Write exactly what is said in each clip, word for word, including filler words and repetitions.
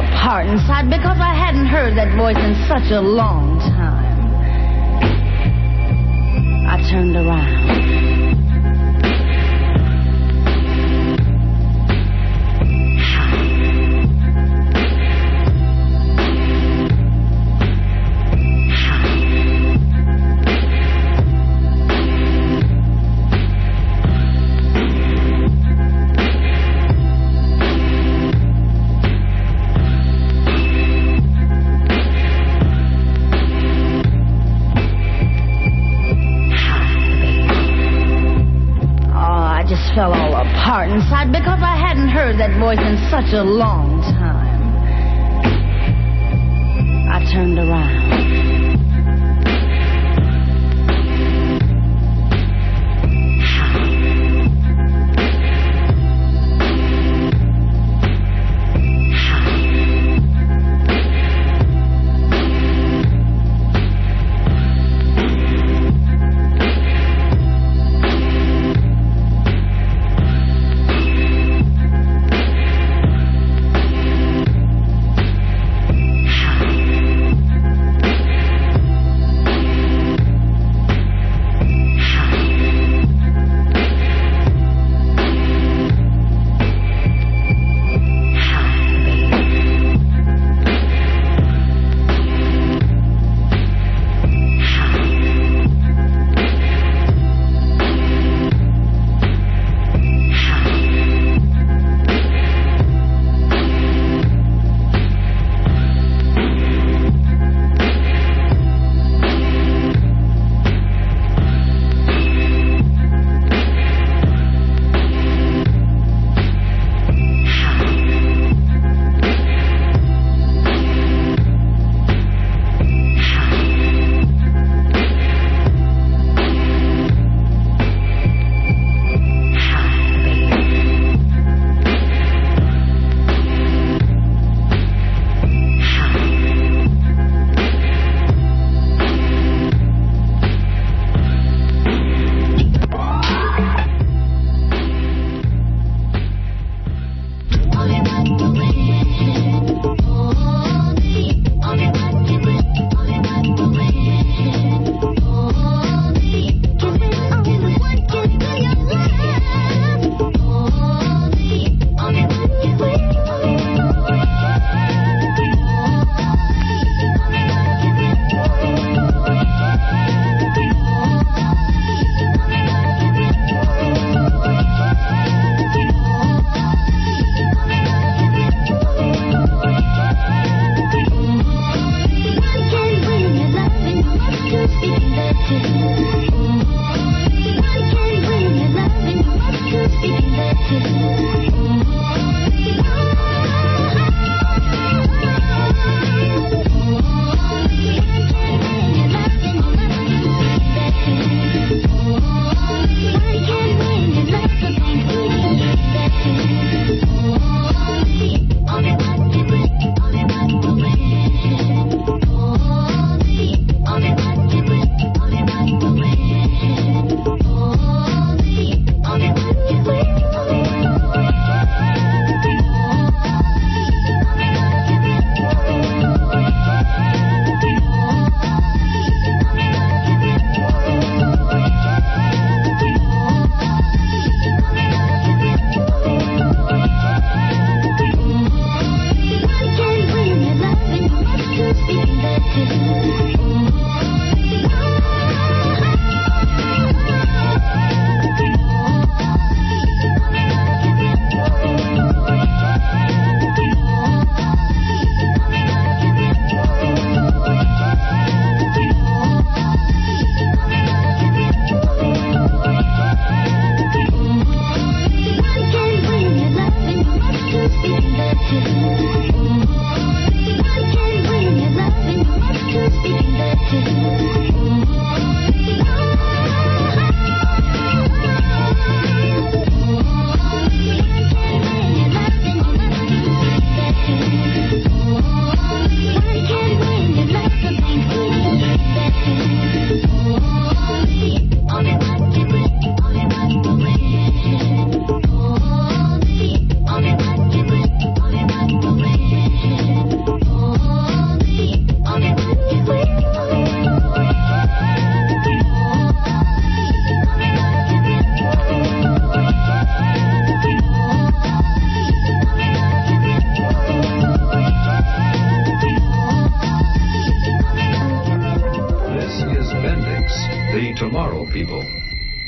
apart inside because I hadn't heard that voice in such a long time. I turned around. Fell all apart inside because I hadn't heard that voice in such a long time. I turned around.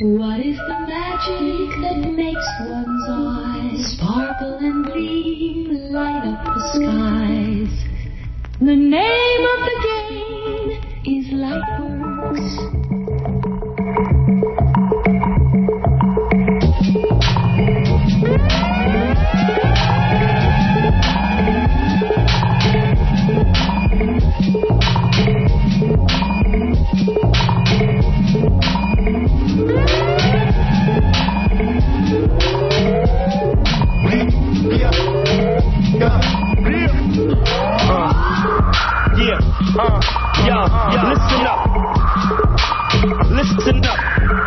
What is the magic that makes one's eyes sparkle and gleam, light up the skies? The name of the game is Lightworks. Uh, yeah, yeah, listen up. Listen up.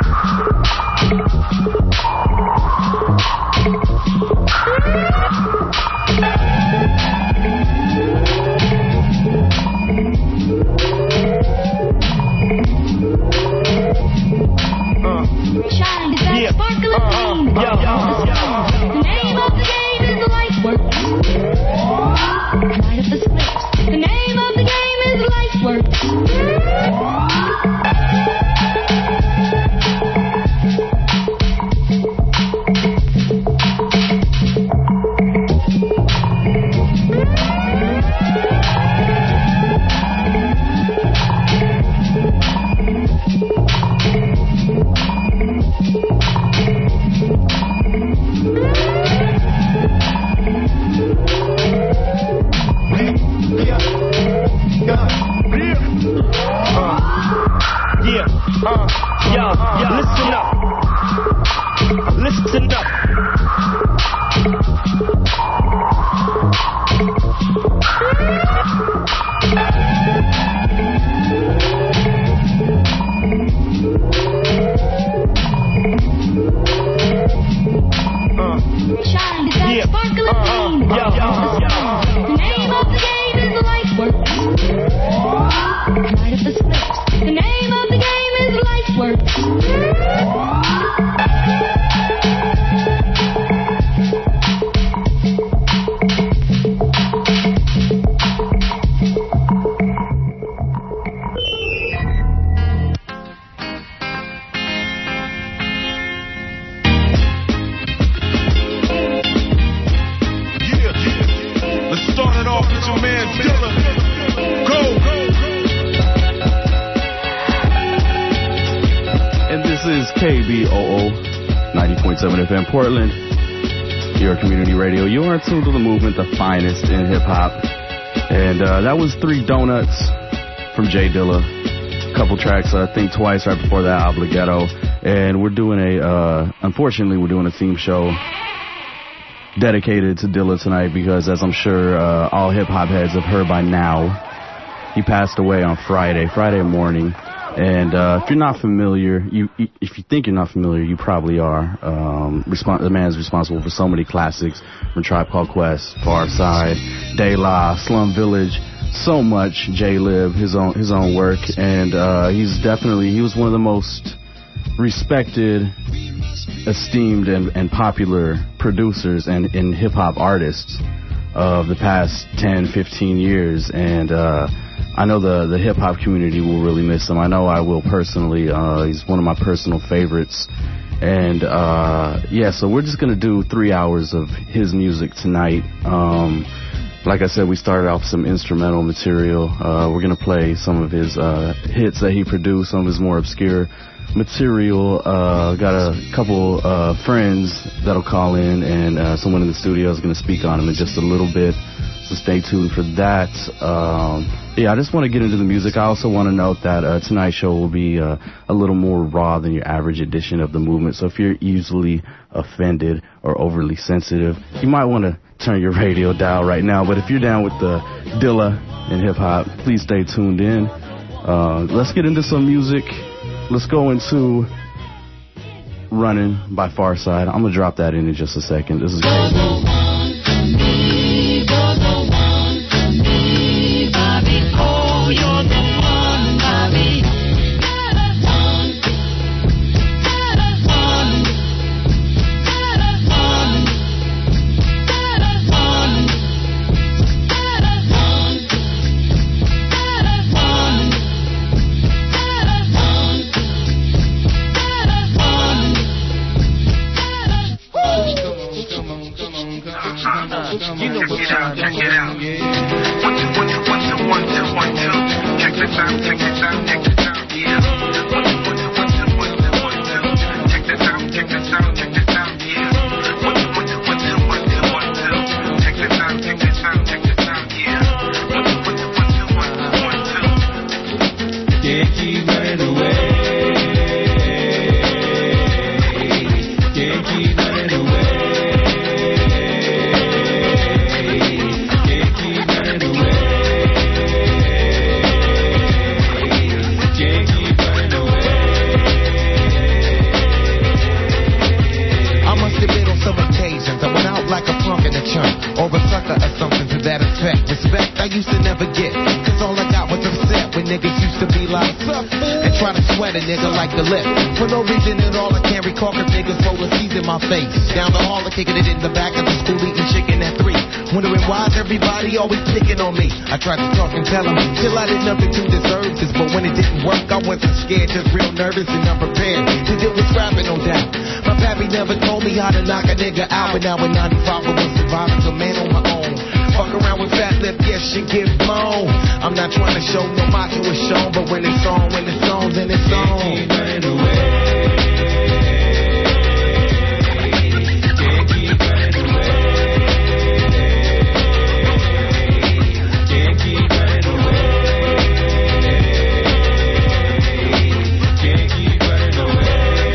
Uh, Shine, is that yeah, sparkling uh, gleam? yeah, yeah, yeah. The name of the game is Lightworks. Light up the script. The name of the game is Lightworks. Uh, yeah, yeah, listen up. Listen up. Uh, Shine, is that yeah, sparkling uh, gleam? yeah, yeah, yeah. The name of the game is Lightworks. Light up the script. The name of the game is Lightworks. Let's start it off with your man Dilla. Go! And this is K B O O ninety point seven F M Portland, your community radio. You are tuned to the movement, the finest in hip-hop. And uh, that was Three Donuts from J Dilla. Couple tracks, I think twice right before that, Obligato. And we're doing a, uh, unfortunately, we're doing a theme show dedicated to Dilla tonight because, as I'm sure uh, all hip-hop heads have heard by now, he passed away on Friday, Friday morning. And uh, if you're not familiar, you if you think you're not familiar, you probably are. Um, respons- the man's responsible for so many classics, from Tribe Called Quest, Pharcyde, De La, Slum Village, so much. J-Lib, his own his own work, and uh, he's definitely he was one of the most respected, esteemed, and, and popular producers and, and hip hop artists of the past ten, fifteen years, and uh, I know the, the hip-hop community will really miss him. I know I will personally. Uh, he's one of my personal favorites. And, uh, yeah, so we're just going to do three hours of his music tonight. Um, like I said, we started off some instrumental material. Uh, we're going to play some of his uh, hits that he produced, some of his more obscure material. Uh, got a couple uh, friends that'll call in, and uh, someone in the studio is going to speak on him in just a little bit. So stay tuned for that. Um, yeah, I just want to get into the music. I also want to note that uh, tonight's show will be uh, a little more raw than your average edition of the movement. So if you're easily offended or overly sensitive, you might want to turn your radio dial right now. But if you're down with the Dilla and hip-hop, please stay tuned in. Uh, let's get into some music. Let's go into Running by Pharcyde. I'm going to drop that in in just a second. This is crazy. Fun. check it out, check it out. One, two, one, two, one, two, one, two, one, two. Check this out, check this out, check this out, yeah. One, two, one, two, one, two, one, two, one, two. Check this out, check this out, check this out, yeah. One, two, one, two, one, two, one, two, one, two. Check this out, check this out, check this out, yeah. One, two, one, two, one, two, one, two, one, two. Can't keep running away. Can't keep running away. Can't keep running away. Can't keep running away. I must admit on some occasions I went out like a punk in a chunk, or a sucker or something to that effect. Respect I used to never get, cause all I got was upset when niggas used to be like, and try to sweat a nigga like the lip. For no reason at all I can't recall, cause niggas roll a seas in my face. Down the hall, kicking it in the back of the school, eating chicken at three. Wondering why's everybody always picking on me. I tried to talk and tell them, till I did nothing to deserve this. But when it didn't work, I wasn't scared, just real nervous and unprepared to deal with scrapping, no doubt. My pappy never told me how to knock a nigga out, but now in ninety-five I was surviving, a man on my own. Fuck around with fat lip, yes, she get blown. I'm not trying to show no macho is shown, but when it's on, when it's on, then it's on. Can't keep running away. Can't keep running away. Can't keep running away. Can't keep running away.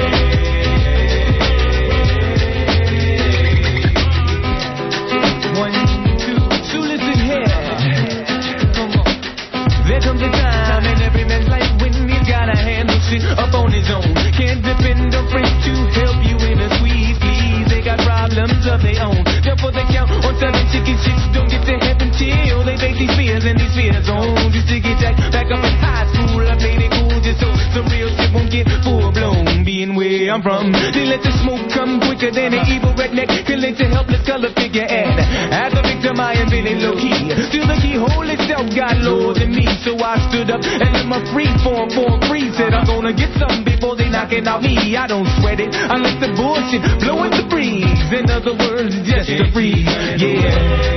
One, two, so listen here. Come on. There comes a time in every man's life when he's gotta handle shit up on his own. Can't depend on friends to help you in a squeeze, please. They got problems of their own. Therefore they count on seven chicken chicks. Don't get to heaven till they take these fears and these fears on. Just to get jacked back up in high school, I played it cool just so some real shit won't get full blown. Being where I'm from, they let the smoke come quicker than an evil redneck can let the helpless color figure act. As a victim I invented low key. Still the keyhole itself got lower than me, so I stood up and let my free form form free. Said I'm gonna get something before they knocking out me. I don't sweat it, I let the bullshit blow in the breeze. In other words, just to breathe, yeah.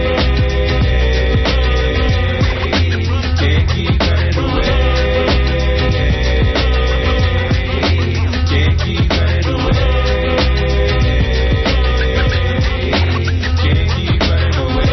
Can't keep running away. Can't keep running away. Can't keep running away.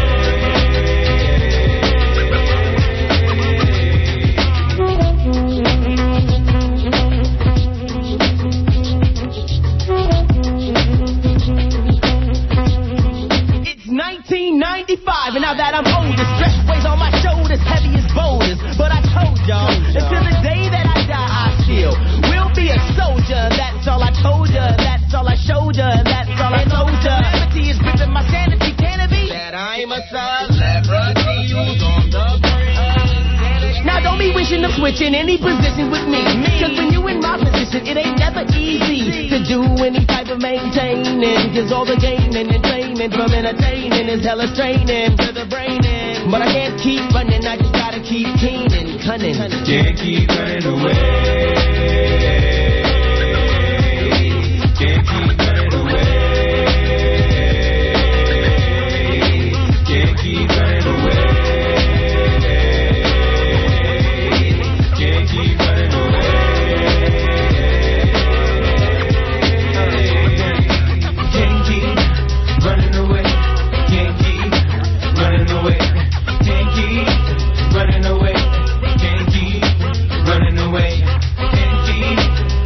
It's nineteen ninety-five, and now that I'm older, stress weighs on my shoulders, heavy as boulders. But I told y'all, until the day that I die, I still will be a soldier. That's all I told ya, that's all I showed ya, that's all I told ya. Calamity is gripping my sanity, can it be that I'm a celebrity who's on the brink? Now don't be wishing of switching any position with me, cause when you in my position, it ain't never easy to do any type of maintaining, cause all the gaining and training from entertaining is hella straining to the brain. But I can't keep running, I just gotta keep keen and cunning. Can't keep running away. Can't keep running away. Can't keep running away. Can't keep running away. Can't keep running away. Can't keep running away. Can't keep running away. Can't keep running away. Can't keep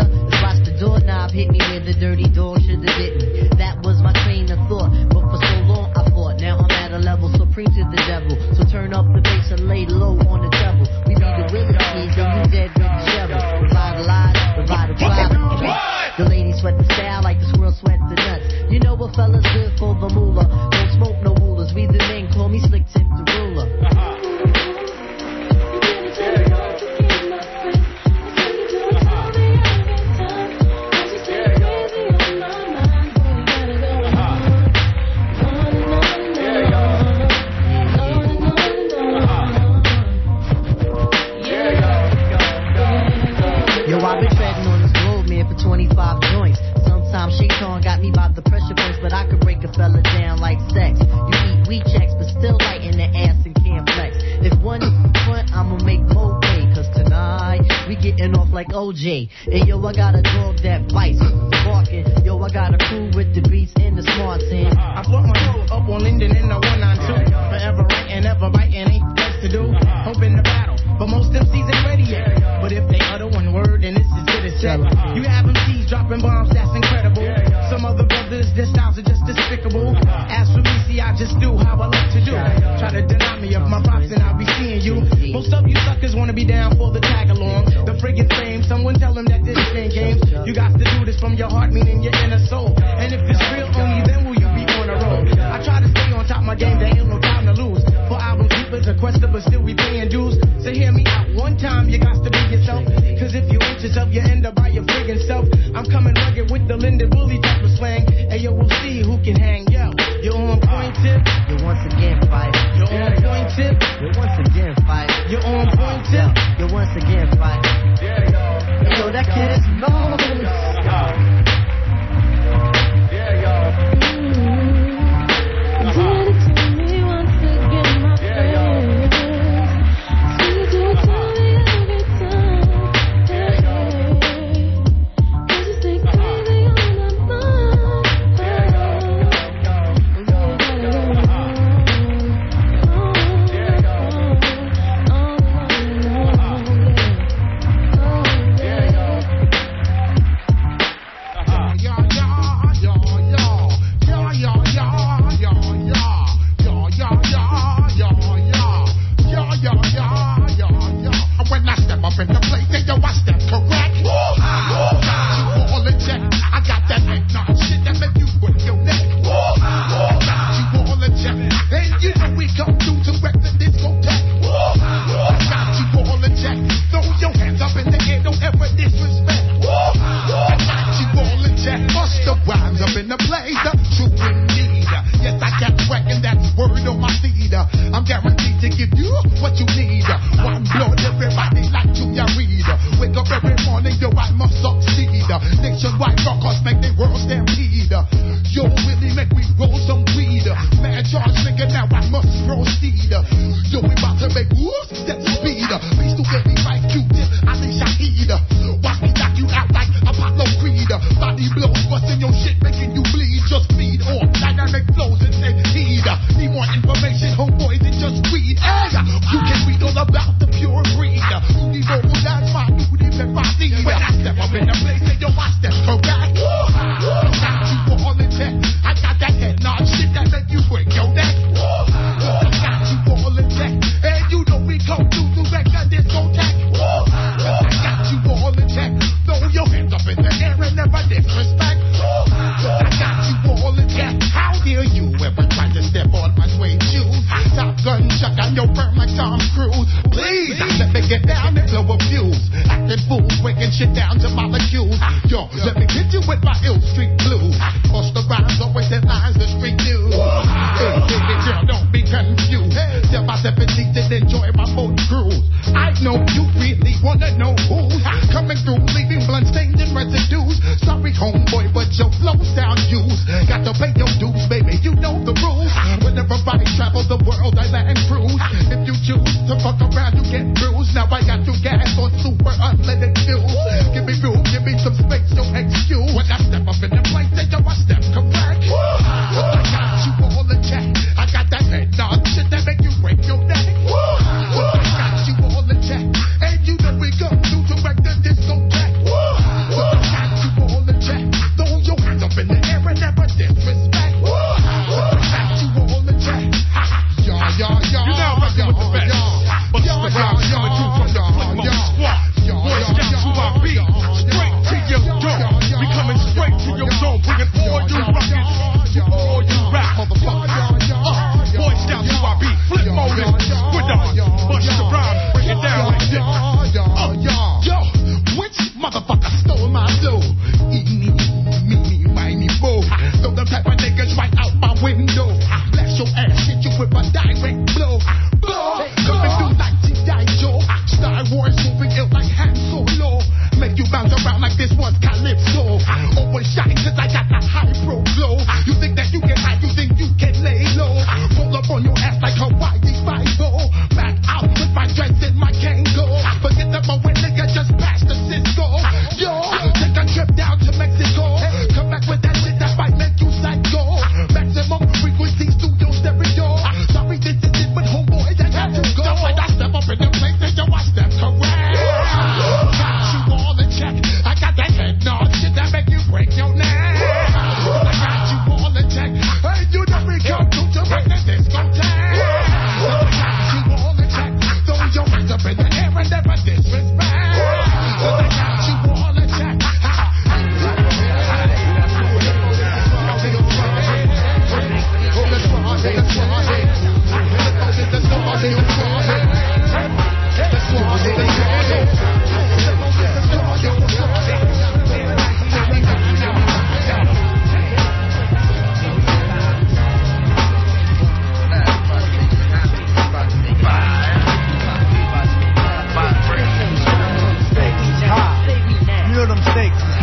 better is watch the doorknob hit me where the dirty dog should have bit me. That was my train of thought, but for so long I fought. Now I'm at a level supreme to the devil. So turn up the bass and lay low on the treble. We be the Willis kids and you dead with the shovel. Revitalize, revitalize. The ladies sweat the style like the squirrel sweat the nuts. You know what fellas good for the moolah. Don't smoke no rulers. We the men call me Slick Tip the ruler. Yo, I've been treading on this globe, man, for twenty-five joints. Sometimes Shaitan got me by the pressure points, but I could break a fella down like sex. You eat weed checks, but still light in the ass and can't flex. If one is front, I'ma make more pay, cause tonight we getting off like O J. And yo, I got a dog that bites, barking. Yo, I got a crew with the beats and the smarts in. I put my toe up on Linden in the one nine two. Forever writing, ever biting, ain't less to do. Hoping to battle, but most M Cs ain't ready yet. But if they utter one word, then this is to the set. You have M Cs dropping bombs, that's incredible. Some other brothers, their styles are just despicable. As for me, see, I just do how I like to do. Try to deny me of my props and I'll be seeing you. Most of you suckers wanna be down for the tag along. The friggin' fame, someone tell them that this ain't games. You got to do this from your heart, meaning your inner soul. And if it's real, only then will you be on a roll. I try to stay on top of my game, there ain't no time to lose. For album keepers, a quester, but still we paying dues. So hear me out one time, you got to be yourself. Cause if you ain't yourself, you end up by your friggin' self. I'm coming rugged with the Linda Bully type of slang. Hey yo, we'll see who can hang. Yo, you're on point tip. You once again fight. You're on point tip. You once again fight. You're on point tip. You once again fight. Yo, that kid is lost. Now I got you gas on super unleaded fuels. Give me fuel, give me some space, no extra.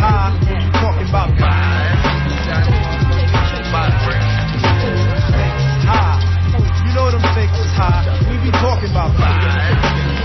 high when you talking about vibes. Stakes is high. You know them stakes is high. We be talking about vibes.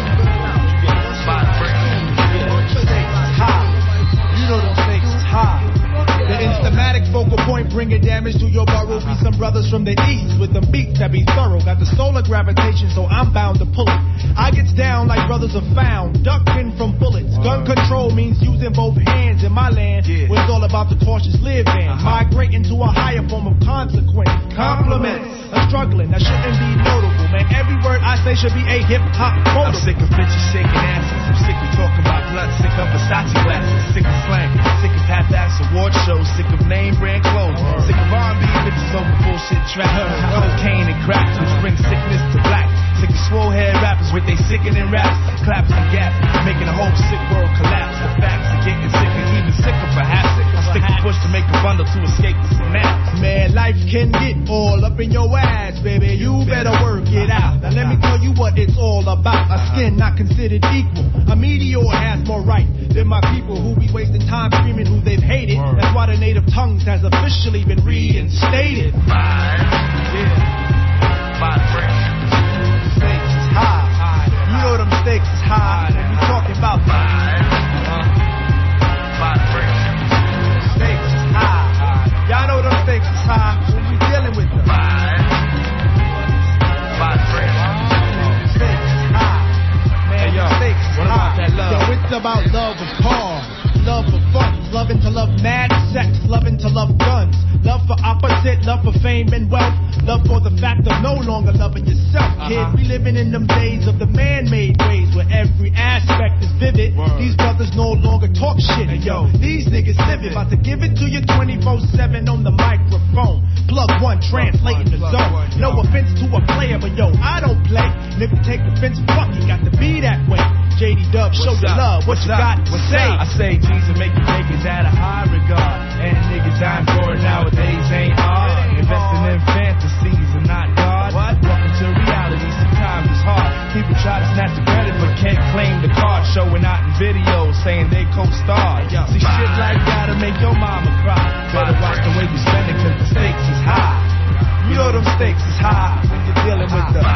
Stakes is high. You know them stakes is high. The Instamatic focal point bringing damage to your burrow. Be some brothers from the east with them beats that be thorough. Got the solar gravitation, so I'm bound to pull it. I gets down like brothers are found, ducking from bullets. Gun control means using both hands in my land, where it's all about the cautious living. Migrating to a higher form of consequence. Compliments, I'm struggling, that shouldn't be notable, man. Every word I say should be a hip-hop quote. I'm sick of bitches shaking asses. I'm sick of talking about blood. Sick of Versace glasses. Sick of slang. Sick of half-ass award shows. Sick of name brand clothes. Sick of R and B bitches over bullshit trap. Cocaine and crack, which brings sickness to black. Sick of swole head rappers with they sickening raps. Claps and gaps, making the whole sick world collapse. The facts are getting sicker, even sicker perhaps. I stick a push to make a bundle to escape the synapse. Man, life can get all up in your ass, baby. You better work it out. Now let me tell you what it's all about. A skin not considered equal. A meteor has more right than my people who be wasting time screaming who they've hated. That's why the native tongues has officially been reinstated. Five, yeah, five friends. Stakes is high. You know them stakes is high. We talking about five, five friends. Stakes is high. Y'all know them stakes is high when we dealing with them. Five, five friends. Stakes is high. Man, hey, yo, stakes is high. Yo, it's about love of cars. Love for fun, loving to love mad sex, loving to love guns, love for opposite, love for fame and wealth, love for the fact of no longer loving yourself, kid. Uh-huh. We living in them days of the man-made ways where every aspect is vivid. Word. These brothers no longer talk shit, hey, yo. These niggas living, about to give it to you twenty-four seven on the microphone. Plug one, translating the zone. One, no offense to a player, but yo, I don't play. And if you take offense, fuck, you got to be that way. J D Dub, show your love, what you got to say? I say G's and make you take it out of high regard. And niggas I'm for nowadays ain't hard. Investing in fantasies and not God. Welcome to reality, sometimes it's hard. People try to snatch the credit but can't claim the card. Showing out in videos saying they co-star. See shit like that'll make your mama cry. Better watch the way you spend it cause the stakes is high. You know them stakes is high when you're dealing with the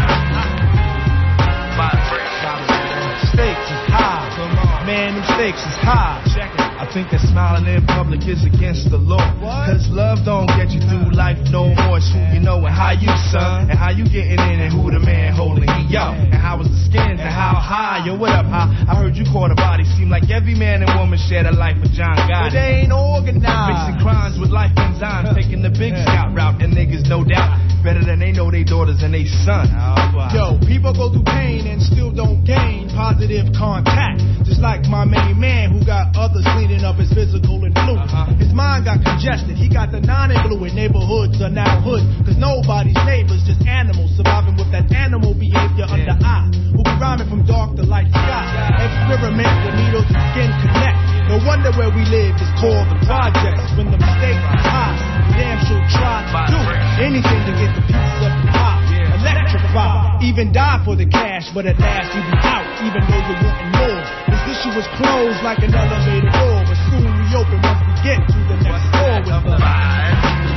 stakes is high. Man, them stakes is high. I think that smiling in public is against the law. Cause love don't get you through life no more. It's who you know and how you son, and how you getting in and who the man holding he yo. And how was the skins and how high, yo, what up, high? I heard you caught a body. Seem like every man and woman shared a life with John Gotti. But they ain't organized. Mixing crimes with life enzymes, taking the big scout route. And niggas no doubt better than they know they daughters and they son. Yo, people go through pain and still don't gain positive contact. Just like my main man who got others cleaning up his physical and fluid. Uh-huh. His mind got congested. He got the non-influent. Neighborhoods are now hoods. Cause nobody's neighbors, just animals surviving with that animal behavior yeah. under eye. Who be rhyming from dark to light sky. Experiment with needles and skin connect. No wonder where we live is called the projects. When the mistakes are high, we damn sure try to do anything to get the piece of the pie. Electrify, even die for the cash, but at last you be out, even though you're wanting more. This issue was closed like an elevator door, but soon we open once we get to the next floor with the five.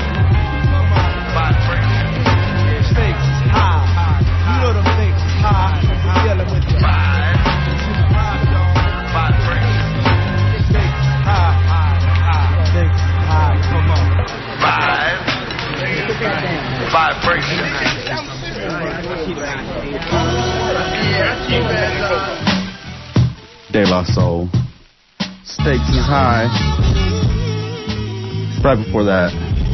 Stakes is high. You know them stakes is high. We're dealing with the five. Stakes is high. Stakes is high. Come on. Five. Vibration. De La Soul. Stakes is high. Right before that,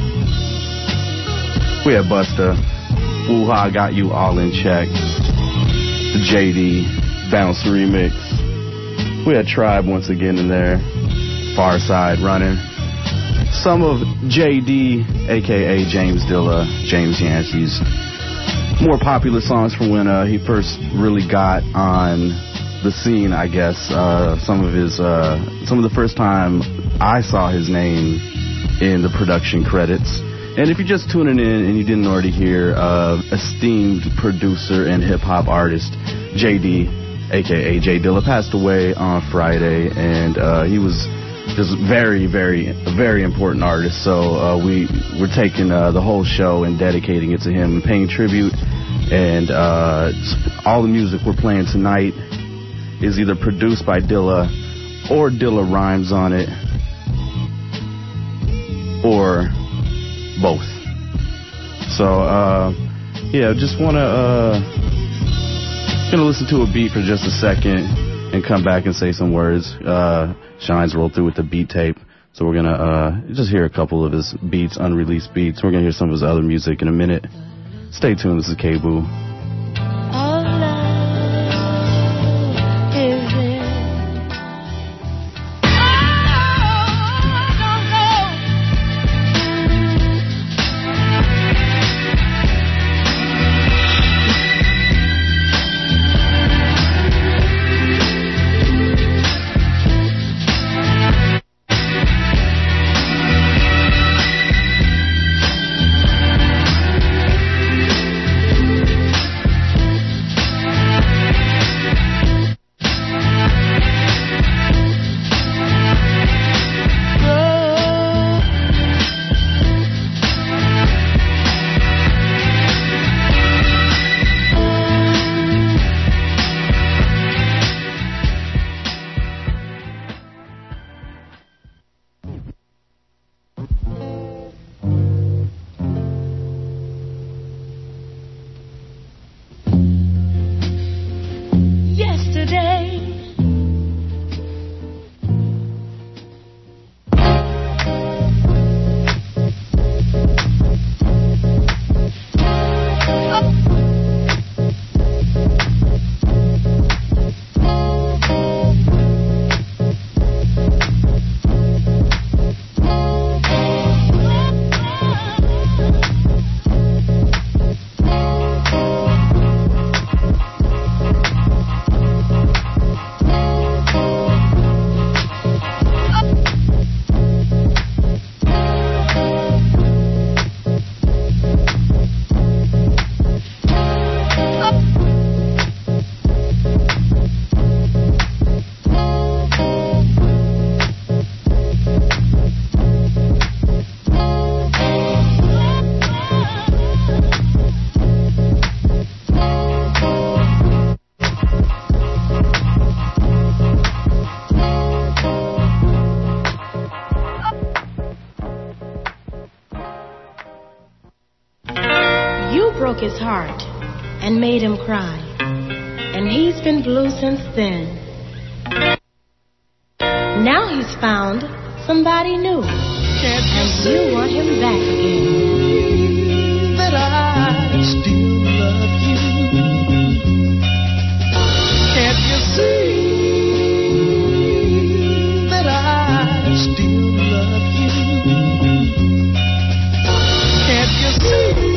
we had Busta. Woo-ha, got you all in check. The J D Bounce remix. We had Tribe once again in there. Far Side running. Some of J D, aka James Dilla, James Yancey's more popular songs from when uh, he first really got on the scene, I guess. Uh, some of his, uh, some of the first time I saw his name in the production credits. And if you're just tuning in and you didn't already hear, uh, esteemed producer and hip hop artist J D, aka J Dilla, passed away on Friday, and uh, he was just very, very, very important artist. So uh, we we're taking uh, the whole show and dedicating it to him and paying tribute. And uh, all the music we're playing tonight is either produced by Dilla or Dilla rhymes on it, or both. So uh, yeah, just wanna uh, gonna listen to a beat for just a second and come back and say some words. Uh, Shine's rolled through with the beat tape, so we're gonna uh, just hear a couple of his beats, unreleased beats. We're gonna hear some of his other music in a minute. Stay tuned. This is K-Boo. His heart and made him cry, and he's been blue since then. Now he's found somebody new, and you want him back again. That I still love you. Can't you see that I still love you? Can't you see?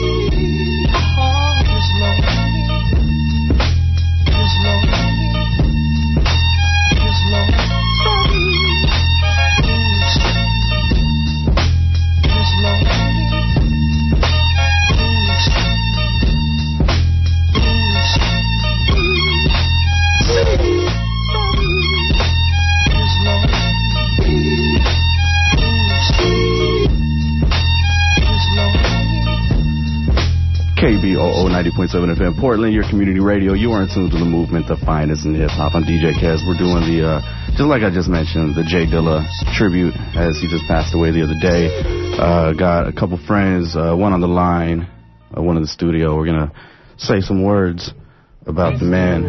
K B O O ninety point seven F M, Portland, your community radio. You are in tune to the movement, the finest in hip-hop. I'm D J Kez. We're doing the, uh, just like I just mentioned, the J Dilla tribute, as he just passed away the other day. Uh, got a couple friends, uh, one on the line, uh, one in the studio. We're going to say some words about the man.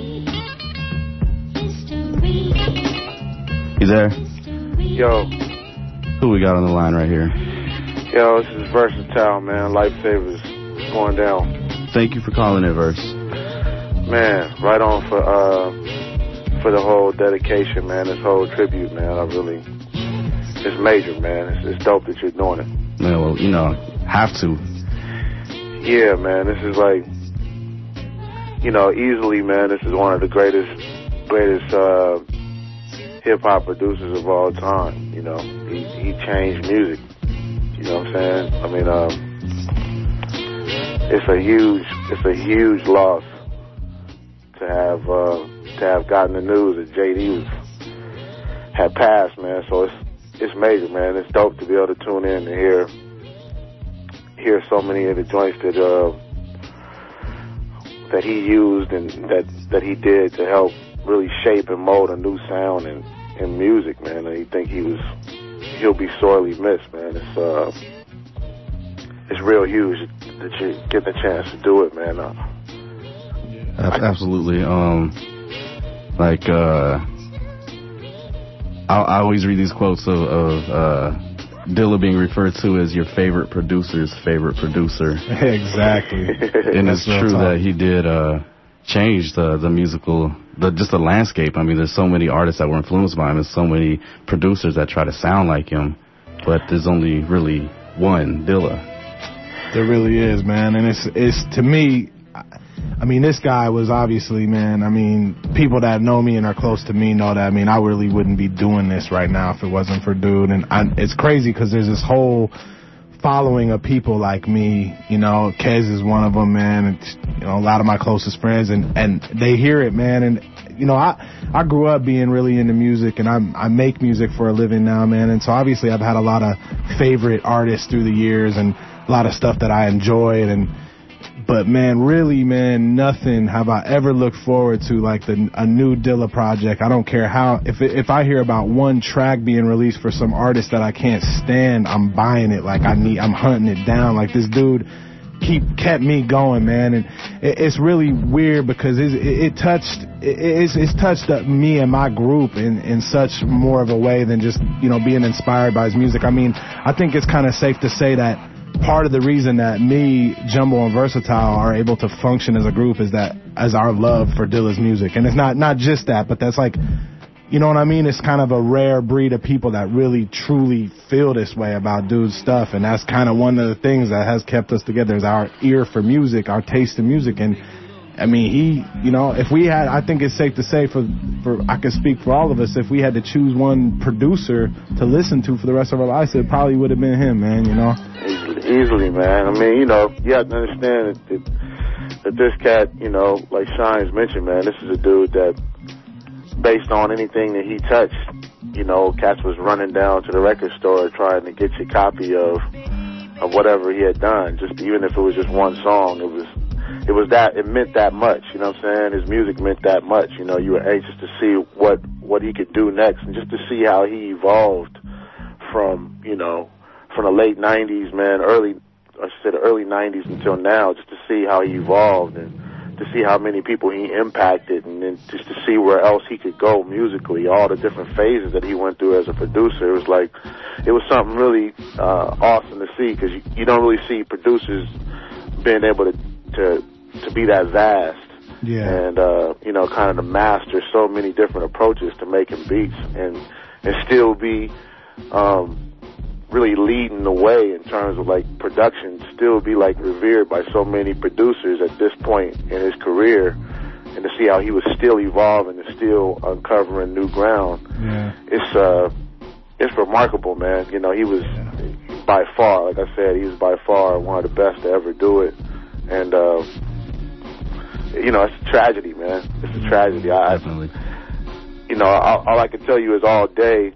You there? Yo. Who we got on the line right here? Yo, this is Versatile, man. Lifesavers. Going down. Thank you for calling in, Verse. Man, right on for uh for the whole dedication, man. This whole tribute, man. I really, it's major, man. It's, it's dope that you're doing it. Man, well, you know, have to. Yeah, man. This is like, you know, easily, man. This is one of the greatest, greatest uh, hip hop producers of all time. You know, he he changed music. You know what I'm saying? I mean, um. It's a huge, it's a huge loss to have uh, to have gotten the news that J D was had passed, man. So it's it's major, man. It's dope to be able to tune in and hear hear so many of the joints that uh, that he used and that that he did to help really shape and mold a new sound in, in music, man. And I think he was he'll be sorely missed, man. It's uh it's real huge that you get the chance to do it, man. Uh, Absolutely. Um, like uh, I, I always read these quotes of, of uh, Dilla being referred to as your favorite producer's favorite producer. Exactly. And it's true that he did uh, change the the musical, the just the landscape. I mean, there's so many artists that were influenced by him. There's so many producers that try to sound like him, but there's only really one Dilla. There really is, man. And it's it's to me, I mean, this guy was obviously, man, I mean, people that know me and are close to me know that, I mean, I really wouldn't be doing this right now if it wasn't for Dude. And I, it's crazy because there's this whole following of people like me, you know, Kez is one of them, man, and, you know, a lot of my closest friends, and, and they hear it, man. And, you know, I, I grew up being really into music, and I, I make music for a living now, man. And so obviously I've had a lot of favorite artists through the years and a lot of stuff that I enjoyed. And, but man, really, man, nothing have I ever looked forward to like the, a new Dilla project. I don't care how, if it, if I hear about one track being released for some artist that I can't stand, I'm buying it. Like I need, I'm hunting it down. Like this dude keep kept me going, man. And it, it's really weird because it, it, it touched, it, it's, it's touched me and my group in, in such more of a way than just, you know, being inspired by his music. I mean, I think it's kind of safe to say that part of the reason that me, Jumbo, and Versatile are able to function as a group is that as our love for Dilla's music. And it's not, not just that, but that's like, you know what I mean? It's kind of a rare breed of people that really, truly feel this way about Dude's stuff. And that's kind of one of the things that has kept us together is our ear for music, our taste in music. And I mean, he, you know, if we had, I think it's safe to say for, for, I can speak for all of us, if we had to choose one producer to listen to for the rest of our lives, it probably would have been him, man, you know? Easily, easily, man. I mean, you know, you have to understand that, that, that this cat, you know, like Shines mentioned, man, this is a dude that, based on anything that he touched, you know, cats was running down to the record store trying to get your copy of, of whatever he had done, just even if it was just one song, it was, It was that, it meant that much, you know what I'm saying? His music meant that much, you know, you were anxious to see what, what he could do next and just to see how he evolved from, you know, from the late nineties, man, early, I said the early nineties until now, just to see how he evolved and to see how many people he impacted and then just to see where else he could go musically, all the different phases that he went through as a producer. It was like, it was something really uh, awesome to see because you, you don't really see producers being able to to to be that vast, yeah, and uh, you know, kind of to master so many different approaches to making beats, and and still be um, really leading the way in terms of like production, still be like revered by so many producers at this point in his career, and to see how he was still evolving and still uncovering new ground, yeah, it's uh, it's remarkable, man. You know, he was yeah. by far, like I said, he was by far one of the best to ever do it. And, uh, you know, it's a tragedy, man. It's a tragedy. I, Definitely. You know, all, all I can tell you is all day,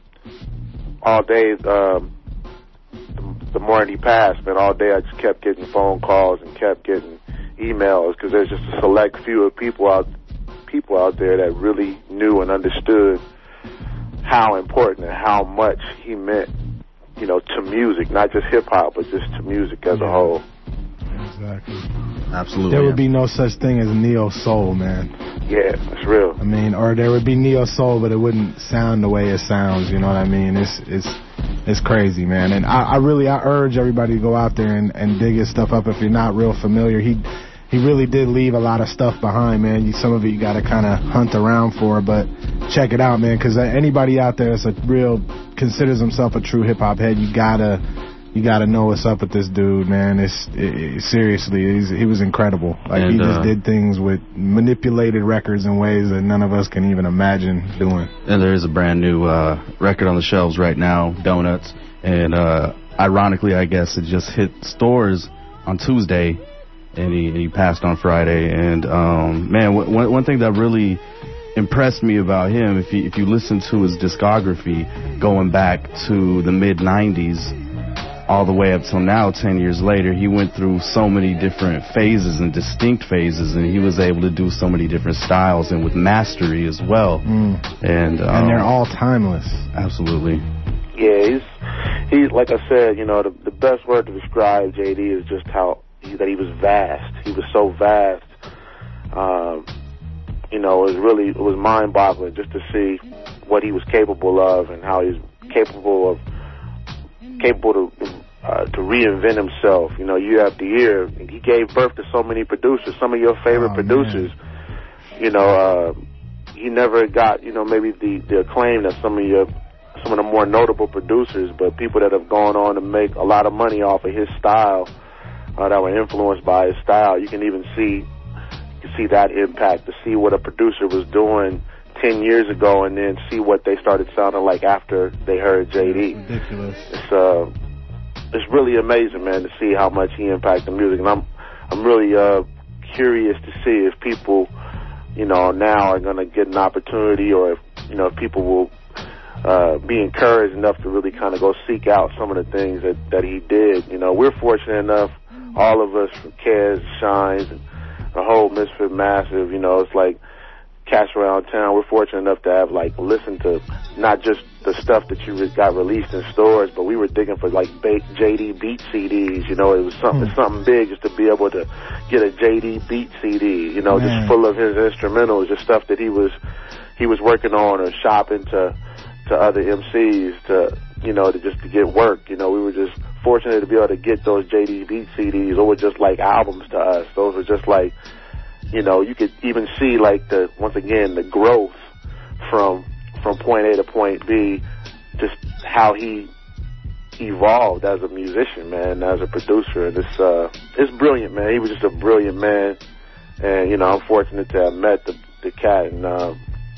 all day, um, the, the morning he passed, man, all day I just kept getting phone calls and kept getting emails because there's just a select few of people out, people out there that really knew and understood how important and how much he meant, you know, to music, not just hip-hop, but just to music as yeah. a whole. Exactly. Absolutely. There would be no such thing as neo soul, man. Yeah, that's real. I mean, or there would be neo soul, but it wouldn't sound the way it sounds. You know what I mean? It's it's it's crazy, man. And I, I really I urge everybody to go out there and, and dig his stuff up if you're not real familiar. He he really did leave a lot of stuff behind, man. You, some of it you got to kind of hunt around for, but check it out, man. Because anybody out there that's a real considers himself a true hip hop head, you gotta. You gotta know what's up with this dude, man. It's it, it, seriously, he's, he was incredible. Like and, he just uh, did things with manipulated records in ways that none of us can even imagine doing. And there is a brand new uh, record on the shelves right now, Donuts. And uh, ironically, I guess it just hit stores on Tuesday, and he, he passed on Friday. And um, man, w- one one thing that really impressed me about him, if you, if you listen to his discography going back to the mid nineties, all the way up till now, ten years later, he went through so many different phases and distinct phases, and he was able to do so many different styles and with mastery as well. Mm. And, um, and they're all timeless. Absolutely. Yeah, he's, he's like I said, you know, the, the best word to describe J D is just how, he, that he was vast. He was so vast. Um, you know, it was really, it was mind-boggling just to see what he was capable of and how he's capable of, capable to, uh, to reinvent himself, you know, year after year. He gave birth to so many producers, some of your favorite oh, producers. Man. You know, uh, he never got, you know, maybe the, the acclaim that some of your, some of the more notable producers, but people that have gone on to make a lot of money off of his style, uh, that were influenced by his style. You can even see, you can see that impact, to see what a producer was doing ten years ago and then see what they started sounding like after they heard J D. That's ridiculous. It's, uh, it's really amazing, man, to see how much he impacted music. And I'm, I'm really, uh, curious to see if people, you know, now are going to get an opportunity, or if, you know, if people will, uh, be encouraged enough to really kind of go seek out some of the things that, that he did. You know, we're fortunate enough, all of us, from Kez, Shines, and the whole Misfit Massive, you know, it's like cats around town. We're fortunate enough to have, like, listened to not just the stuff that you got released in stores, but we were digging for, like, J D Beat C Ds. You know, it was something, mm. something big just to be able to get a J D Beat C D, you know, Man. just full of his instrumentals, just stuff that he was, he was working on or shopping to, to other M Cs to, you know, to just to get work. You know, we were just fortunate to be able to get those J D Beat C Ds. Those were just like albums to us. Those were just like, you know, you could even see, like, the, once again, the growth from, from point A to point B, just how he evolved as a musician, man, as a producer. And it's, uh, it's brilliant, man. He was just a brilliant man. And, you know, I'm fortunate to have met the, the cat. And, uh,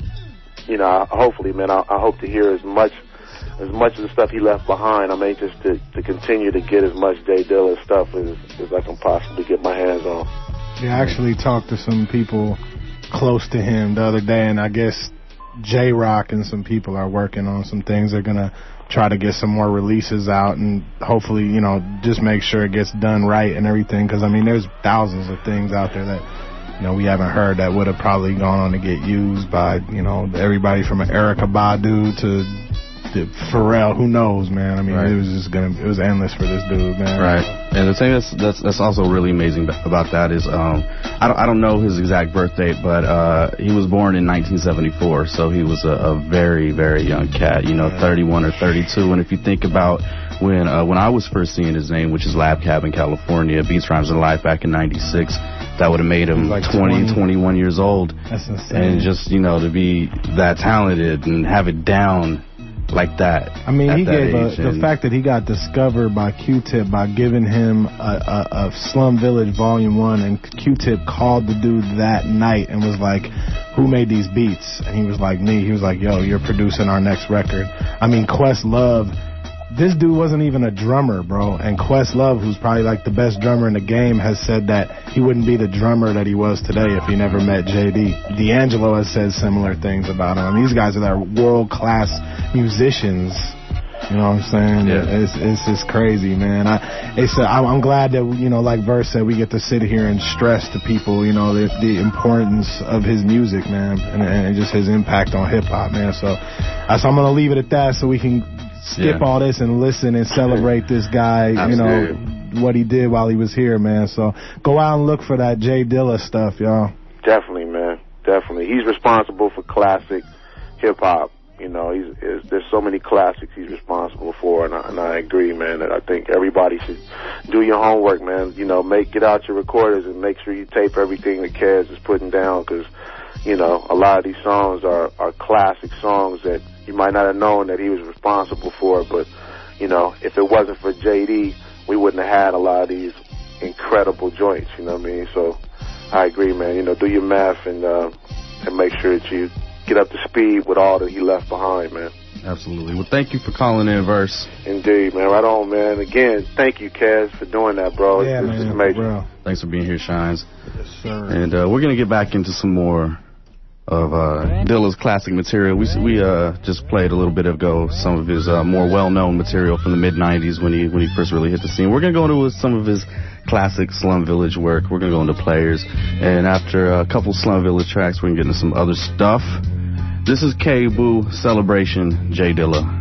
you know, hopefully, man, I, I hope to hear as much, as much of the stuff he left behind. I'm anxious to, to continue to get as much J Dilla stuff as, as I can possibly get my hands on. Yeah, I actually talked to some people close to him the other day, and I guess J-Rock and some people are working on some things. They're going to try to get some more releases out and hopefully, you know, just make sure it gets done right and everything, because, I mean, there's thousands of things out there that, you know, we haven't heard that would have probably gone on to get used by, you know, everybody from Erykah Badu to Pharrell, who knows, man? I mean, right. it was just gonna, it was endless for this dude, man. Right. And the thing that's that's that's also really amazing about that is, um, I don't I don't know his exact birth date, but uh, he was born in nineteen seventy-four, so he was a, a very very young cat, you know, thirty-one or thirty-two. And if you think about when uh, when I was first seeing his name, which is Lab Cab in California, Beats, Rhymes, and Life back in ninety-six, that would have made him like twenty, twenty-one years old. That's insane. And just, you know, to be that talented and have it down like that. I mean, he gave a, a, the fact that he got discovered by Q-Tip by giving him a, a, a Slum Village Volume one, and Q-Tip called the dude that night and was like, who made these beats? And he was like, me. He was like, yo, you're producing our next record. I mean, Questlove, this dude wasn't even a drummer, bro. And Questlove, who's probably like the best drummer in the game, has said that he wouldn't be the drummer that he was today if he never met J D. D'Angelo has said similar things about him. I mean, these guys are that world-class musicians. You know what I'm saying? Yeah. It's it's just crazy, man. I it's a, I'm glad that, you know, like Verse said, we get to sit here and stress to people, you know, the, the importance of his music, man, and, and just his impact on hip hop, man. So, uh, so I'm gonna leave it at that, so we can skip yeah. all this and listen and celebrate this guy, you know, what he did while he was here, man. So go out and look for that J Dilla stuff, y'all. Definitely, man. Definitely. He's responsible for classic hip hop. You know, he's, he's, there's so many classics he's responsible for, and I, and I agree, man, that I think everybody should do your homework, man. You know, make get out your recorders and make sure you tape everything that Kez is putting down, because, you know, a lot of these songs are, are classic songs that you might not have known that he was responsible for, but, you know, if it wasn't for J D, we wouldn't have had a lot of these incredible joints, you know what I mean? So I agree, man. You know, do your math and, uh, and make sure that you get up to speed with all that he left behind, man. Absolutely. Well, thank you for calling in, Verse. Indeed, man. Right on, man. Again, thank you, Kez, for doing that, bro. Yeah, it's, man. It's amazing. Bro. Thanks for being here, Shines. Yes, sir. And uh, we're going to get back into some more of uh, Dilla's classic material. We we uh, just played a little bit ago some of his uh, more well-known material from the mid nineties when he when he first really hit the scene. We're gonna go into some of his classic Slum Village work. We're gonna go into Players, and after a couple Slum Village tracks, we're gonna get into some other stuff. This is K-Boo Celebration, J Dilla.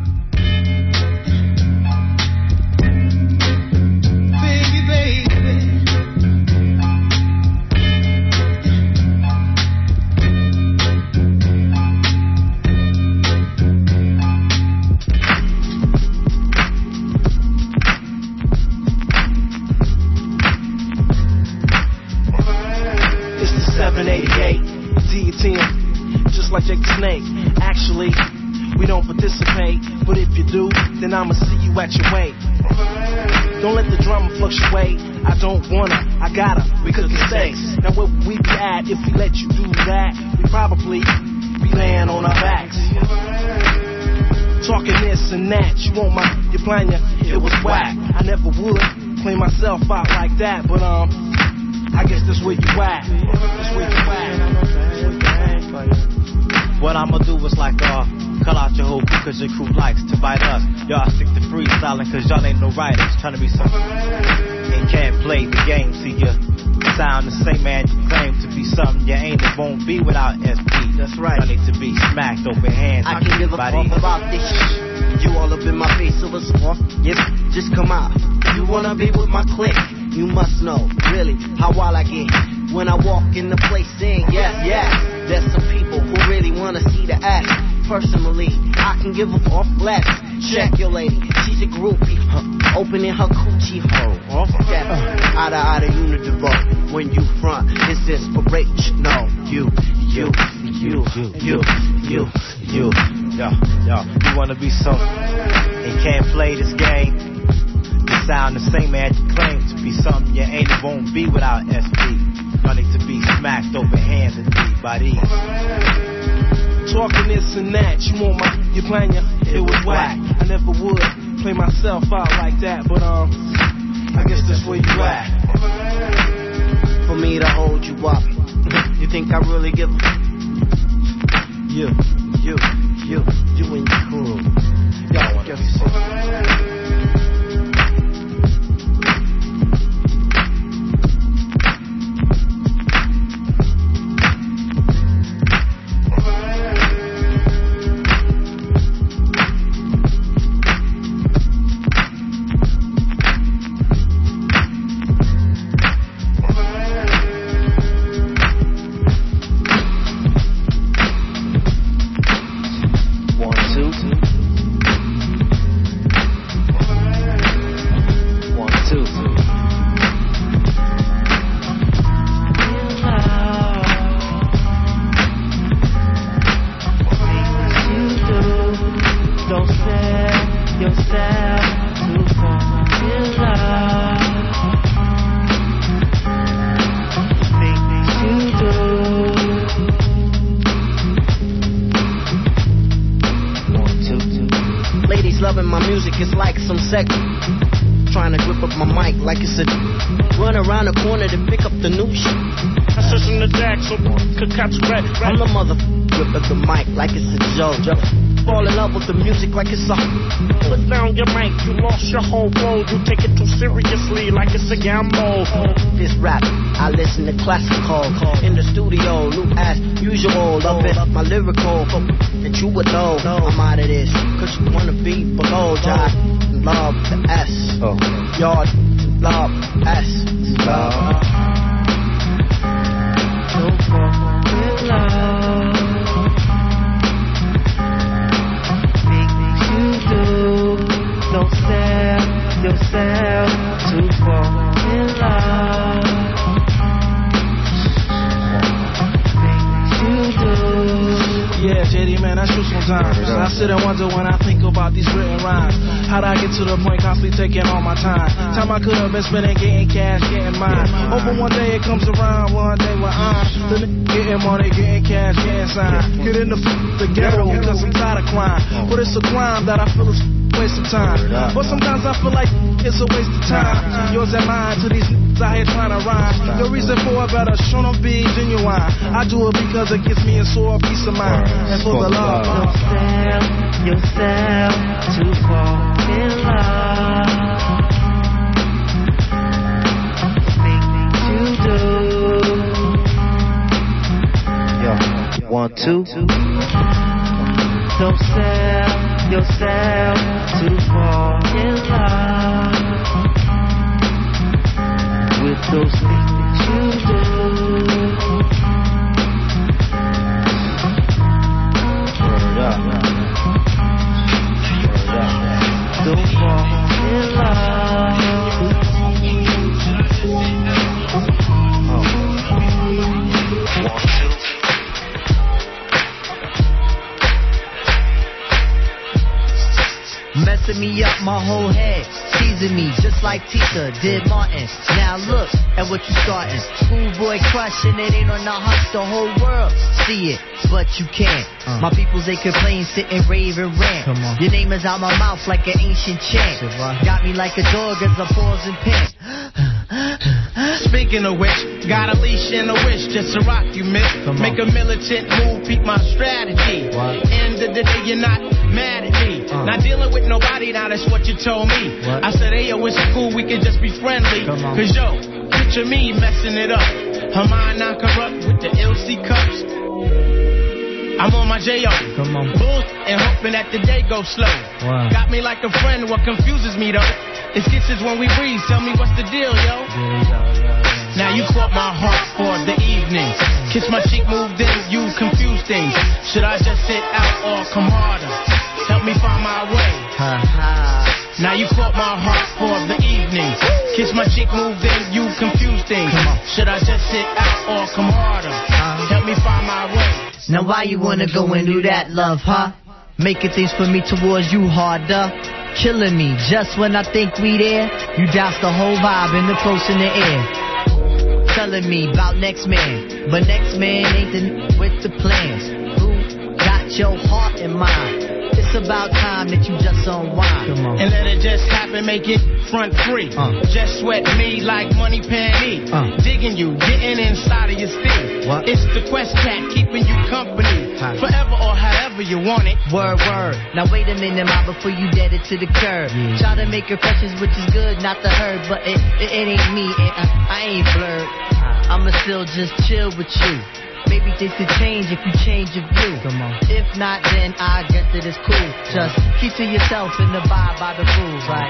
I'ma see you at your way. Don't let the drama fluctuate. I don't wanna, I gotta, we cooking sex. Now where would we be at if we let you do that? We probably be laying on our backs. Talking this and that, you want my, you plan ya, it was whack. I never would clean myself out like that, but um, I guess that's where you at. That's where you at. What I'ma do is like, uh, cut out your whole crew cause your crew likes to bite us. Y'all stick to freestyling cause y'all ain't no writers. Trying to be something and can't play the game. See you sound the same man you claim to be something you ain't. It won't be without S P. That's right. Y'all need to be smacked open hands. I can give a fuck about this shit. You all up in my face so it's off. Yes, just come out. You wanna be with my clique? You must know, really, how wild I get when I walk in the place saying yes, yes. There's some people who really wanna see the act. Personally, I can give a off less. Check your lady, she's a groupie. Huh. Opening her coochie hole. Off step, outta outta unidivo. When you front, it's inspiration. No, you, you, you, you, you, you. Yo, yo, you wanna be something and can't play this game. You sound the same as you claim to be something you ain't. It won't be without S P. Y'all need to be smacked open hands and beat by these. Talking this and that, you want my, you plan ya, it was whack. I never would play myself out like that, but um, I guess that's where you at. For me to hold you up, you think I really give a you, you, you, you and your crew. Y'all wanna be so. Trying to grip up my mic like it's a run around the corner to pick up the new shit. I said in the deck so could catch red. I'm the mother grip up the mic like it's a JoJo. Fall in love with the music like it's a. Put down your mic, you lost your whole road. You take it too seriously like it's a gamble. This rap, I listen to classical in the studio, new as usual. Love it, my lyrical, that you would know. I'm out of this, cause you wanna be below. Jai, love the S. Oh. Y'all love S. Love. Don't fall in love. Big things you do. Don't sell yourself to fall in love. Big things you do. Yeah, J D, man, I shoot sometimes. I sit and wonder when I think about these written rhymes. How'd I get to the point constantly taking all my time? Time I could have been spending getting cash, getting mine. Hoping one day it comes around, one day when I'm the n- getting money, getting cash, getting signed. Get in the f- the ghetto because I'm tired of crime. But it's a crime that I feel is waste of time. But sometimes I feel like it's a waste of time. Yours and mine to these niggas out here trying to rhyme. The reason for it better show them be genuine. I do it because it gives me a sore peace of mind. And for the love. Don't sell yourself to fall in love. Things you do. Yo, one, two. Don't sell yourself to fall in love with those things you do. Word up. Word up. Don't fall in love. Oh. One, two. Messing me up my whole head, teasing me just like Tita did Martin. Now look at what you starting. Schoolboy crushing, it ain't on the hush, the whole world see it, but you can't. Uh. My peoples, they complain, sit and rave and rant. Your name is out my mouth like an ancient chant. Got me like a dog as I pause and pant. Speaking of which, got a leash and a wish just to rock you, miss. Make a militant move, peep my strategy. What? End of the day, you're not mad at me. Uh. Not dealing with nobody, now that's what you told me. What? I said, hey, yo, it's cool, we can just be friendly. Cause yo, picture me messing it up. Her mind not corrupt with the L C cups. I'm on my J O. Come on. Bulls and hoping that the day goes slow. Wow. Got me like a friend, what confuses me though. It's kisses when we breathe, tell me what's the deal, yo. Yeah, yeah, yeah. Now you caught my heart for the evening. Kiss my cheek, moved in, you confuse things. Should I just sit out or come harder? Help me find my way. Ha ha. Now you caught my heart for the evening. Kiss my cheek, moved in, you confuse things. Should I just sit out or come harder? Help me find my way. Now why you wanna go and do that, love, huh? Making things for me towards you harder. Killing me just when I think we there. You douse the whole vibe and the close in the air. Telling me about next man, but next man ain't the, with the plans. Who got your heart in mind? It's about time that you just unwind. And let it just happen, make it front free. Uh. Just sweat me like money panty. Uh. Digging you, getting inside of your steam. What? It's the Quest Cat keeping you company. Hi. Forever or however you want it. Word, word. Now wait a minute, ma, before you dead it to the curb. Yeah. Try to make impressions, which is good, not the herd. But it, it, it ain't me, it, I, I ain't blurred. I'ma still just chill with you. Maybe things could change if you change your view. Come on. If not, then I guess that it's cool. Just keep to yourself and abide by the rules, right?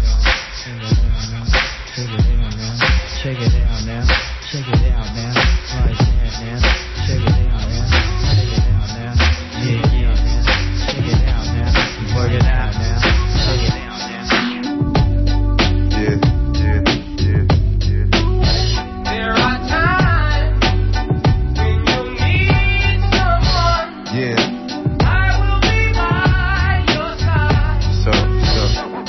Check it out now. Check it out now. Right there now. Check it out now. Check it out now. Yeah, yeah, man. Check it out now. Work it out now. Check it out now. Yeah, yeah, yeah, yeah. There are times when you need someone. Yeah. I will be by your side. So, so.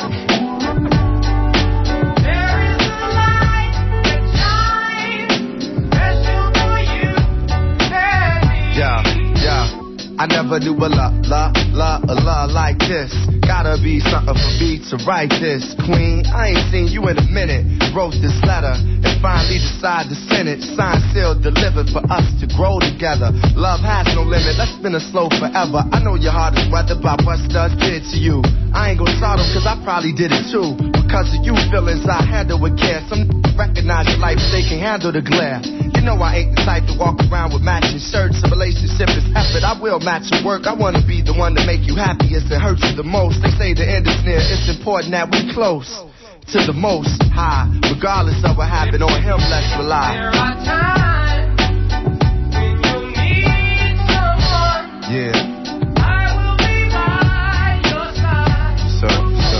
There is a light that shines special for you and me. Yeah, yeah. I never knew a la, la, la, a la like this. Gotta be something for me to write this. Queen, I ain't seen you in a minute. Wrote this letter and finally decided to send it. Signed, sealed, delivered for us to grow together. Love has no limit, let's spin it slow forever. I know your heart is weathered by what studs did to you. I ain't gonna start them cause I probably did it too. Because of you feelings I handle with care. Some recognize your life, they can handle the glare. You know I ain't the type to walk around with matching shirts. A relationship is effort, I will match your work. I wanna be the one to make you happiest and hurt you the most. They say the end is near, it's important that we close to the most high. Regardless of what happened on him, let's rely. There are times when you need someone. Yeah. I will be by your side. So, so.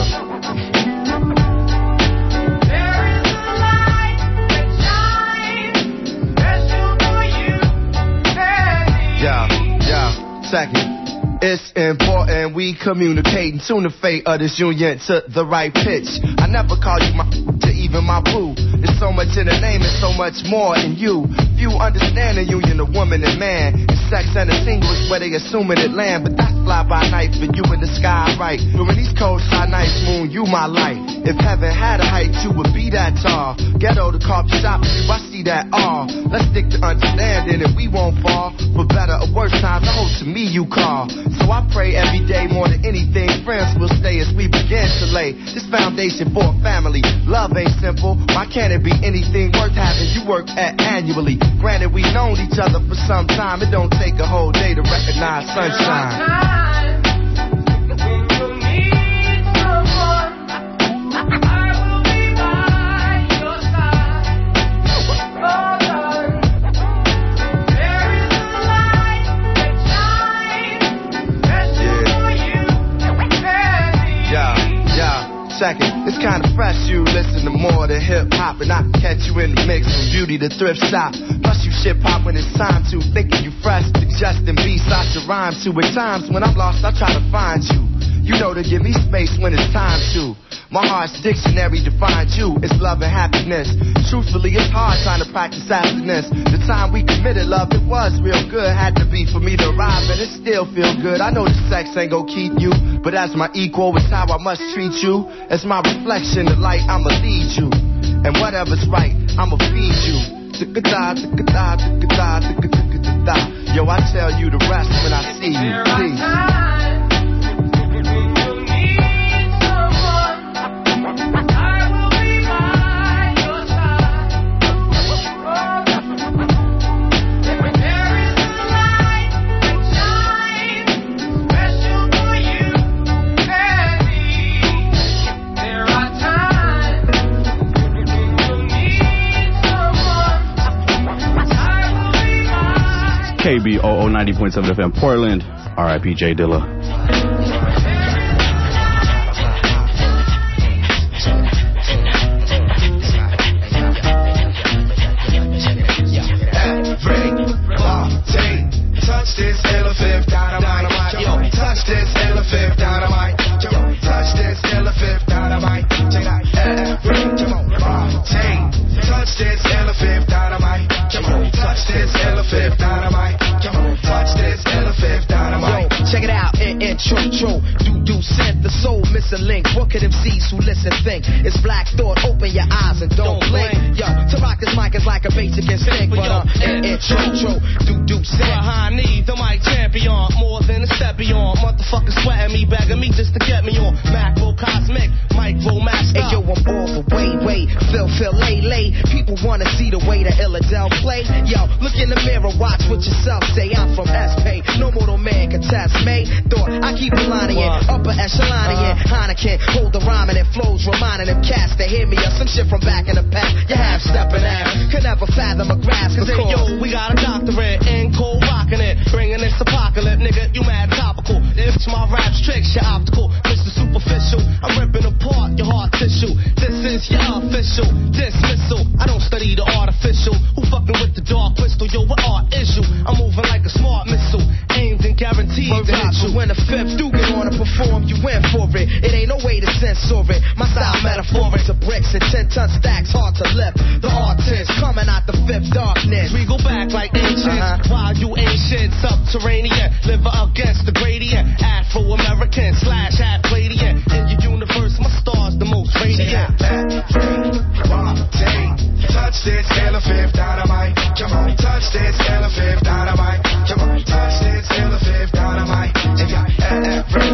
There is a light that shines special for you and me. Yeah, yeah, second. It's important we communicate and tune the fate of this union to the right pitch. I never call you my to even my boo. There's so much in the name and so much more in you. Few understand the union of woman and man. And sex and a single is where they assuming it land. But that's fly by night for you in the sky, right? During these cold sky nights, moon, you my light. If heaven had a height, you would be that tall. Ghetto the coffee shop, you, I see that all. Let's stick to understanding and we won't fall. For better or worse times, I hope to me you call. So I pray every day more than anything. Friends will stay as we begin to lay this foundation for a family. Love ain't simple. Why can't it be anything worth having you work at annually? Granted, we've known each other for some time. It don't take a whole day to recognize sunshine. Second, it's kinda fresh, you listen to more than hip hop, and I can catch you in the mix from beauty to thrift shop. Plus you shit pop when it's time to, thinking you fresh, suggesting beats I should rhyme to. At times when I'm lost, I try to find you. You know to give me space when it's time to. My heart's dictionary defines you. It's love and happiness. Truthfully, it's hard trying to practice happiness. The time we committed love, it was real good. Had to be for me to arrive, and it still feel good. I know the sex ain't gon' keep you, but as my equal, it's how I must treat you. As my reflection, the light, I'ma lead you. And whatever's right, I'ma feed you. Tick-a-da, tick-a-da, tick-a-da, tick-a-da. Yo, I tell you the rest when I see you. Please. K B O O ninety point seven F M Portland, R I P J Dilla. Touch this elephant, dynamite. Yo, touch this elephant, dynamite. Yo, touch this elephant, dynamite. Touch this elephant, dynamite. Touch this elephant, dynamite. Touch this elephant, dynamite. Yo, check it out, in intro, tro. Do do sent the soul missing link. What could M Cs who listen think? It's black thought. Open your eyes and don't blink. Yo, to rock this mic is like a basic instinct, but uh, in intro, tro. Do do sent. Behind me, the mic champion, more than a step beyond. Motherfuckers sweating me, begging me just to get me on. Macro cosmic, micro master. Hey yo, I'm all for way, way. Phil, Phil, lay, lay. People wanna see the way that Illadel play. Yo, look in the mirror, watch what yourself say. I'm from S-Pay, no mortal man can test me. Thought I keep the line in, upper echelon in. Heineken, hold the rhyming and flows, reminding them cats to hear me of some shit from back in the past. You half stepping out, could never fathom a grasp. Cause hey, yo, we got a doctorate in cold rocking it, bringing this apocalypse, nigga. You mad topical? If my rap's tricks, you're optical. Mister Superficial, I'm ripping apart your heart tissue. This is your official dismissal. I don't study the artificial. Who fucking with the dark crystal? Yo, what art is you? I'm moving like a smart missile, aimed and guaranteed to hit you. When the fifth do get on to perform, you win for it. It ain't no way to censor it. My style metaphoric to bricks and ten ton stacks, hard to lift. The artist coming out the fifth darkness. We go back like ancients, uh-huh. While you ancient subterranean, live against the gradient. Afro-American slash half Palladian. In your universe, my star's the most radiant. Touch this elephant, dynamite. Come on, touch this elephant, dynamite. Come on, touch this elephant, dynamite. If you ever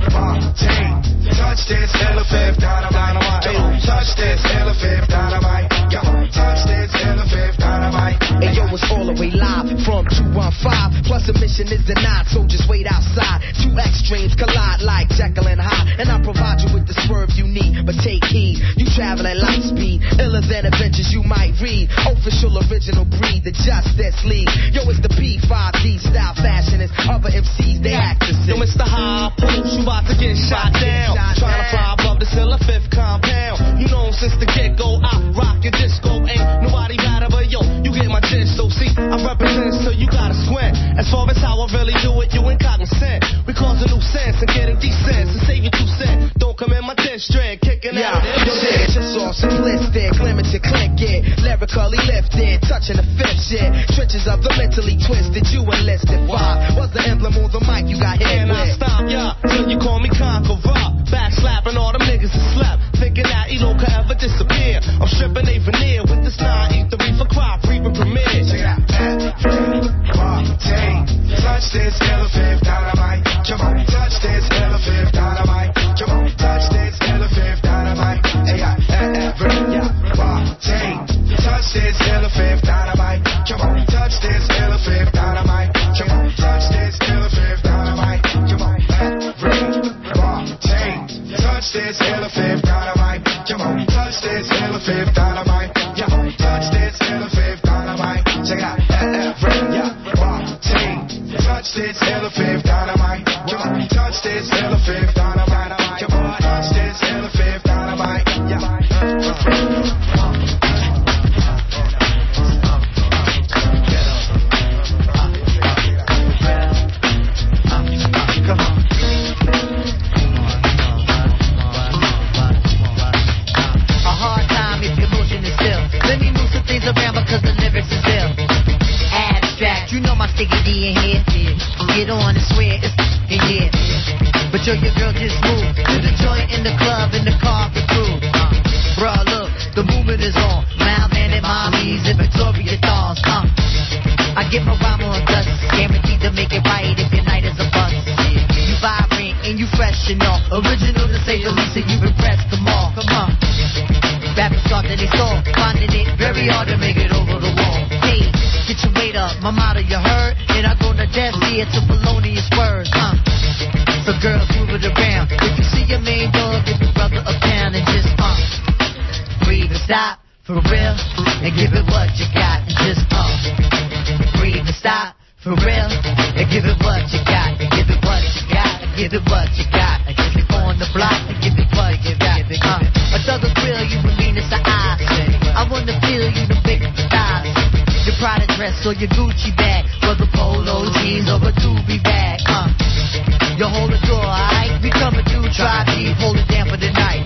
touch this elephant, dynamite. Touch this elephant, dynamite. Touch this elephant, dynamite. And yo, it's all the way live from two one five. Plus a mission is denied, so just wait outside. Two extremes collide like Jekyll and Hyde. And I provide you with the swerve you need, but take heed. You travel at light speed, iller than adventures you might read. Official original breed, the Justice League. Yo, it's the B five D style fashionist. Other M Cs, they act the same. Yo, Mister High Pulse, you about to get shot down. Trying to fly above the Silla fifth compound. You know since the get-go, I rock your disco. Ain't nobody better but yo, you get my gist. So see, I represent so you gotta squint. As far as how I really do it, you ain't cognizant. We cause a new sense and getting decent. To save you two cents, don't come in my my district, kicking out of this shit. Just all simplistic, limited, click it, lyrically lifted, touching the fifth shit. Trenches of the mentally twisted, you enlisted. Why? Was the emblem on the mic you got hit and with? I stop ya till you call me conqueror. Back slapping all them niggas that slept, thinking that Elo could ever disappear. I'm stripping a veneer with this nine, eat the reefer crop, reaping premiere. Check it out. Touch this elephant dynamite. Come on, touch this elephant dynamite. Come on, touch this elephant dynamite. Hey, I, every, yeah, rotate. Touch this elephant dynamite. Come on, touch this elephant dynamite. Come on, touch this elephant dynamite. Come on, every, rotate. Touch this elephant dynamite. Come on, touch this elephant dynamite. Yeah, touch this elephant dynamite. Check it out. Every, yeah, rotate. Touch this elephant dynamite. Come on, touch this elephant dynamite. Come on, touch this elephant dynamite. Yeah. In here, get on and swear it's in here. But yo, your girl just moved to the joint in the club in the carpet crew. Uh, bruh, look, the movement is on. Malman and mommies and Victoria dolls. Uh, I get my rhyme on dust, guaranteed to make it right if your night is a bust. Yeah. You vibrant and you fresh and all, original to say the least, and you've impressed them all. Come on, rappers thought that they saw, finding it very hard to make it over the wall. Hey, get your weight up, my motto you heard. And I go to death here to felonious words, huh? So girls, move it around. If you see your main dog, give your brother a pound and just uh breathe and stop for real and give it what you got and just uh breathe and stop for real and give it what you got and give it what you got and give it what you got and give it on the block and give it what you got. Uh, another grill, you would mean it's an eye. I wanna feel you the big thighs. Your Prada dress or your Gucci bag, whether polo jeans or a doobie bag, uh. You hold the door, alright? We coming through, try deep, hold it down for the night.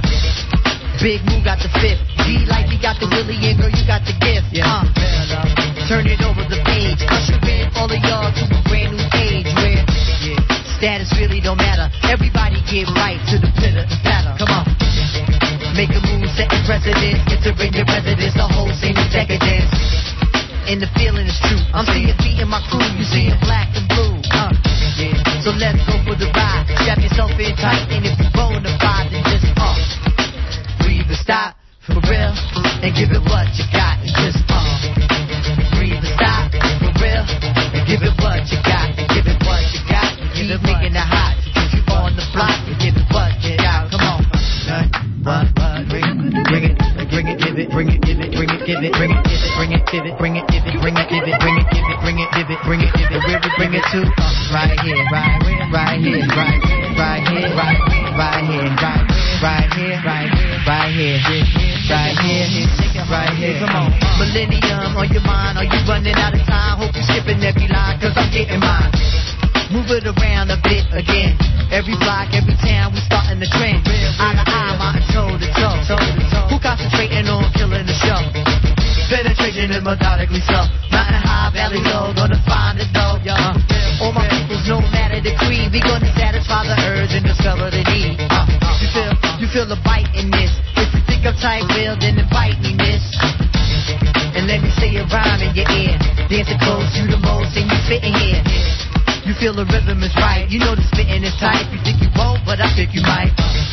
Big Moo got the fifth, G like he got the Willie, and girl you got the gift, uh. Turn it over the page, usher in all of y'all to a brand new age where status really don't matter. Everybody get right to the pitter and patter. Come on, make a move, setting precedence, entering your residence, the whole scene is decadence. And the feeling is true. I'm seeing feet in my crew, you seeing black and blue. Uh, yeah. So let's go for the ride. Strap yourself in tight, and if you bona fide, then just uh breathe and stop for real, and give it what you got, and just uh breathe and stop for real, and give it what you got, and give it what you got, and give it making it hot. Cause you on the block, and give it what you got. Come on, what, what, bring it, bring it, bring it, give it, bring it, give it, bring it, give it, bring it, give it, bring it, give it, bring it, give it, bring it, give it, bring it, give it, bring it, give it, bring it, give it, where we bring it to? Right here, right here, right here, right here, right here, right right here, right right here, right right here, right here, right here. Come on, Millennium on your mind, are you running out of time? Hope you skipping every line, cause I'm getting mine. Move it around a bit again. Every block, every town, we starting the trend. Eye to eye, mountain toe to toe. Who concentrating on killing the show? Penetration is methodically so. Mountain high, valley low, gonna find it though, yo. All my peoples, no matter the creed, we gonna satisfy the urge and discover the need. Uh, you feel, you feel the bite in this. If you think I'm tight, well, then invite me, miss. And let me say a rhyme in your ear. Dancing close, you the most, and you fit in here. You feel the rhythm is right. You know the spitting is tight. You think you won't, but I think you might.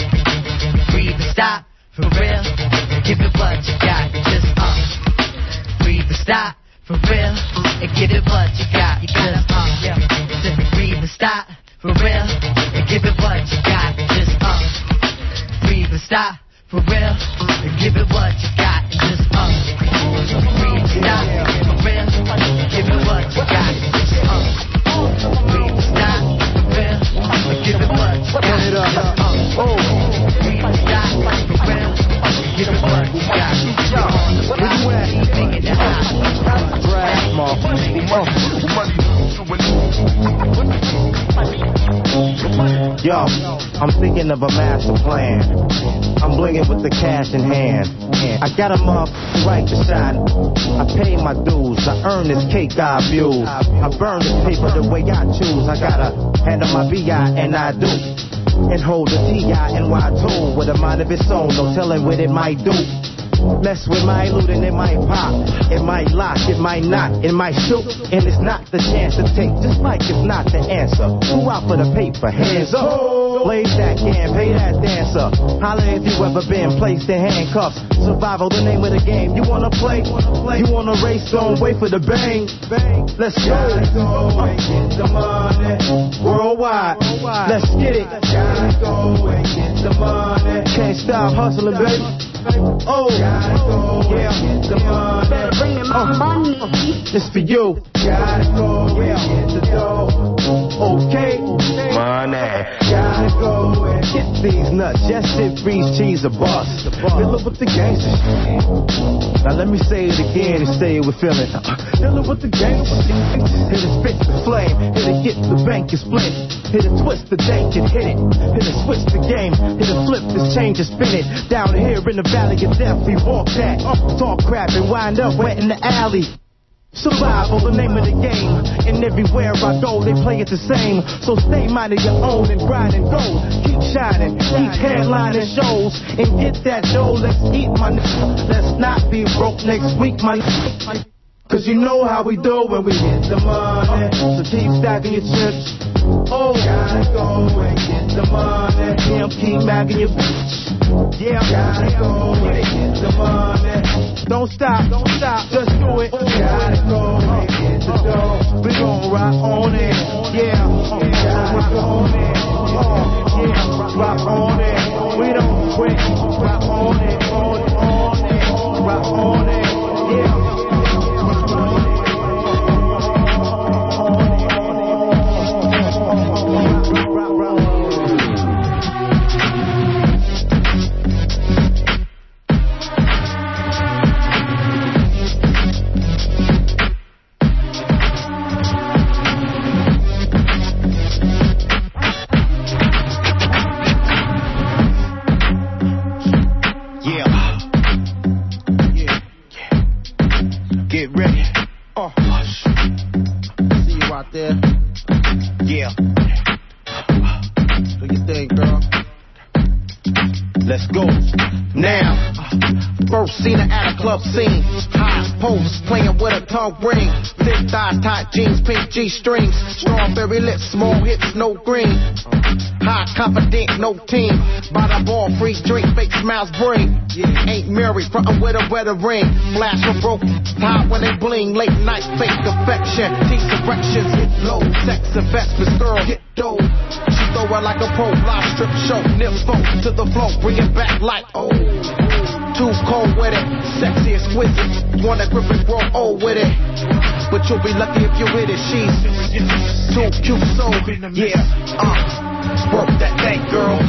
Breathe and stop, for real. Give it what you got. Just uh. Breathe and stop, for real. And give it what you got. You gotta uh. Yeah. Just breathe and stop, for real. And give it what you got. Just uh. Breathe and stop, for real. And give it what you got. Just uh. Breathe and stop, for real. Give it what you got. Just uh. Breathe and stop, for real. Give it what you got. Just uh. Breathe and stop, for real. Give it what you got. Where you at? Making it hot. Brad, motherfucker. Money. Yo, I'm thinking of a master plan. I'm blinging with the cash in hand. I got a motherfucking right to shine. I pay my dues. I earn this cake I abuse. I burn this paper the way I choose. I gotta handle my B I and I do. And hold the T I N Y two with a mind of its own. No telling what it might do. Mess with my loot and it might pop. It might lock, it might not, it might shoot. And it's not the chance to take, just like it's not the answer. Who out for the paper? Hands up. Blaze that can, pay that dancer. Holla if you ever been placed in handcuffs. Survival, the name of the game. You wanna play? You wanna race? Don't wait for the bang. Let's go. Uh, get the money. Worldwide. Let's get it. Gotta go and get the money. Can't stop hustling, baby. Oh, yeah, get the money. Better bring me my money. This for you. Gotta go, yeah, get the dough. Okay, money. Gotta go and get these nuts. Yes, it freeze cheese a bust. Dealing with the gangster shit. Now let me say it again and say it with feeling. Dealing with the gangster shit. Hit it, spit the flame. Hit it, get the bank and split. Hit it, twist the dank and hit it. Hit it, switch the game. Hit it, flip this change and spin it. Down here in the valley of death, we walk that. Up, talk crap and wind up wet in the alley. Survival, the name of the game. And everywhere I go, they play it the same. So stay minded your own and grind and go. Keep shining, keep headlining shows. And get that dough, let's eat my n- Let's not be broke next week, my n- Cause you know how we do when we get the money. So keep stacking your chips. Oh, gotta go and get the money. Yeah, keep bagging your bitch. Yeah, gotta go and get the money. Don't stop, don't stop, just do it. Gotta go and get the dough. We gon' rock on it. Yeah, rock on it. Oh, yeah, rock on it. We don't quit. Rock on it, on it, on it. Rock on it. Yeah. Scene, high post, playing with a tongue ring, thick thighs, tight jeans, pink G strings, strawberry lips, small hips, no green, high confident, no team, by the ball, free drink, fake smiles bring, ain't married, frontin' with a wedding ring, flash for broke, high when they bling, late night, fake affection, teeth erections, hit low, sex investments, girl, get dough, she throw it like a pro, live strip show, nympho, to the flow, bring it back like, oh. Too cold with it, sexy, exquisite. Wanna grip and grow old with it, but you'll be lucky if you're with it. She's too cute, so yeah. Uh, work that thing, girl.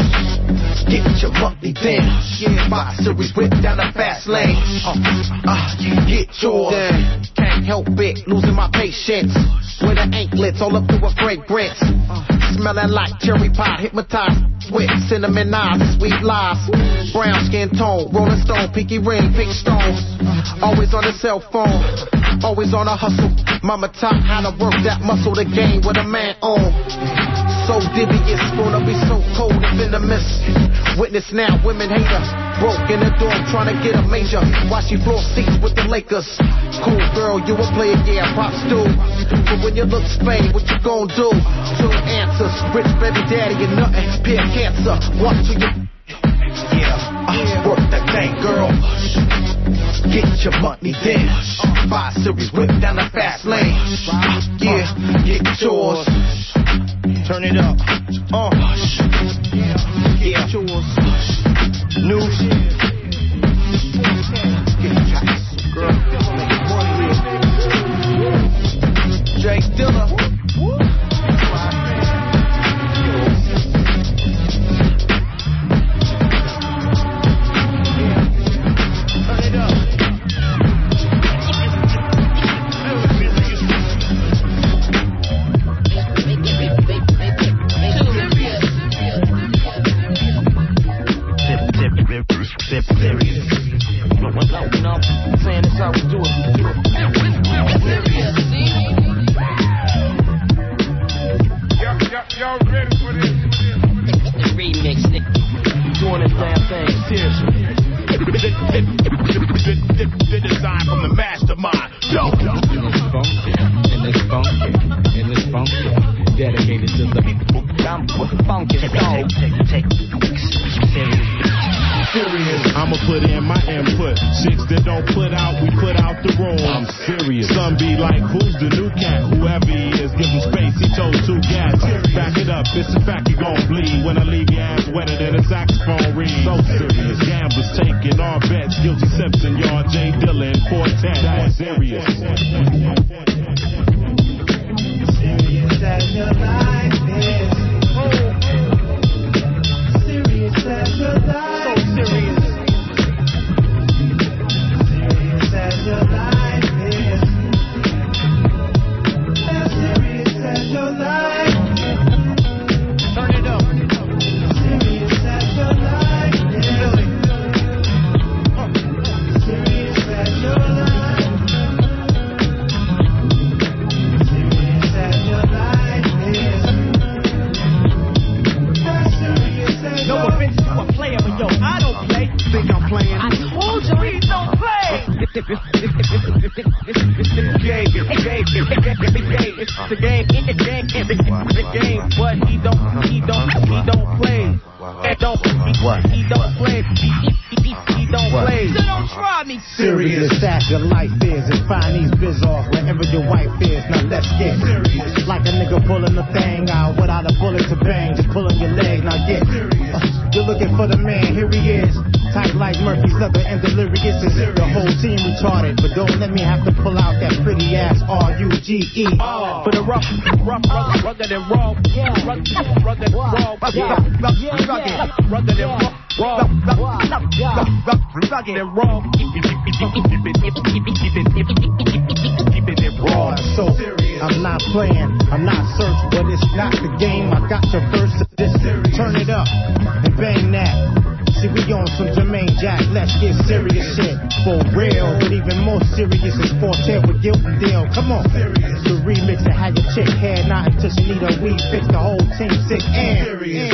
Get your monthly then. Yeah, my series whip down the fast lane. Uh, uh, you get yours. Then can't help it, losing my patience. With the anklets all up to a fragrance. Uh, smelling like cherry pie, hypnotized with cinnamon eyes, sweet lies. Brown skin tone, rolling stone, pinky ring, pink stones. Always on the cell phone, always on a hustle. Mama taught how to work that muscle, the game with a man on. So devious, gonna be so cold and venomous. Witness now, women hater. Broke in the door, trying to get a major. While she floor seats with the Lakers. Cool girl, you a player, yeah, props do. But when you look Spain, what you gon' do? Two answers, rich baby daddy and nothing. Peer cancer, what to you? Yeah, uh, work that thing, girl. Get your money then. Five series whip down the fast lane. Uh, yeah, get yours. Turn it up. Uh, yeah, get yours. New shit. Get your girl. Jay Dilla. serious. You know what I'm saying? That's how we do it. Serious. Y'all ready for this? Remix, nigga. Doing this damn thing seriously. The design from the mastermind. Yo, yo. And it's funky, and it's funky, dedicated to the people. I'm funky, dog. Take, take, serious. Serious. I'ma put in my input. Chicks that don't put out, we put out the room. I'm serious. Some be like, who's the new cat? Whoever he is, give him space. He told two guys. Back it up, it's a fact you gon' bleed when I leave your ass wetter than a saxophone reed. So serious. Gamblers taking our bets. Guilty Simpson, y'all J Dilla and Quartet. That's serious. Serious as your life is. Serious as your life is. So serious. Serious as your life is. As serious as your life. Turn it up. Serious as your life is. Serious as your life. Serious as your life is. As serious as No your offense to a player, but yo, I don't play. Think I'm playing? I told you we don't play. It's the game. It's the game. It's the game. It's the game. It's the game. But he don't. He don't. He don't play. He don't. He, he don't play. He, he, he don't play. So don't try me. Serious as your life is, and find these biz off wherever your wife is. Now let's get serious. Like a nigga pulling the thing out without a bullet to bang, just pulling your leg. Now get serious. Uh, you're looking for the man, here he is. Tight like Murphy's leather and delirious is the whole team retarded. But don't let me have to pull out that pretty ass R U G E. Oh. For the rough, rough, rough, rugged and raw. Yeah. Rugged, rugged, raw. Yeah. Rugged, rugged and raw. Raw, rugged and raw. Keep it raw. So I'm not playing, I'm not searching, but it's not the game. I got your verse of this. Turn it up and bang that. See, we on some Jermaine Jack, let's get serious shit. For real, but even more serious is Quartet with Guilt and Deal. Come on, the remix that had your chick hair not until she need a weed fix. The whole team sick and serious.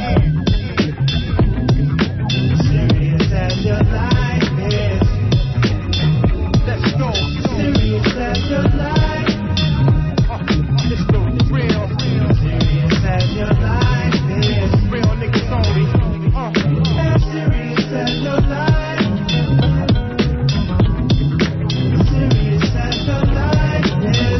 serious as your life is. Let's go. Serious as your life. It's the real. Serious as your life is. Real niggas only. As serious as your life. Serious as your life is.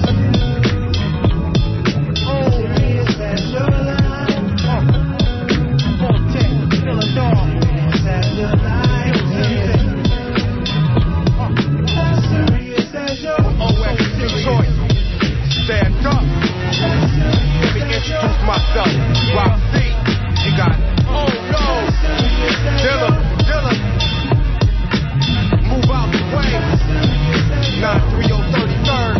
Serious as your life. Quartet, Illinois. Serious as your life is. As serious as your O X Detroit. Stand up. Let me introduce myself. Rock C. You got Oh no. Dilla, Dilla. Move out the way. nine three oh thirty-third.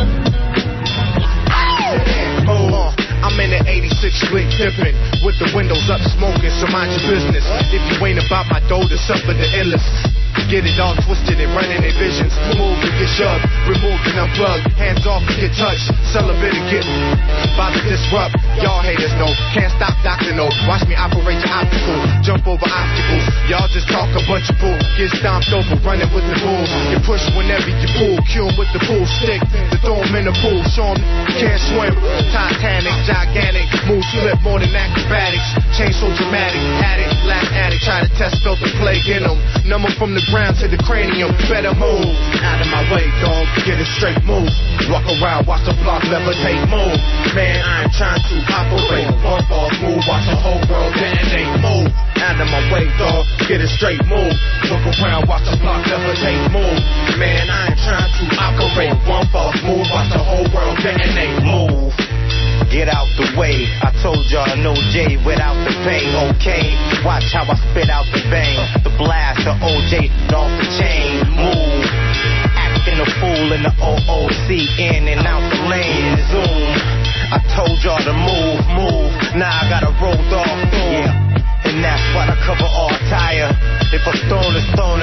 Oh, I'm in the eighty-six split tipping with the windows up smoking, so mind your business. If you ain't about my dough, to suffer the illest. Get it all twisted and running their visions. Move and get shoved, remove and unplug. Hands off and get touched. Celibate and get about to disrupt. Y'all haters know, can't stop Doctor No. Watch me operate your optical, jump over obstacles. Y'all just talk a bunch of bull. Get stomped over, running with the bulls. You push whenever you pull, kill 'em with the pool stick. The throw 'em in the pool, show 'em can't swim. Titanic, gigantic, move slip more than acrobatics. Change so dramatic, addict, last addict. Try to test, felt the plague in 'em. Numb 'em from the ground to the cranium. Better move out of my way, dog. Get a straight move. Walk around, watch the block levitate, move. Man, I ain't trying to operate. One ball move, watch the whole world detonate. Move out of my way, dog. Get a straight move. Look around, watch the block levitate, move. Man, I ain't trying to operate. One ball move, watch the whole world detonate. Move. Get out the way. I told y'all no J without the pain. Okay, watch how I spit out the bang. The blast, the O J off the chain. Move, acting a fool in the O O C, in and out the lane. Zoom. I told y'all to move, move. Now I gotta roll off. Yeah. And that's what I cover all tire. If a stone is thrown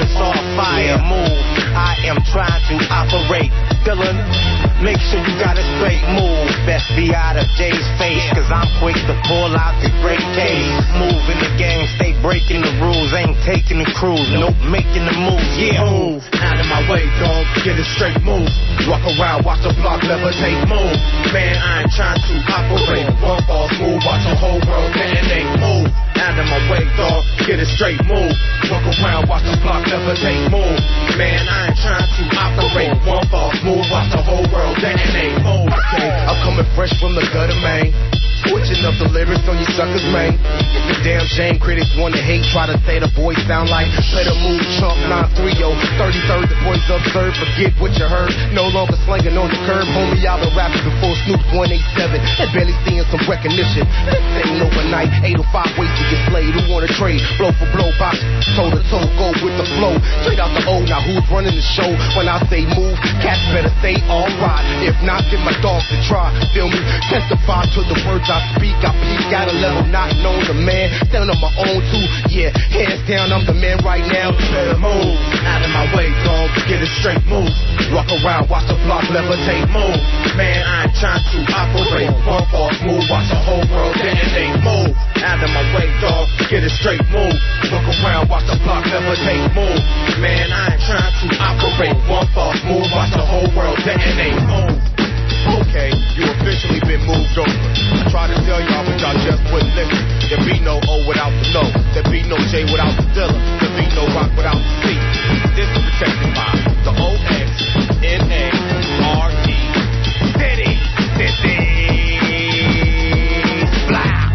Yeah, move. I am trying to operate. Dylan, make sure you got a straight move. Best be out of Jay's face, cause I'm quick to pull out the great case. Move in the game, stay breaking the rules. Ain't taking the cruise, nope, making the moves. Yeah, Move out of my way, dog. Get a straight move. Walk around, watch the block, levitate, move. Man, I ain't trying to operate. One ball smooth, watch the whole world detonate. Move out of my way, dog. Get a straight move. Walk around, watch the block, levitate, move. Man, I ain't trying to operate. One ball smooth, watch the whole world detonate. Move. Okay, I'm coming fresh from the gutter, man. Switching up the lyrics on you suckers, man. It's a damn shame critics wanna hate, try to say the boys sound like play the move, chump nine three oh. thirty-third, the boys observe, forget what you heard. No longer slanging on the curb, homie, I've been rapping before Snoop one eighty-seven. And barely seeing some recognition. This ain't overnight, eight oh five ways to get slayed. Who wanna trade? Blow for blow, box, toe to toe, go with the flow. Straight out the O, now who's running the show? When I say move, cats better stay alright. If not, give my dogs a try. Feel me? Testify to the words I speak. I peak at a level not known to man. Stand on my own too. Yeah, hands down, I'm the man right now. Better move out of my way, dog. Get a straight move. Walk around, watch the block, levitate, move. Man, I ain't trying to operate. One ball smooth, watch the whole world detonate. Move out of my way, dog. Get a straight move. Look around, watch the block, levitate, move. Man, I ain't trying to operate. One ball smooth, watch the whole world detonate. Move. Okay, you officially been moved over. I tried to tell y'all, but y'all just wouldn't listen. There be no O without the no. There be no J without the Dilla. There be no rock without the C. This is protected by the O X N A R E. City, city, fly.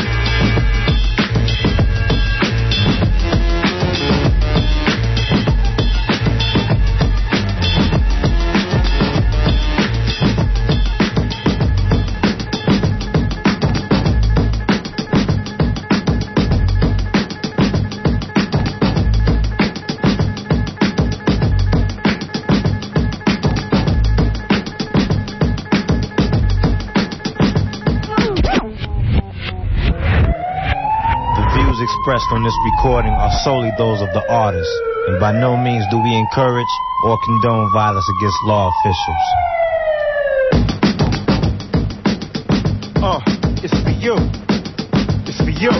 Expressed on this recording are solely those of the artist, and by no means do we encourage or condone violence against law officials. Uh, it's for you. It's for you.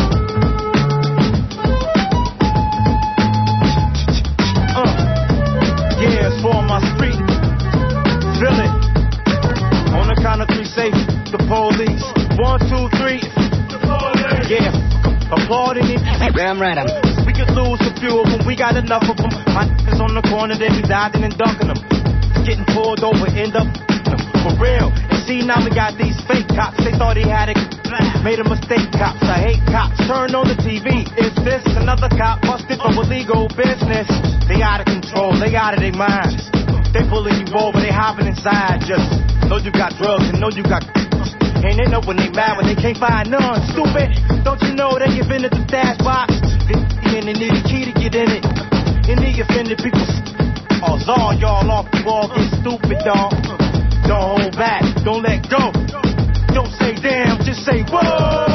Uh, yeah, it's for my street. Feel it. On the count of three, say the police. One, two, three. The police. Yeah. Applauding it. Damn right, I'm. We could lose a few of them, we got enough of them. My niggas on the corner, they be diving and dunking them. Getting pulled over, end up for real. And see, now we got these fake cops. They thought he had it. Made a mistake, cops. I hate cops. Turn on the T V. Is this another cop busted for illegal business? They out of control, they out of their minds. They pulling you over, they hopping inside. Just know you got drugs and know you got. And they know when they mad when they can't find none. Stupid, don't you know they give in at the stash box? They and they need a key to get in it. And the offended people all all y'all off the wall, get stupid, dog. Don't hold back, don't let go. Don't say damn, just say whoa.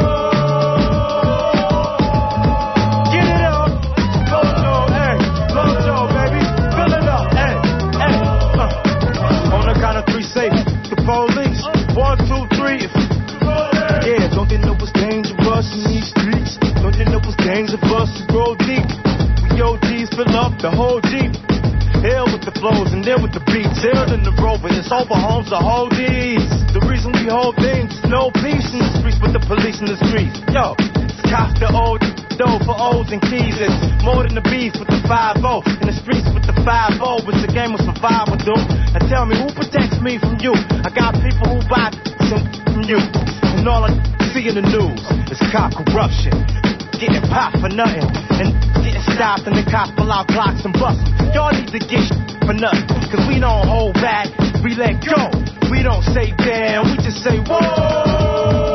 Get it up, Mojo, hey, Mojo, baby, fill it up, hey, hey. Uh. On the count of three, say the police. One, two, three. Yeah, don't they know it's dangerous in these streets? Don't they know it's dangerous to grow deep? We O Gs fill up the whole Jeep. Hell with the flows and then with the beats. Hell in the rover, it's over homes, the whole D's. The reason we hold things is no peace in the streets with the police in the streets. Yo, it's cops the old dough for O's and keys. It's more than the beef with the five oh. In the streets with the five oh, it's a game of survival, dude. Now tell me, who protects me from you? I got people who buy some from you. And all I see in the news is cop corruption. Getting popped for nothing. And getting stopped and the cops pull out blocks and bust them. Y'all need to get for nothing. Cause we don't hold back, we let go. We don't say damn, we just say whoa.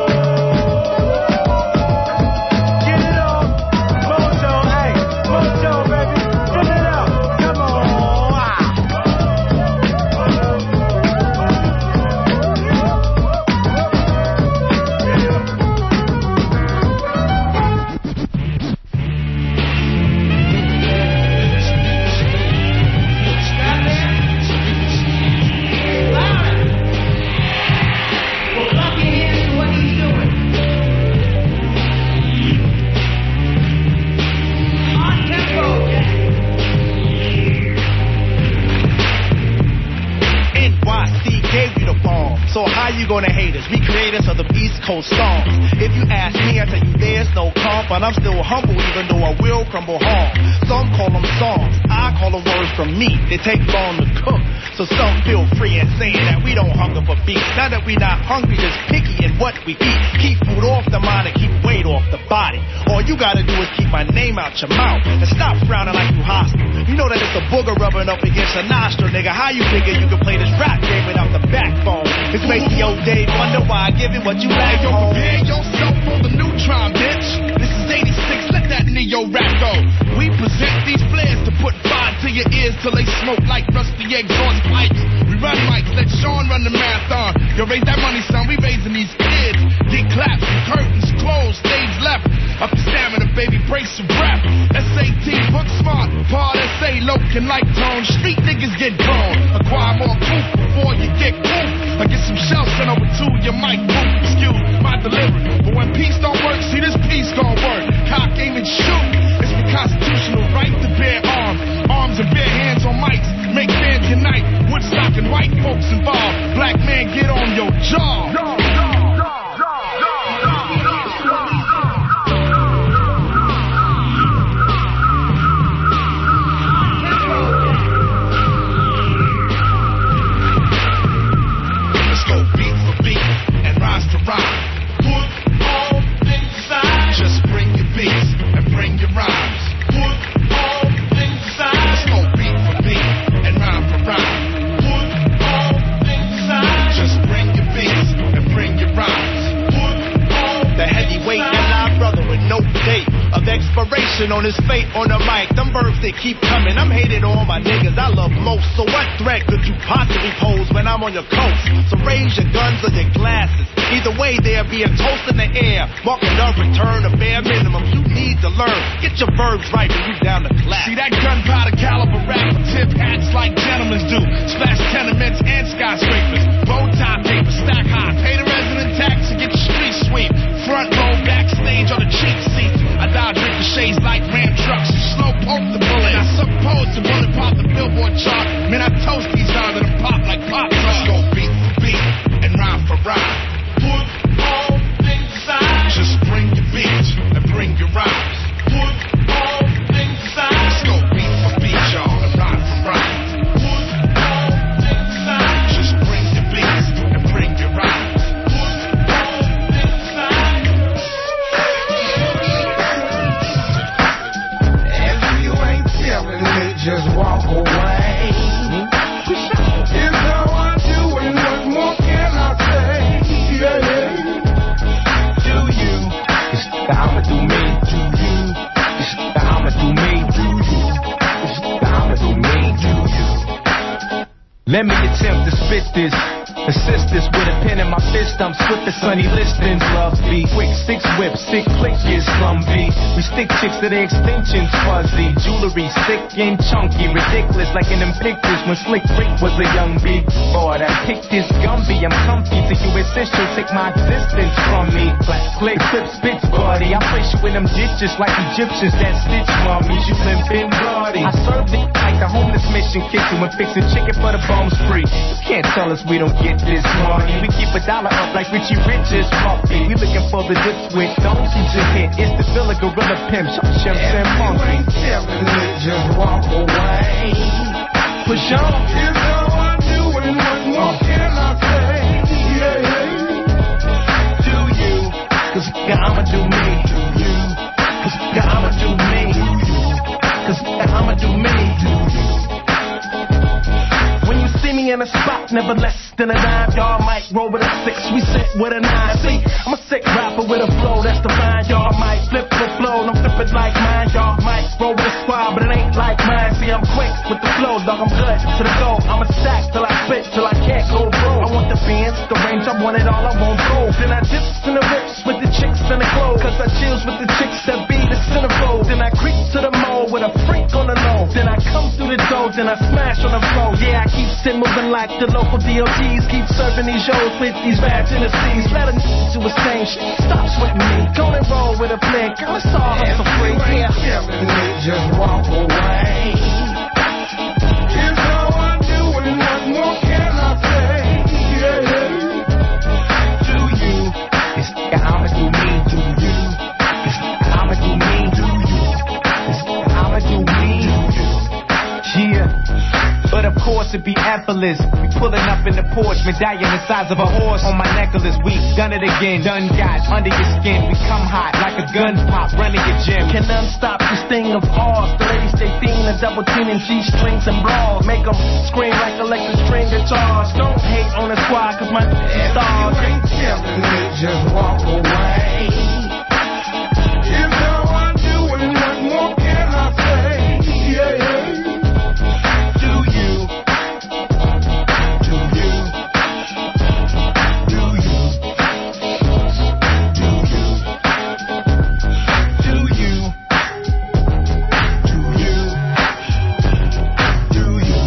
Coast songs. If you ask me, I tell you there's no comp, but I'm still humble even though I will crumble hard. Some call them songs, I call them words from me. They take long to cook, so some feel free in saying that we don't hunger for beats. Not that we not hungry, just picky in what we eat. Keep food off the mind and keep weight off the body. All you gotta do is keep my name out your mouth and stop frowning like you hostile. You know that it's a booger rubbing up against a nostril, nigga. How you figure you can play this rap game without the backbone? This makes the old Dave wonder why I give it what you like. Yo, prepare yourself for the neutron, bitch. This is eighty-six, let that neo rap go. We present these flares to put fire to your ears till they smoke like rusty exhaust pipes. We run mics, let Sean run the marathon. Yo, raise that money, son, we raising these kids. Get claps, curtains closed, stage left. Up the stamina, baby, brace your breath. S A T, book smart, Paul S A, Loken like tone. Street niggas get gone. Acquire more proof before you get proof. I get some shells sent over to your mic booth. Excuse my delivery, but when peace don't work, see this piece gon' work. Cock, aim, and shoot. It's the constitutional right to bear arms. Arms and bare hands on mics. Make fans unite. Woodstock and white folks involved. Black man, get on your jaw. Let's go beat for beat and rise to rhyme. Put all things aside. Just bring your beats and bring your rhymes. Put all things aside. Let's go beat for beat and rhyme for rhyme. Put all things aside. Just bring your beats and bring your rhymes. Put all the heavyweight and live brother with no date of expiration on his fate on the mic. Them verbs they keep coming. I'm hated on my niggas I love most. So what threat could you possibly pose when I'm on your coast? So raise your guns or your glasses. Either way, there'll be a toast in the air, marking the return of bare minimum. You need to learn. Get your verbs right when you down to class. See that gunpowder caliber rapper tip hats like gentlemen do. Splash tenements and skyscrapers. Bow tie paper, stack high. Pay the resident tax and get the street sweep. Front row, backstage on the cheap seats. I dodge ricochets like ram trucks. You slow poke the bullet. I suppose the bullet pop the billboard chart. Man, I toast these arms and them pop like pop. Let's go beat for beat and rhyme for rhyme. Put all things aside. Just bring your beats and bring your rhymes. Put all things aside. Let's go beat for beat, y'all, and rhyme for rhyme. Put all things aside. Just bring your beats and bring your rhymes. Put all things aside. If you ain't feeling it, just walk away. If no one doing, what more can I say? Yeah, yeah. Do you? It's the I'ma do me. Do you? It's the I'ma do me. Do you? It's the I'ma do me. Do you? Let me attempt to spit this. Assist this with a pen in my fist. I'm swift as sunny listings. Love be quick, six whips, sick click is slumby. We stick chicks to the extensions fuzzy. Jewelry sick and chunky, ridiculous like in them pictures when Slick Rick was a young big boy that kicked his Gumby. I'm comfy to you assist you, take my existence from me. Black click, clip, spits, buddy. I place you in them ditches like Egyptians that stitch mummies. You limpin' bloody. I serve it like the homeless mission kitchen when fixing chicken for the bones free. You can't tell us we don't get this money. We keep a dollar up like Richie Rich is puppy. We looking for the dips with those who just hit. It's the Villa Gorilla Pimp, Chef and Funky. If you ain't feeling it, just walk away. Push on. If no one doing, what more can I say? Yeah, yeah. Do you? Cause I'ma do me. Do you? Cause I'ma do me. Do you? Cause I'ma do me. Do you? When you see me in a spot, never less than a nine. Y'all might roll with a six, we sit with a nine. See, I'm a sick rapper with a flow that's divine. Y'all might flip the flow, don't flip it like mine. Y'all might roll with a squad, but it ain't like mine. See, I'm quick with the flow, dog, I'm good to the goal. I'm a stack till I spit, till I can't go broke. I want the bands, the range, I want it all, I won't go. Then I dips in the rips with the chicks in the clothes. Cause I chills with the chicks that be the centerfold. Then I creep to the mall with a freak on the low. Then I come through the door, then I smash on the floor. Yeah, I keep sitting moving like the local D O Ts. Keep serving these shows with these bad Tennessees. Let a n*** do a same shit. Stop sweating me. Go and roll with a plan. Girl, it's all hustle free. Yeah. Just walk away. If no one doing, what more can I say? Yeah, yeah. Do you? It's course it'd be effortless. We pulling up in the porch, medallion the size of a horse on my necklace. We done it again, done got under your skin. We come hot like a gun pop, running your gym. Can none stop the sting of ours? The ladies stay fiending, double teaming G-strings and bras. Make them scream like electric string guitars. Don't hate on the squad, cause my stars. You ain't telling me, just walk away. If no one doing, what more can I say? Yeah, yeah. Do you? Do you? Do you? Do you? Do you? Do you? Do you?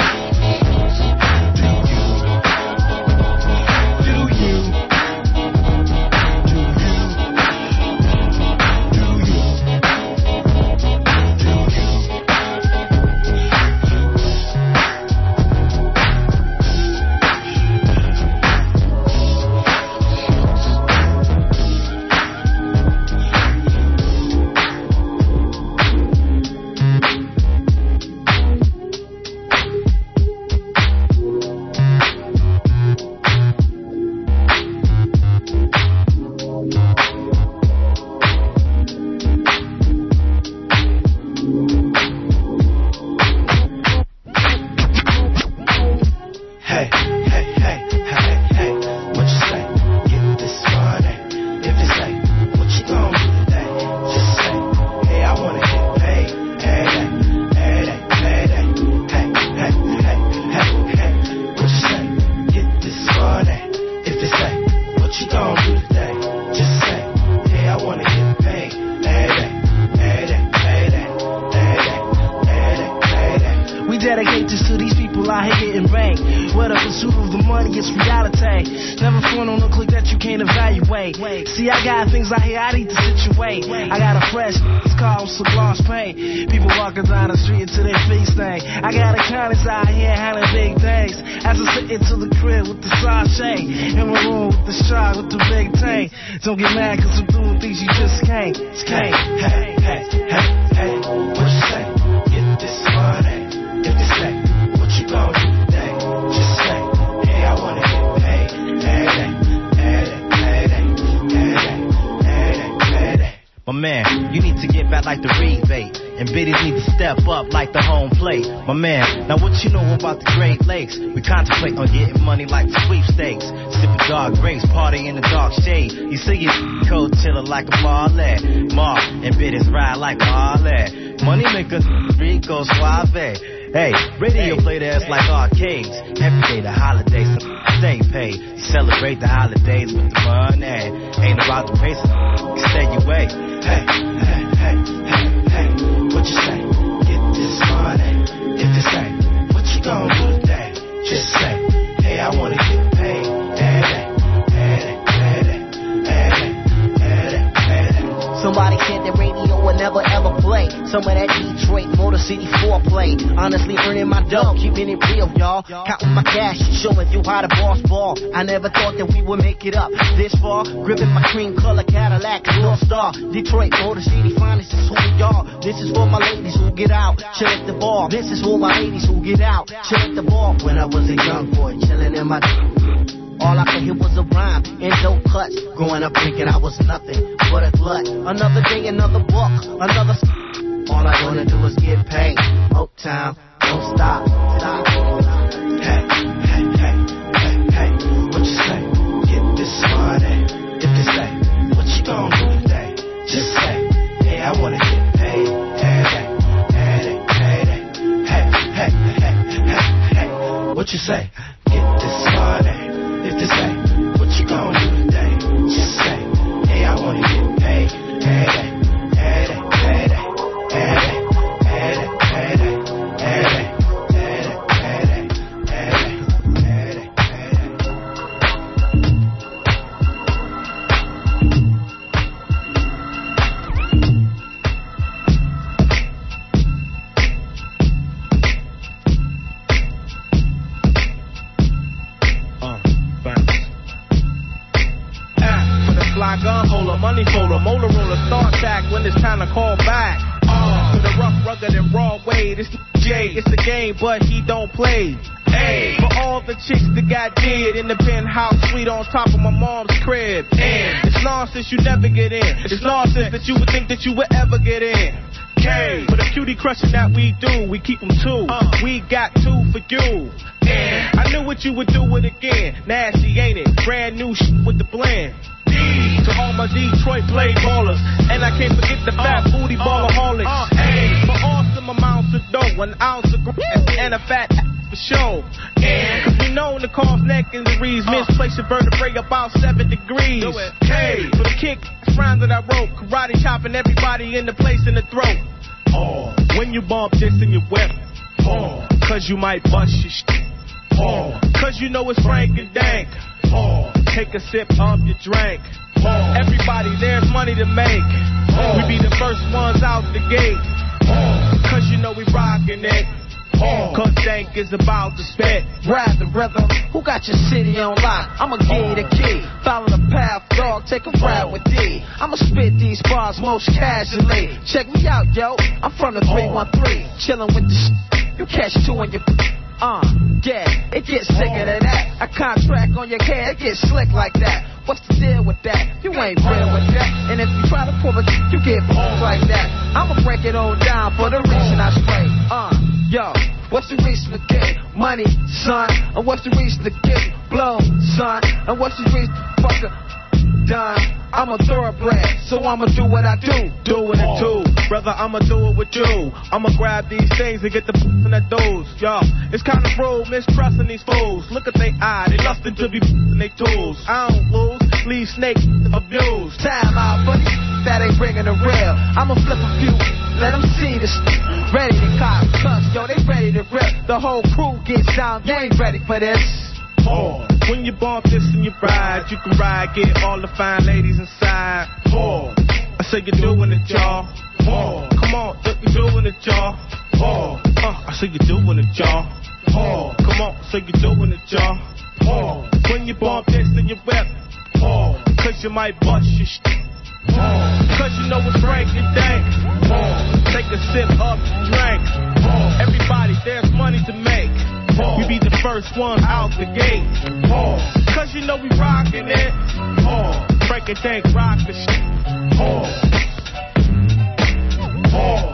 dedicate this to these people out here getting ranked. Where the pursuit of the money is reality. Never front on a click that you can't evaluate. See, I got things out here I need to situate. I got a fresh car with some gloss paint. People walking down the street until their face thing. I got accountants out here handling big things. As I sit into the crib with the sachet. In my room with the stride with the big tank. Don't get mad cause I'm doing things you just can't. Just can't. Hey, hey, hey, hey, what you say? Get this money. If they say, what you gonna do today? Just say, hey, I wanna get paid. Hey, hey, hey, hey, hey, hey, hey, hey. My man, you need to get back like the rebate. And biddies need to step up like the home plate. My man, now what you know about the Great Lakes? We contemplate on getting money like the sweepstakes. Sipping dark grapes, party in the dark shade. You see your coat chillin' like a ballet. Mark and biddies ride like a Harley. Money makers, Rico Suave. Hey, radio play the ass like arcades. Every day the holidays, stay paid. Celebrate the holidays with the money. Ain't about the pace, stay away. Hey, hey, hey, hey, hey, what you say? Get this money. If they say, what you gonna do today? Just say, hey, I wanna get paid. Hey, hey, hey, hey, hey, hey, hey. Somebody said the radio will never ever play some of that Detroit Motor City foreplay. Honestly earning my dough, keeping it real, y'all. Counting my cash, showing you how the boss ball. I never thought that we would make it up this far. Gripping my cream color Cadillac, North Star. Detroit Motor City finest is who we are. This is for my ladies who get out, chill at the bar. This is for my ladies who get out, chill at the bar. When I was a young boy, chilling in my all I could hear was a rhyme and dope cuts. Growing up thinking I was nothing but a glut. Another day, another book, another. All I wanna do is get paid. Motown, don't stop. Stop. Hey, hey, hey, hey, hey, what you say? Get this money. If they say, what you gonna do today? Just say, hey, I wanna get paid. Hey, hey, hey, hey, hey, hey, hey, hey, hey, what you say? Get this money. If they say, what you gonna do today? Just say, hey, I wanna get paid. Hey, hey, hey, hey, hey, hey, hey, hey, gun holder, money folder, motor roller, start back when it's time to call back. Uh, to the rough, rugged, and raw way Hey, this Jay, it's a game, but he don't play. Hey, for all the chicks that got dead in the penthouse suite on top of my mom's crib. And it's nonsense you never get in. It's nonsense that you would think that you would ever get in. K, for the cutie crushing that we do, we keep them two. Uh, we got two for you. And I knew what you would do it again. Nasty, ain't it? Brand new shit with the blend. To all my Detroit play ballers. And I can't forget the fat uh, booty ballaholics. Uh, uh, hey, for awesome amounts of dough, an ounce of grass and a fat for show. And cause we know the cause neck injuries, uh, misplace your vertebrae about seven degrees. Hey, for the kick rounds that I wrote, karate chopping everybody in the place in the throat. Oh, when you bump this in your whip, oh, cause you might bust your shit. Oh, cause you know it's Frank and Dank. Oh, take a sip of your drink. Oh, everybody, there's money to make. Oh, we be the first ones out the gate. Oh, cause you know we rockin' it. Oh, cause Dank is about to spit. Ride the rhythm, who got your city on lock? I'ma give you the key. Follow the path, dog, take a ride with D. I'ma spit these bars most casually. Check me out, yo, I'm from the three one three. Chillin' with the sh**, you catch two in your Uh, yeah, it gets sicker than that. A contract on your head, it gets slick like that. What's the deal with that? You ain't real with that. And if you try to pull it, you get pulled like that. I'ma break it all down for the reason I spray. Uh, yo, what's the reason to get money, son? And what's the reason to get blow, son? And what's the reason to fuck a done? I'm a thoroughbred, so I'ma do what I do. Doing it too, brother, I'ma do it with you. I'ma grab these things and get the in that dose, y'all. It's kinda rude, mistrusting these fools. Look at they eye, they lustin' to be in they tools. I don't lose, leave snake abused. Time out, buddy, that ain't bringing the real. I'ma flip a few, let them see this. Ready to cop, cuz, yo, they ready to rip. The whole crew gets down, they ain't ready for this. Oh, when you bump this in your ride, you can ride, get all the fine ladies inside. Oh, I say you're doing it, y'all. Oh, come on, you're doing it, y'all. Oh, uh, I say you're doing it, y'all. Oh, come on, say you're doing it, y'all. Oh, when you bump this in your whip. Oh, cause you might bust your shit. Oh, cause you know it's Frank and Dank. Oh, take a sip of the drink. Oh, everybody, there's money to make. Oh, we be the first ones out the gate. Oh, cause you know we rockin' it. Oh, Frank and Dank rock the shit. Oh, oh.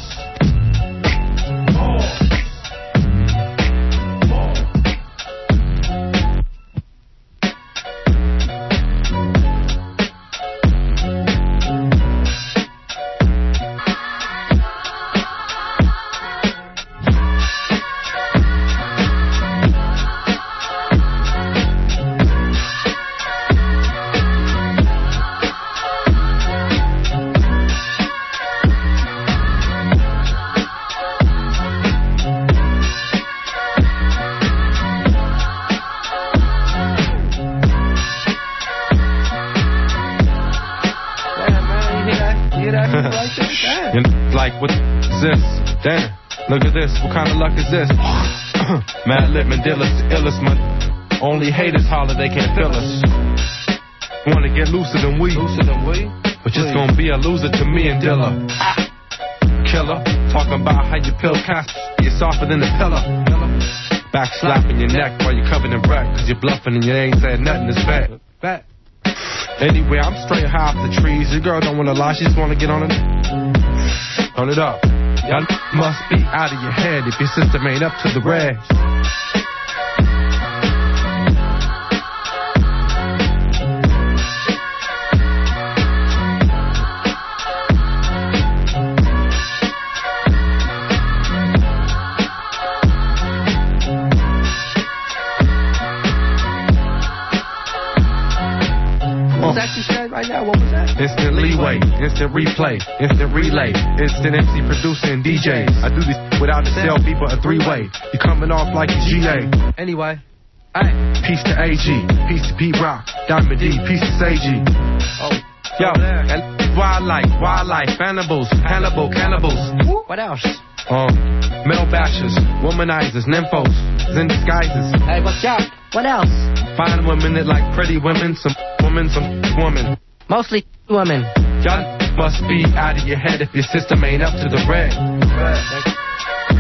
Like, what is this? Damn, look at this. What kind of luck is this? Mad Lip and Dillas, the illest, man. Only haters holler, they can't feel us. Wanna get looser than we, looser than we, but just gonna be a loser to me and Dilla. Ah. Killer, talking about how you pill cast, you're softer than a pillar. Back slapping your neck while you're covered in wreck, cause you're bluffing and you ain't saying nothing is back. Back. Anyway, I'm straight high off the trees. Your girl don't wanna lie, she just wanna get on it. Turn it up. Y'all must be out of your head if your system ain't up to the regs. What was that you said right now? What was that? Instant leeway, instant replay, instant relay, instant M C producer and D Js. I do this without the cell people a three-way. You coming off like a G A. Anyway, hey. Peace to A G, peace to Pete Rock, Diamond D, peace to Say G. Oh, yo, and wildlife, wildlife, animals, Hannibal, cannibals. What else? Um, male bashers, womanizers, nymphos, in disguises. Hey, what's up? What else? Fine women that like pretty women, some women, some women. Mostly women. Y'all must be out of your head if your system ain't up to the red.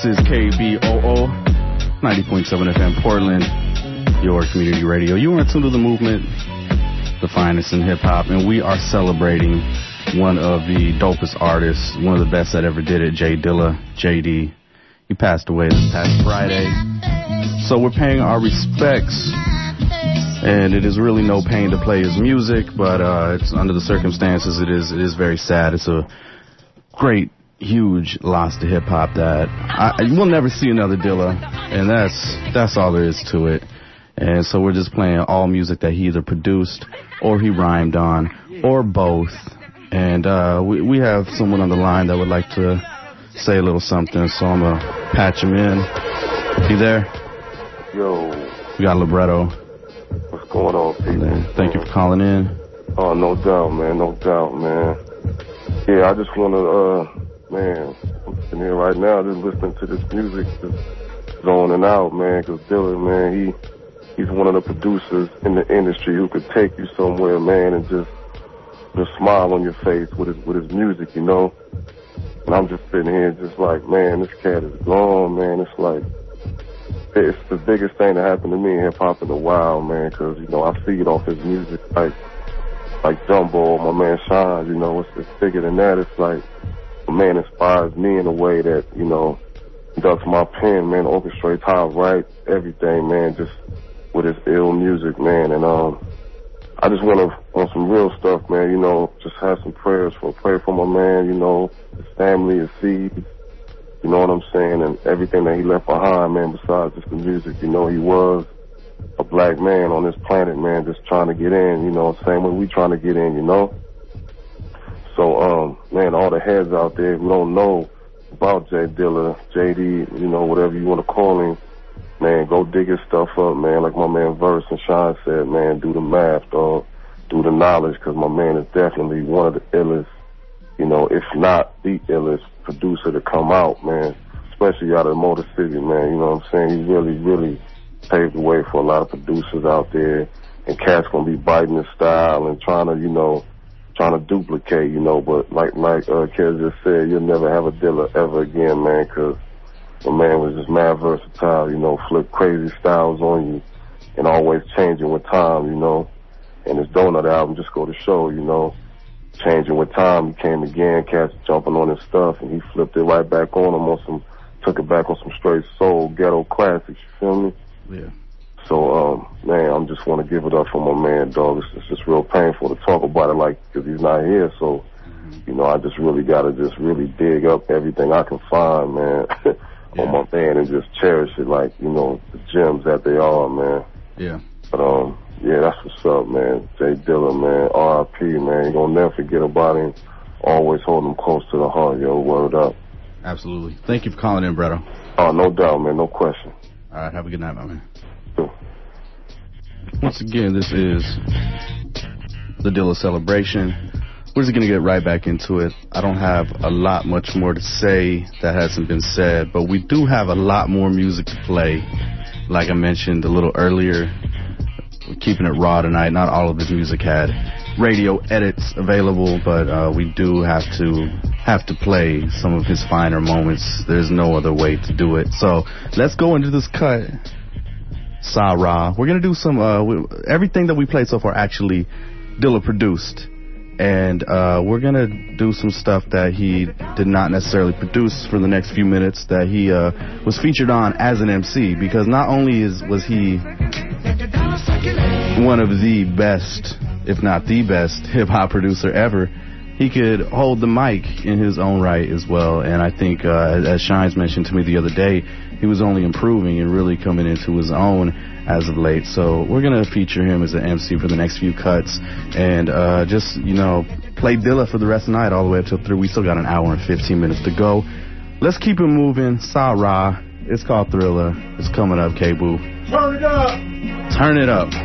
This is K B O O, ninety point seven F M Portland, your community radio. You are tuned to the movement, the finest in hip-hop, and we are celebrating one of the dopest artists, one of the best that ever did it, J Dilla, J D. He passed away this past Friday. So we're paying our respects, and it is really no pain to play his music, but uh, it's under the circumstances, it is it is very sad. It's a great, huge loss to hip-hop that I, we'll never see another Dilla, and that's that's all there is to it. And so we're just playing all music that he either produced or he rhymed on, or both. And uh, we, we have someone on the line that would like to say a little something, so I'm going to patch him in. You there? Yo. We got Libretto. What's going on, people? Thank you for calling in. Oh, no doubt, man. No doubt, man. Yeah, I just want to, uh, man, I'm sitting here right now just listening to this music, just zoning out, man, because Dilla, man, he he's one of the producers in the industry who could take you somewhere, man, and just just smile on your face with his with his music, you know. And I'm just sitting here just like, man, this cat is gone, man. It's like, it's the biggest thing that happened to me in hip-hop in a while, man, because, you know, I see it off his music, like, like Jumbo, my man Shine, you know, it's, it's bigger than that. It's like, the man inspires me in a way that, you know, conducts my pen, man, orchestrates how I write everything, man, just with his ill music, man. And um, I just want to, on some real stuff, man, you know, just have some prayers for, pray for my man, you know, his family, his seeds. You know what I'm saying? And everything that he left behind, man, besides just the music. You know, he was a black man on this planet, man, just trying to get in, you know, same way we trying to get in, you know? So, um, man, all the heads out there who don't know about J Dilla, J D, you know, whatever you want to call him, man, go dig his stuff up, man. Like my man Verse and Sean said, man, do the math, dog. Do the knowledge, because my man is definitely one of the illest, you know, if not the illest producer to come out, man, especially out of Motor City, man, you know what I'm saying? He really, really paved the way for a lot of producers out there, and cats gonna be biting his style and trying to, you know, trying to duplicate, you know, but like, like, uh, Kez just said, you'll never have a Dilla ever again, man, cause the man was just mad versatile, you know, flip crazy styles on you, and always changing with time, you know, and his Donut album just go to show, you know, changing with time. He came again, cats jumping on his stuff, and he flipped it right back on him on some, took it back on some straight soul ghetto classics. You feel me? Yeah. So, um, man, I'm just want to give it up for my man, dog. It's, it's just real painful to talk about it, like, because he's not here. So, mm-hmm. you know, I just really got to just really dig up everything I can find, man, yeah. on my man, and just cherish it like, you know, the gems that they are, man. Yeah. But, um, yeah, that's what's up, man. J Dilla, man, R I P, man. You're going to never forget about him. Always hold him close to the heart, yo. Word up. Absolutely. Thank you for calling in, Bretto. Oh, no doubt, man. No question. All right, have a good night, my man. Sure. Once again, this is the Dilla celebration. We're just going to get right back into it. I don't have a lot much more to say that hasn't been said, but we do have a lot more music to play. Like I mentioned a little earlier, we're keeping it raw tonight. Not all of his music had radio edits available, but uh, we do have to have to play some of his finer moments. There's no other way to do it. So let's go into this cut. Sa Ra. We're gonna do some. Uh, we, everything that we played so far actually Dilla produced, and uh, we're gonna do some stuff that he did not necessarily produce for the next few minutes. That he uh, was featured on as an M C, because not only is was he one of the best, if not the best, hip-hop producer ever, he could hold the mic in his own right as well. And I think, uh, as Shines mentioned to me the other day, he was only improving and really coming into his own as of late. So we're going to feature him as an M C for the next few cuts, and uh, just, you know, play Dilla for the rest of the night all the way up till three. We still got an hour and fifteen minutes to go. Let's keep it moving. Sa Ra. It's called Thriller. It's coming up, K-Boo. Turn it up. Turn it up.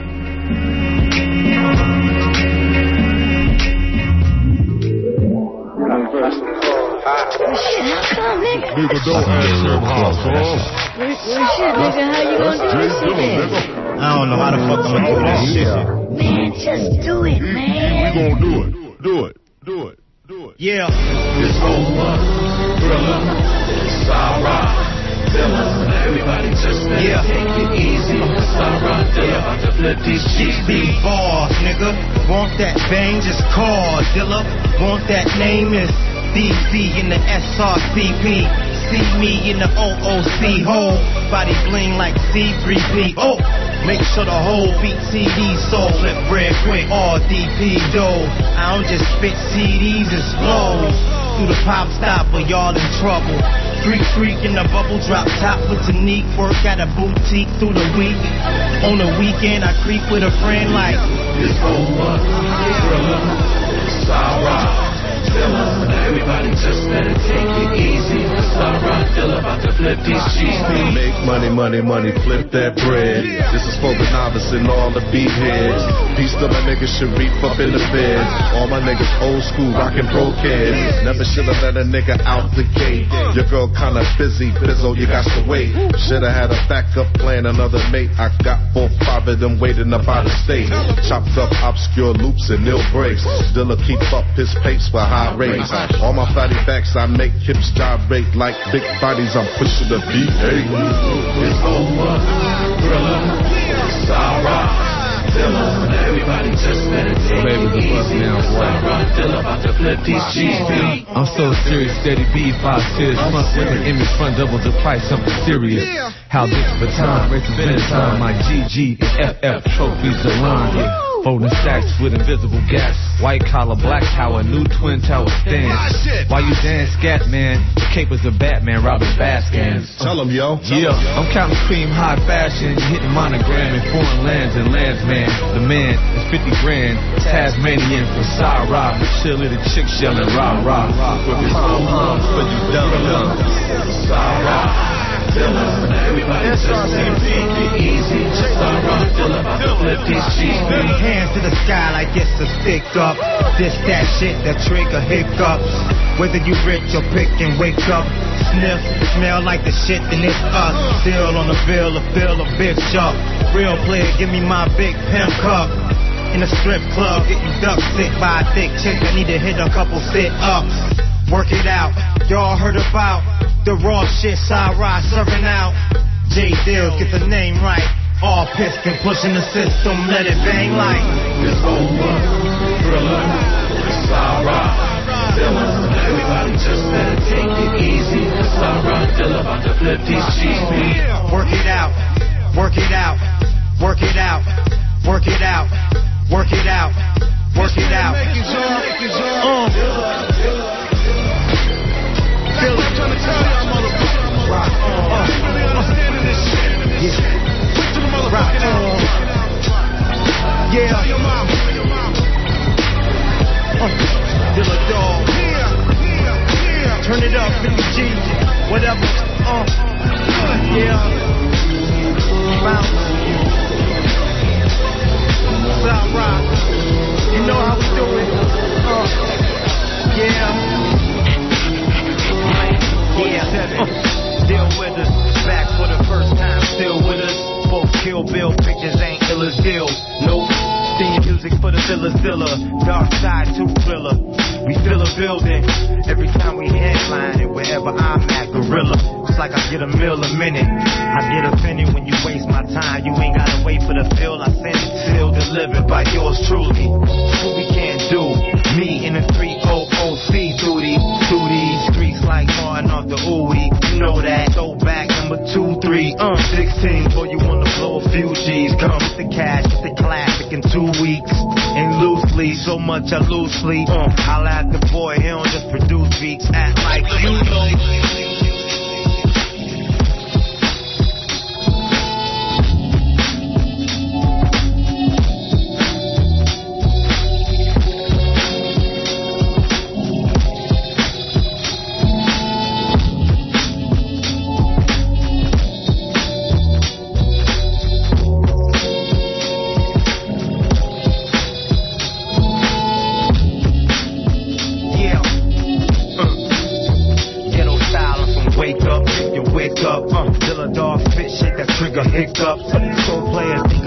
Nigga, don't ask him how, son. Well, shit, nigga, how you gonna do this shit then? I don't know how the fuck I'm gonna do this shit. Man, just do it, man. We gonna do it. Do it. Do it. Do it. Yeah. It's over. Thriller. Sa Ra. Everybody just let yeah. it take it easy. Sarah Dilla about to flip these cheese beat bars, nigga. Want that bang, just call Dilla. Want that name is D C in the S R C P. See me in the O O C hole. Body bling like C three P. Oh, make sure the whole beat C D sold. Flip bread quick, all D P dough. I don't just spit C Ds and flows. Through the pop stopper, y'all in trouble. Freak freak in the bubble drop top with Tanique. Work at a boutique through the week. On the weekend I creep with a friend like it's over, Thriller, Sarah Dilla. Everybody just let it take it easy. Sarah Dilla about to flip these cheese beats. Make money, money, money, flip that bread. This is for the novice and all the beat heads. Peace to my niggas Sharif up in the feds. All my niggas old school rockin' pro kids. Never shoulda let a nigga out the gate. Your girl kinda busy, Bizzle, you got to wait. Shoulda had a backup plan, another mate. I got four, five of them waiting up out of state. Chopped up obscure loops and nil breaks. Dilla keep up his pace for high rates. All my fatty backs, I make hips gyrate like big bodies. I'm pushing the beat. Hey, it's over, Thriller, Sarah Dilla. Everybody just let it take it easy. Sarah Dilla about to flip these cheese beats. I'm so serious, steady B, five serious. Front women, image front, double the price, something serious. How this for time, race is in time. My G G and F F trophies are lined. Folding stacks with invisible gas. White collar, black tower, new twin tower stands. While you dance scat, man, capers of Batman, Robin Baskins. Tell him, yo. Yeah, I'm counting cream, high fashion, hitting monogram in foreign lands and lands, man. The man is fifty grand, Tasmanian from Sarah. Chilling the chick yelling rah rah. With his hum hum for you dumb dumb. Sarah Dilla. Everybody just let it take it easy. Sarah Dilla about to flip these cheese beats. Hands to the sky like it's a stick up. This that shit that trigger hiccups. Whether you rich or pick and wake up. Sniff, smell like the shit, then it's us. Still on the bill, a bill, a bitch up. Real player, give me my big pimp cup. In a strip club, getting duck sick by a thick chick. I need to hit a couple sit-ups. Work it out, y'all heard about the raw shit, Sarah serving out. J Dills, get the name right. All piston, pushing the system, let it bang like it's over, Thriller, Sarah Dilla. Everybody just let it take it easy. Sarah Dilla about to flip these cheese beats. Work it out, work it out, work it out, work it out, work it out, work it out. Uh. Feel I'm trying to tell y'all, motherfucker. Rock on. Uh, really understanding this shit. Yeah. Switch to the motherfucking rock on. Yeah. Tell your mama. Uh, Dilla dog. Yeah. Yeah. Yeah. Turn it up, fifty G. Whatever. Uh. Yeah. Bounce. South Rock. You know how we do it. Uh. Yeah. Yeah, uh, still with us, back for the first time, still with us. Both Kill Bill pictures ain't ill as deal. Nope, theme music for the Zilla Zilla. Dark Side two Thriller. We fill a building every time we headline it. Wherever I'm at, Gorilla. It's like I get a meal a minute. I get offended when you waste my time. You ain't gotta wait for the bill. I send it, still delivered by yours truly. What we can't do, me in a three oh oh C through these, through these streets like Martin off the Ooey. You know that. Go back number two, three, uh, sixteen. Boy, you wanna blow a few G's. Come with the cash, with the classic in two weeks. And loosely, so much I lose sleep. Uh, holla at the boy, he don't just produce beats. Act like you know. Style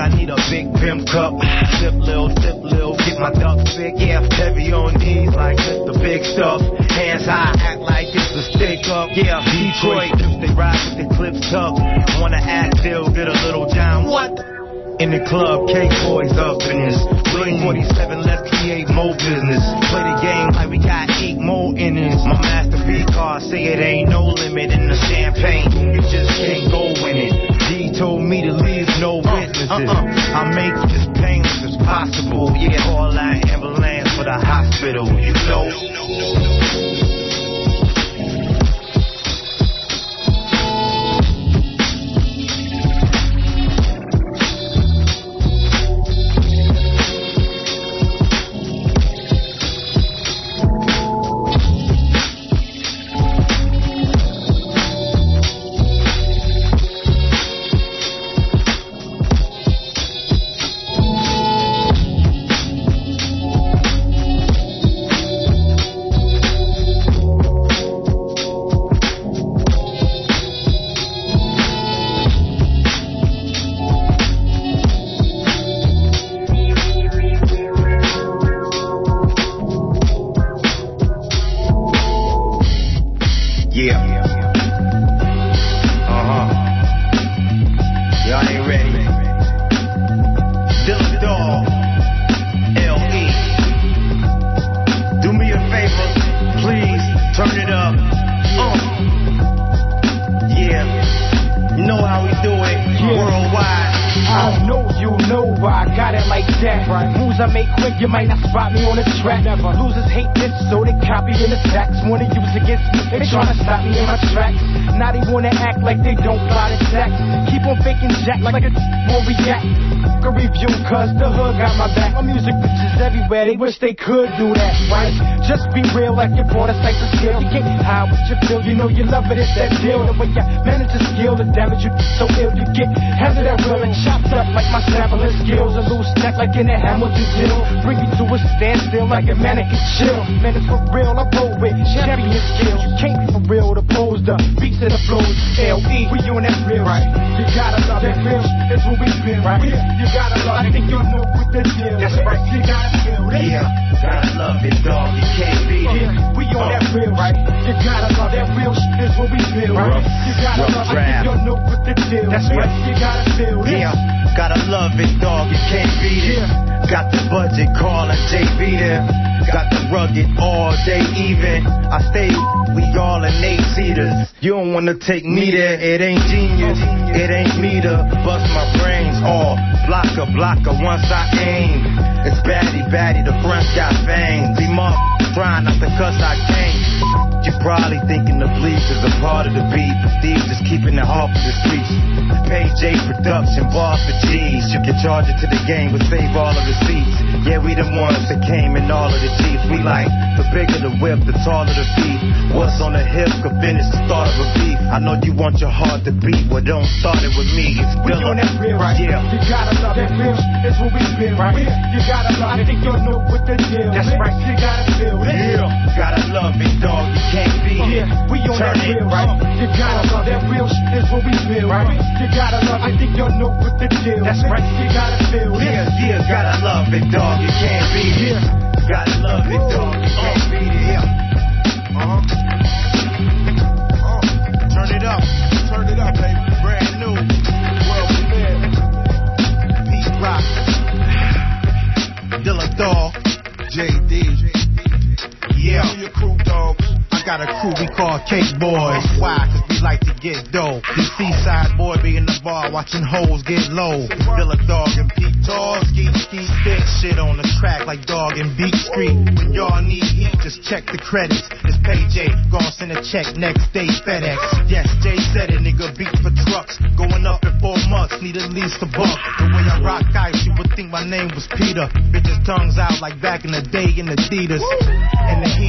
I need a big brim cup. Sip lil, sip lil, get my duck sick. Yeah, heavy on knees like it's the big stuff. Hands high, act like it's a stick up. Yeah, Detroit, if they ride with the clips tucked. Wanna act still, get a little down. What? In the club, K-Boys up in this. Willie forty-seven, let's create more business. Play the game like we got eight more innings. My Master B car say it ain't no limit in the champagne. You just can't go in it. D told me to leave no witnesses. Uh, uh, uh. I make it as painless as possible. Yeah, call that ambulance for the hospital. You know. You might not spot me on the track. Never. Losers hate this, so they copy in the stacks. Wanna use against me, they tryna stop me in my tracks. Now they wanna act like they don't fly the stacks. Keep on faking jack like a won't react. A review, cause the hood got my back. My music bitches everywhere, they wish they could do that, right? Just be real like you bought a type of skill. You can't hide what you feel, you know you love it, it's that deal. The way you manage to skill, the damage you so ill. You get handed that real and chopped up like my sampling skills. A loose neck like in a Hamilton deal. Bring me to a standstill like a mannequin chill. Man, it's for real, I roll with champion skills. You can't be for real, the pose, the beats of the flows. L E, we on that real, right? You gotta love that real, that's what we feel, right? You gotta love, I think you know what the deal. That's right, you gotta feel this. Yeah, gotta love it, dog, you can't beat it. Yeah, we on that real, right? You gotta love that real, that's what we feel, right? You gotta love, I think you know what the deal. That's right, you gotta feel this. Yeah, gotta love it, dog, you can't beat it. Got the budget, call and J B there. Got the rugged all day even. I stay, we all in eight seaters. You don't wanna take me there, it ain't genius. It ain't me to bust my brains all. Blocker, blocker, once I aim. It's baddie, baddie, the front got fangs. Be mom, trying not to cuss, I can't. You probably thinking the bleach is a part of the beat. These just keeping it off of the streets. Pay J production, bars for G's. You can charge it to the game, but save all of the seats. Yeah, we the ones that came in all of the Jeeps. We like, the bigger the whip, the taller the feet. What's on the hip could finish the start of a beat. I know you want your heart to beat, well don't start it with me. It's we on that real, right? Yeah. You gotta love that real, it's what we feel, right? You gotta love, I think you know what the deal. That's right, you gotta feel this. Yeah, gotta love it, dog, you can't beat it. Yeah, we on Turn that real, right? You gotta love that real, it's what we feel, right? You gotta love, I think you know what the deal. That's right, you gotta feel this. Yeah, yeah, gotta love it, dog, you can't beat it. Yeah. Gotta love it, dog, you can't beat it. Yeah. Uh-huh. Uh, turn it up, turn it up, baby. Brand new, world premiere. Pete Rock, Dilla Dog, J D. Yeah, your crew, dogs. I got a crew we call Cake Boys. Why? Cause we like to get dough. The seaside boy be in the bar watching hoes get low. Dilla Dog and Pete Tall, ski ski stick shit on the track like Dog and Beat Street. When y'all need heat, just check the credits. It's Pay J, gon' send a check next day FedEx. Yes, Jay said it, nigga beat for trucks. Going up in four months, need at least a buck. The way I rock ice, you would think my name was Peter. Bitches tongues out like back in the day in Adidas. And the heaters is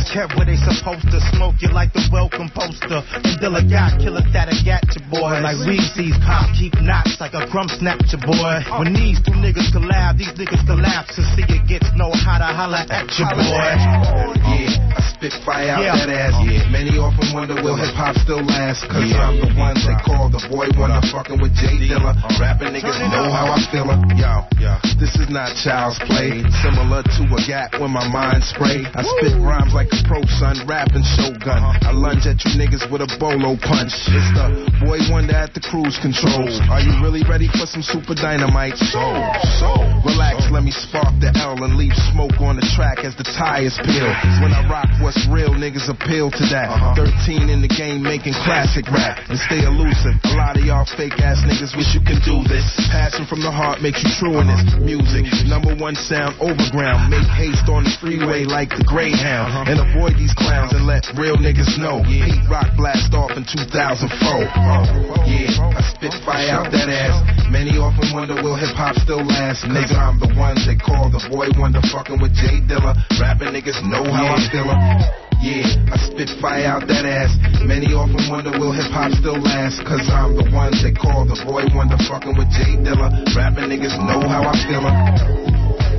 kept where they supposed to. Smoke you like the welcome poster. Mandela got killer that I got your boy. Like we sees pop, keep knots like a crumb snatch your boy. When these two niggas collab, these niggas collapse and see it gets know how to holla at your boy. Yeah, I spit fire out yeah. that ass. Yeah. Many often wonder will hip hop still last. Cause yeah. I'm the one they call the boy wonder. Fucking with Jay Dilla. Rapping niggas know how I feel it. Yo, yo, this is not child's play. Similar to a gap when my mind spray. I spit rhymes like a pro son, rapping Shogun. I lunge at you niggas with a bolo punch. It's the boy wonder at the cruise controls. Are you really ready for some super dynamite? So, so, relax, let me spark the L and leave smoke on the track as the tires peel. When I rock what's real, niggas appeal to that. thirteen in the game making classic rap. And stay elusive. A lot of y'all fake ass niggas wish you can do this. Passion from the heart makes you true in this music. Number one sound overground. Make haste on the freeway like the Greyhound. And avoid these clowns and let real niggas know. Pete Rock blast off in two thousand four. Yeah, I spit fire out that ass. Many often wonder will hip hop still last. Nigga, I'm the one they call the boy wonder. Fucking with Jay Dilla. Rapping niggas know how I feel it. Yeah, I spit fire out that ass. Many often wonder will hip hop still last. Cause I'm the one they call the boy wonder. Fucking with Jay Dilla. Rapping niggas know how I feel it.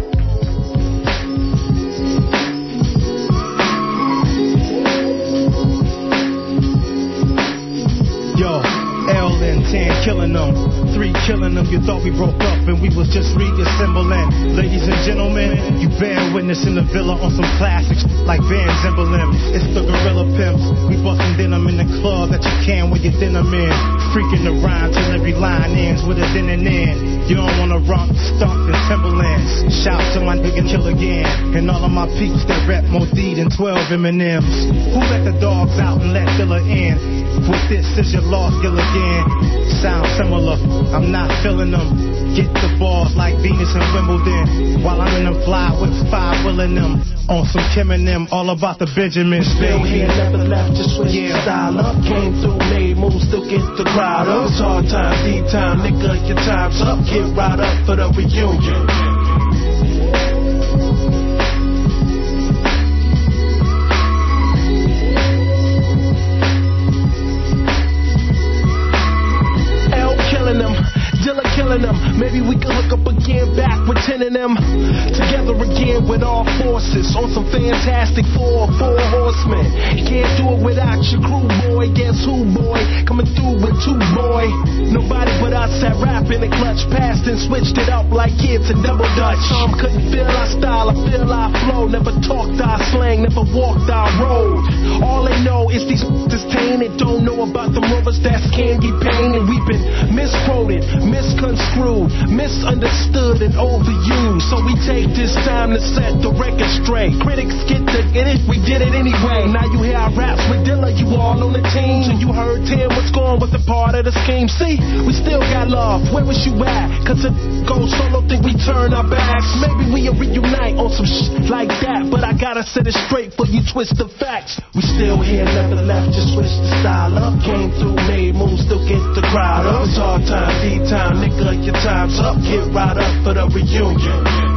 Yo, L and ten killing them, three killing them. You thought we broke up and we was just reassembling. Ladies and gentlemen, you bear witness in the villa on some classics like Van's emblem. It's the Gorilla Pimps. We bustin' denim in the club that you can with your denim in. Freaking the rhyme till every line ends with a then and then. You don't wanna rock, stomp in Timberlands. Shout to my nigga Kill Again and all of my peeps that rap more D than twelve M and M's. Who let the dogs out and let Dilla in? With this is your lost Gilligan. Sound similar, I'm not feeling them. Get the balls like Venus and Wimbledon. While I'm in them fly with five willing them. On some Kim and them, all about the Benjamin. Still here, never left, just switch yeah. the style up. Came through, made moves, still get the crowd up. It's hard time, deep time, nigga, your time's up. Get right up for the reunion. Dilla killing them. Maybe we can hook up again, back with ten of them. Together again with all forces on some fantastic four, four horsemen. You can't do it without your crew, boy. Guess who, boy? Coming through with two, boy. Nobody but us that rap in the clutch, passed and switched it up like kids in double dutch. Some couldn't feel our style, I feel our flow. Never talked our slang, never walked our road. All they know is these is tainted. Don't know about the rovers that's candy pain. And we've been misquoted, misconstrued, misunderstood and overused. So we take this time to set the record straight. Critics get to get it, we did it anyway. Now you hear our raps with Dilla, you all on the team. And you heard Tim, what's going with the part of the scheme. See, we still got love, where was you at? Cause it goes solo, think we turn our backs. Maybe we'll reunite on some shit like that. But I gotta set it straight for you twist the facts. We still here, never left, just switch the style up. Came through, made moves, still get the crowd up. It's hard time, deep time, nigga, your time's up. Get right up for the reunion.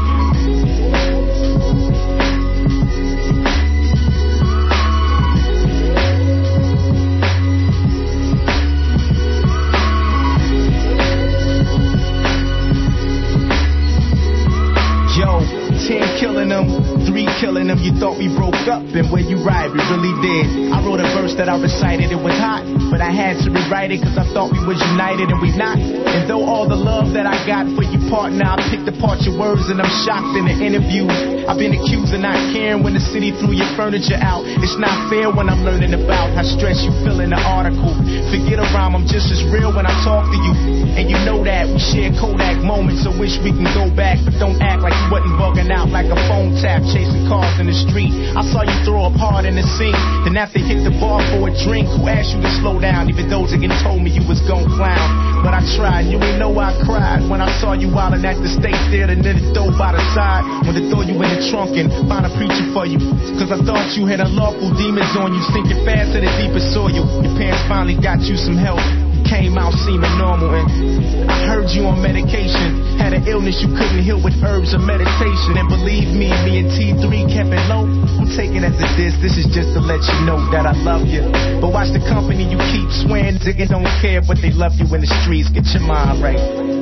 ten killing them, three killing them. You thought we broke up, and where you right, we really did. I wrote a verse that I recited, it was hot, but I had to rewrite it cause I thought we was united and we not. And though all the love that I got for you partner, I picked apart your words and I'm shocked in the interviews. I've been accused of not caring when the city threw your furniture out. It's not fair when I'm learning about how stressed you feel in the article. Forget a rhyme, I'm just as real when I talk to you. And you know that we share Kodak moments, so wish we can go back, but don't act like you wasn't bugging out like a phone tap, chasing cars in the street. I saw you throw up hard in the scene, then after hit the bar for a drink, who asked you to slow down? Even those again told me you was gon' clown. But I tried, you ain't know I cried when I saw you wildin' at the State Theater near the door by the side. When they throw you in the trunk and find a preacher for you, cause I thought you had unlawful demons on you, sinking fast in the deepest soil. Your parents finally got you some help. came out seeming normal. And I heard you on medication, had an illness you couldn't heal with herbs or meditation. And believe me, me and T three kept it low. I'm taking as a diss, this is just to let you know that I love you. But watch the company you keep, swearing niggas don't care, but they love you in the streets. Get your mind right.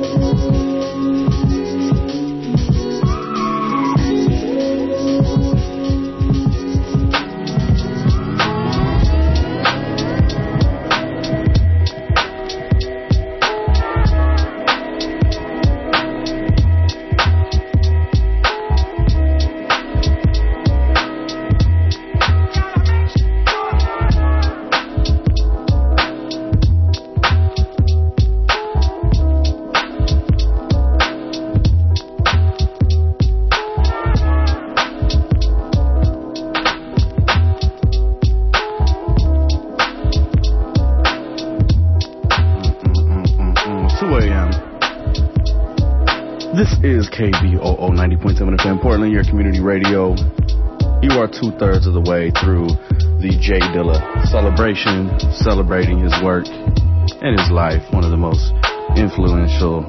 K B O O ninety point seven F M, Portland, your community radio. You are two-thirds of the way through the J Dilla celebration, celebrating his work and his life. One of the most influential,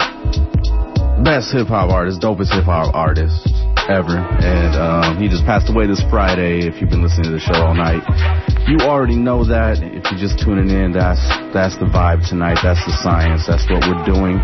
best hip-hop artists, dopest hip-hop artists ever. And um, he just passed away this Friday. If you've been listening to the show all night, you already know that. If you're just tuning in, that's, that's the vibe tonight. That's the science. That's what we're doing.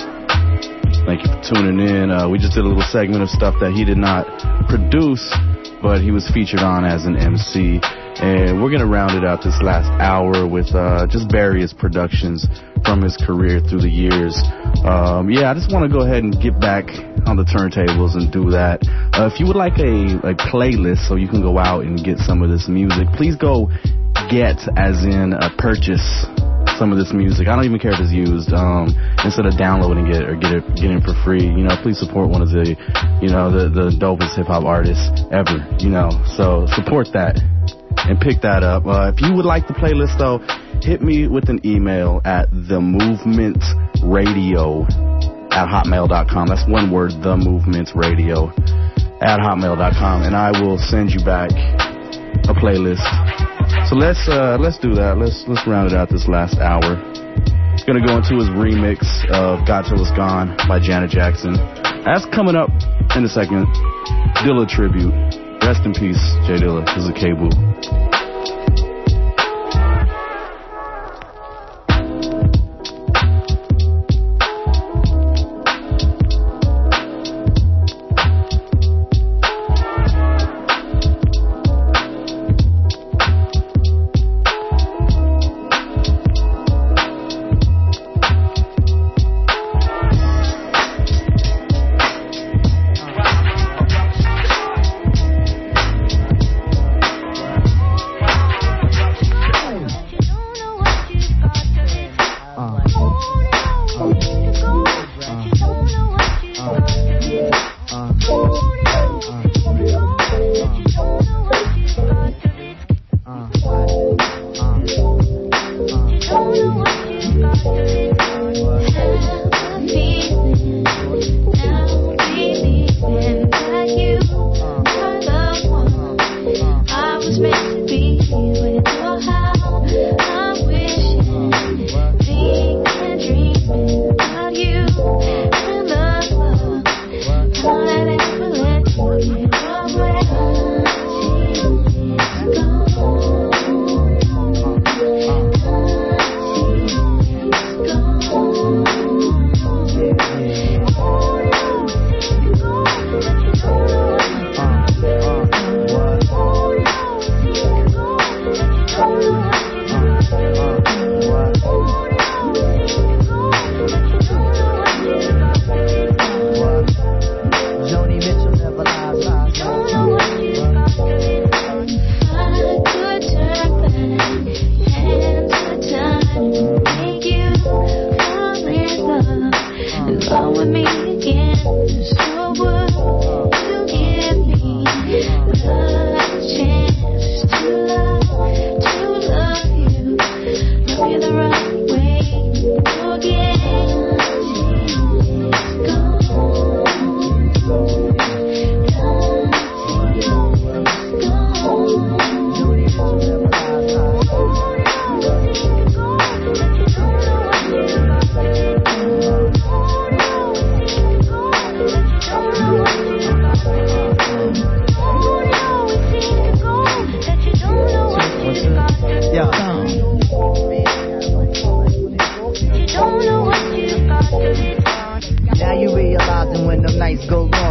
Thank you for tuning in. Uh, we just did a little segment of stuff that he did not produce, but he was featured on as an M C. And we're going to round it out this last hour with uh, just various productions from his career through the years. Um, yeah, I just want to go ahead and get back on the turntables and do that. Uh, if you would like a, a playlist so you can go out and get some of this music, please go get, as in uh, purchase some of this music. I don't even care if it's used. Um, instead of downloading it or get it getting it for free, you know, please support one of the, you know, the, the dopest hip hop artists ever, you know. So support that and pick that up. Uh, if you would like the playlist though, hit me with an email at the movement radio at hotmail dot com. That's one word, the movement radio at hotmail dot com, and I will send you back a playlist. So let's uh, let's do that. Let's let's round it out this last hour. Gonna go into his remix of "Got Till It's Gone" by Janet Jackson. That's coming up in a second. Dilla tribute. Rest in peace, J Dilla. This is K-Boo.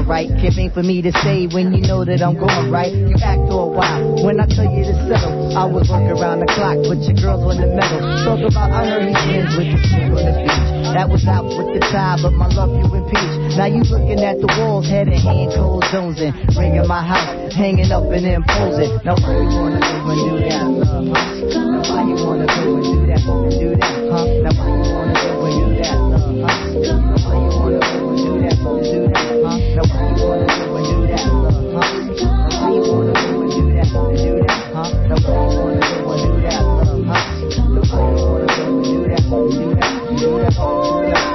right. Can't wait for me to say when you know that I'm going right. You act all wild when I tell you to settle. I was working around the clock, but your girl's on the metal. Talk about I heard he's friends with the chick on the beach. That was out with the tie, but my love you impeach. Now you looking at the walls, head and hand, cold zones and ringing my house, hanging up and imposing. Now why you wanna go and do that, love? Now why you wanna go and do that, and do that, huh? Now why you wanna go and do that, love? Now why you wanna go and do that, and do that, huh? Now why you wanna go and do that, love? Now why you wanna go and do that, and do that, huh? Now why you wanna go and do that, love? Now why you wanna go and do that, and do that, and do that, and do that?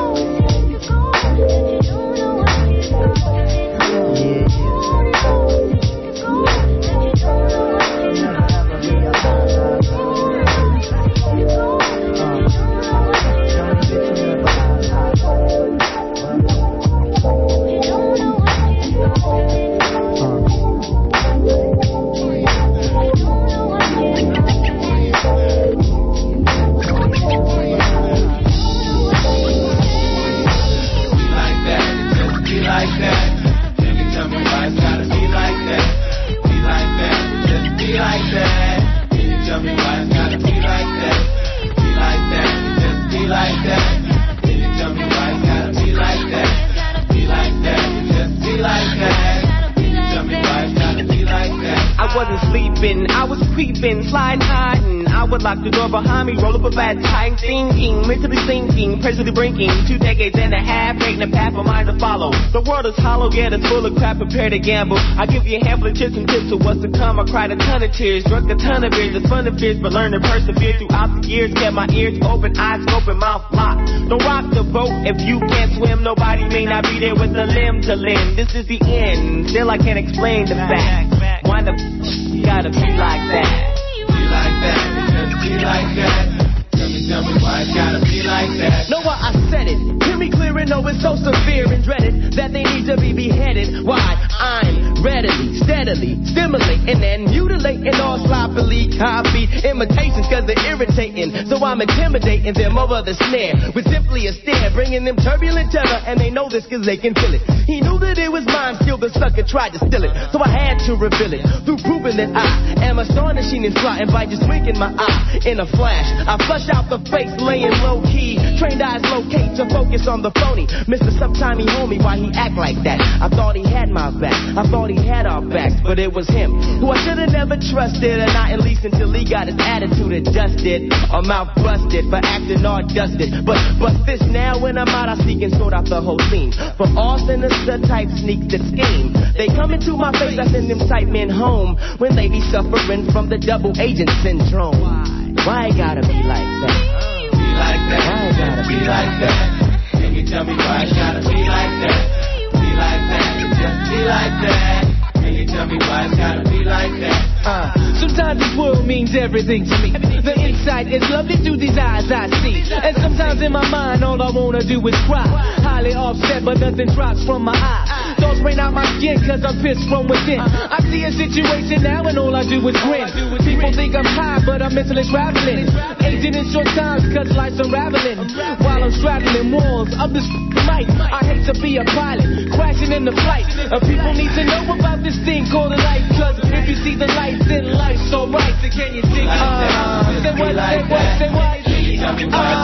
Lock the door behind me, roll up a bad time, thinking, mentally sinking, presently brinking, two decades and a half, making a path for mine to follow. The world is hollow, yet it's full of crap, prepare to gamble. I give you a handful of tips and tips of what's to come. I cried a ton of tears, drunk a ton of beers, it's fun to fears, but learn to persevere throughout the years. Kept my ears open, eyes open, mouth locked. Don't rock the boat if you can't swim. Nobody may not be there with a limb to limb. This is the end, still I can't explain the fact. Why the you gotta be like that? Be like that. Be like that. Tell me, tell me why it's gotta be like that. Know why I said it. Hear me clear and know it's so severe and dreaded that they need to be beheaded. Why? I'm readily, steadily stimulating and mutilating all sloppily copied imitations cause they're irritating. So I'm intimidating them over the snare with simply a stare, bringing them turbulent terror, and they know this cause they can feel it. He knew that it was mine, still the sucker tried to steal it. So I had to reveal it through proving that I am astonishing and fly, and by just winking my eye in a flash, I flush out the face laying low key. Trained eyes locate to focus on the phony. Mister Sometime he homie, why he act like that? I thought he had my back, I thought he had our backs, but it was him who I should've never trusted, and not at least until he got his attitude adjusted, or mouth busted for acting all dusted. But but this now when I'm out, I sneak and sort out the whole scene. For all sinister type sneaks that scheme, they come into my face, I send them type men home when they be suffering from the double agent syndrome. Why it gotta be like that? Be like that. Why it gotta be like that? Can you tell me why it gotta be like that? Be like that. Just be like that. Can you tell me why it's gotta be like that? Uh, sometimes this world means everything to me. The insight is lovely through these eyes I see. And sometimes in my mind all I wanna do is cry. Highly offset but nothing drops from my eyes. Thoughts rain out my skin cause I'm pissed from within. I see a situation now and all I do is grin. People think I'm high but I'm mentally traveling. Aging in short times cause life's unraveling. While I'm straddling walls of this mic, I hate to be a pilot, crashing in the flight. Uh, people need to know about this thing called a life, cause if you see the lights then life's alright. So can you dig it? Uh, say what, say what, say what? Uh, say what, say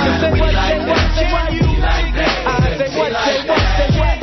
what, say what? Uh, say what, say what, say what?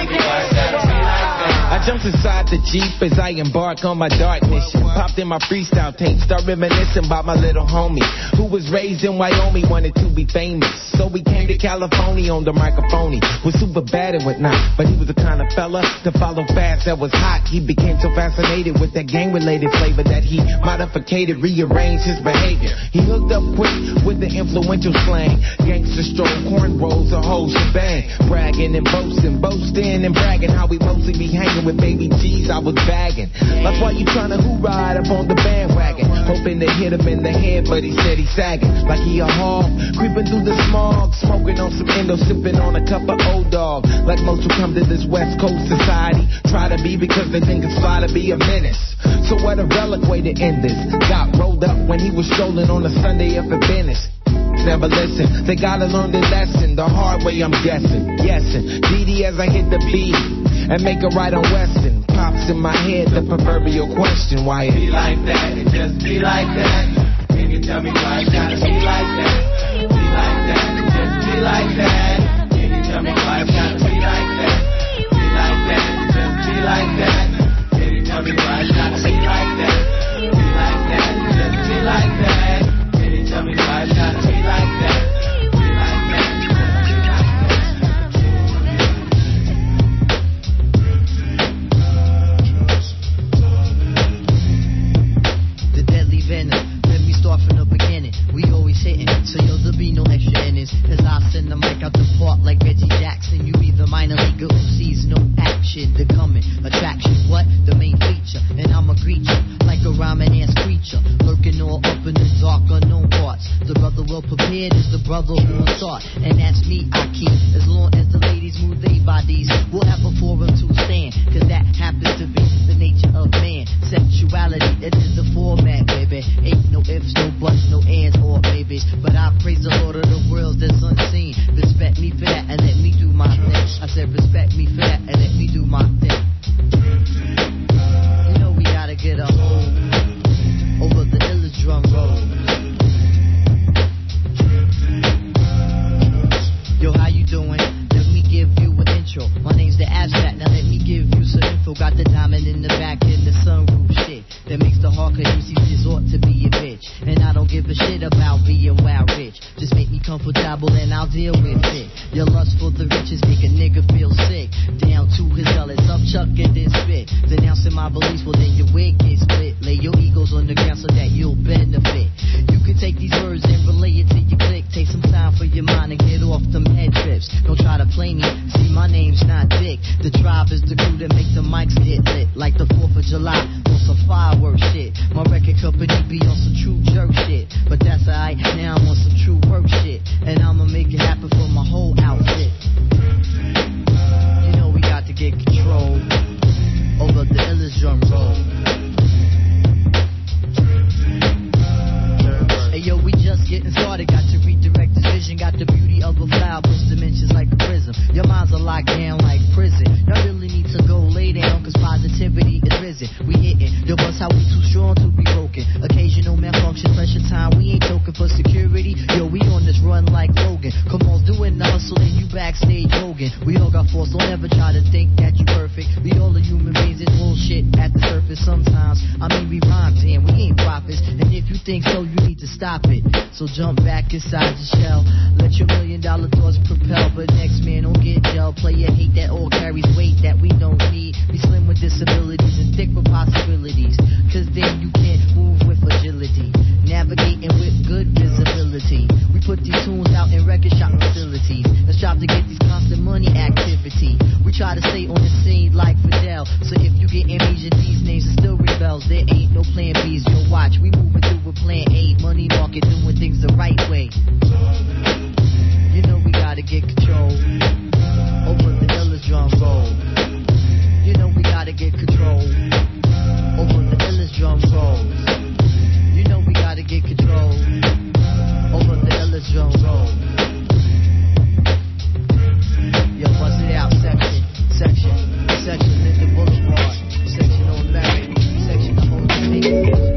I jumped inside the Jeep as I embark on my dark mission. Popped in my freestyle tape, start reminiscing about my little homie who was raised in Wyoming, wanted to be famous. So we came to California on the microphone. Was super bad and whatnot, but he was the kind of fella to follow fast that was hot. He became so fascinated with that gang-related flavor that he modificated, rearranged his behavior. He hooked up quick with the influential slang, gangster stroll, cornrows, a whole shebang. Bragging and boasting, boasting and bragging how we mostly be hanging with baby G's. I was bagging. That's why you tryna hoorah up on the bandwagon, hoping to hit him in the head, but he said he's sagging like he a hog, creeping through the smog, smoking on some endo, sipping on a cup of old dog. Like most who come to this West Coast society, try to be because they think it's fly to be a menace. So what a relic way to end this. Got rolled up when he was strolling on a Sunday up at Venice. never listen. They gotta learn the lesson, the hard way I'm guessing. Guessing, D D as I hit the beat and make a right on Weston. Pops in my head the proverbial question, why it be like that, it just be like that. Can you tell me why it's gotta be like that? Be like that, it just be like that. Can you tell me why it's gotta be like that? Be like that, it just be like that. Can you tell me why it's gotta be like that? Be like that, it just be like that. Can you tell me why it's gotta be like that? Be like that, it just be like that. The deadly venom. Let me start from the beginning. We always hitting, so yo, there'll be no extra innings. Cause I send the mic out the park like Reggie Jackson. You either minor league or sees no action. The coming attraction, what? The main feature. And I'ma greet you like a rhyming ass creature. Lurking all up in the dark, unknown parts. The brother well prepared is the brother who will start. And that's me, I keep. As long as the ladies move their bodies, we'll have a forum to stand. Cause that happens to be the nature of man. Sexuality, it is the format, baby. Ain't no ifs, no buts, no ands or babies. But I praise the Lord of the worlds that's unseen. Respect me for that and let me do my thing. I said respect me for that and let me do my thing. You know we gotta get a hold over the illest drum roll. Yo, how you doing? Let me give you an intro. My name's the Abstract, now let me give you some info. Got the diamond in the back and the sunroof shit that makes the hardcore M Cs resort to be a bitch. And I don't give a shit about being wild rich. Just make me comfortable and I'll deal with it. Your lust for the riches make a nigga feel sick. Down to his gullet, up chuck and then spit. Denouncing my beliefs, well then your wig gets split. Lay your egos on the ground so that you'll benefit. You can take these words and relay it to your click. Take some time for your mind and get off them head trips. Don't try to play me, see my name's not Dick. The tribe is the crew that make the mics get lit. Like the fourth of July, on some fireworks shit. My record company be on some true jerk shit. But that's alright, now I'm on some true work shit. And I'ma make it happen for my whole outfit. You know we got to get control over the illest drum roll. Hey yo, we just getting started. Got to redirect this vision. Got the beauty of a flower, push dimensions like a prism. Your minds are locked down like prison. Y'all really need to go lay down, cause positivity is risen. We hitting, yo, bust how we too strong to be broken. Occasional malfunction, pressure time, we ain't choking for security. Yo, we on this run like Logan. Come on, doing the hustle and you backstage Hogan. We all got force, don't ever try to think that you perfect. We all are human beings, it's bullshit at the surface sometimes. I mean, we rhyme, damn, we ain't prophets. And if you think so, you need to stop it. So jump back inside your shell. Let your million dollar thoughts propel. But next man, don't get gel. Player hate that all carries weight that we don't need. Be slim with disabilities and thick with possibilities. Cause then you can't move with agility. Navigating with good visibility. We put these tunes out in record shop facilities. Let's strive to get these constant money activity. We try to stay on the scene like Fidel. So if you get amnesia, these names are still rebels. There ain't no plan B's. Yo, watch, we moving through with plan A. Money market, doing things the right way. You know we gotta get control over the illest drum roll. You know we gotta get control over the illest drum rolls. You know we gotta get control over the illest drum roll. Yo, bust it out, section, section, section, Linden Boulevard, section on Larry, section the whole thing.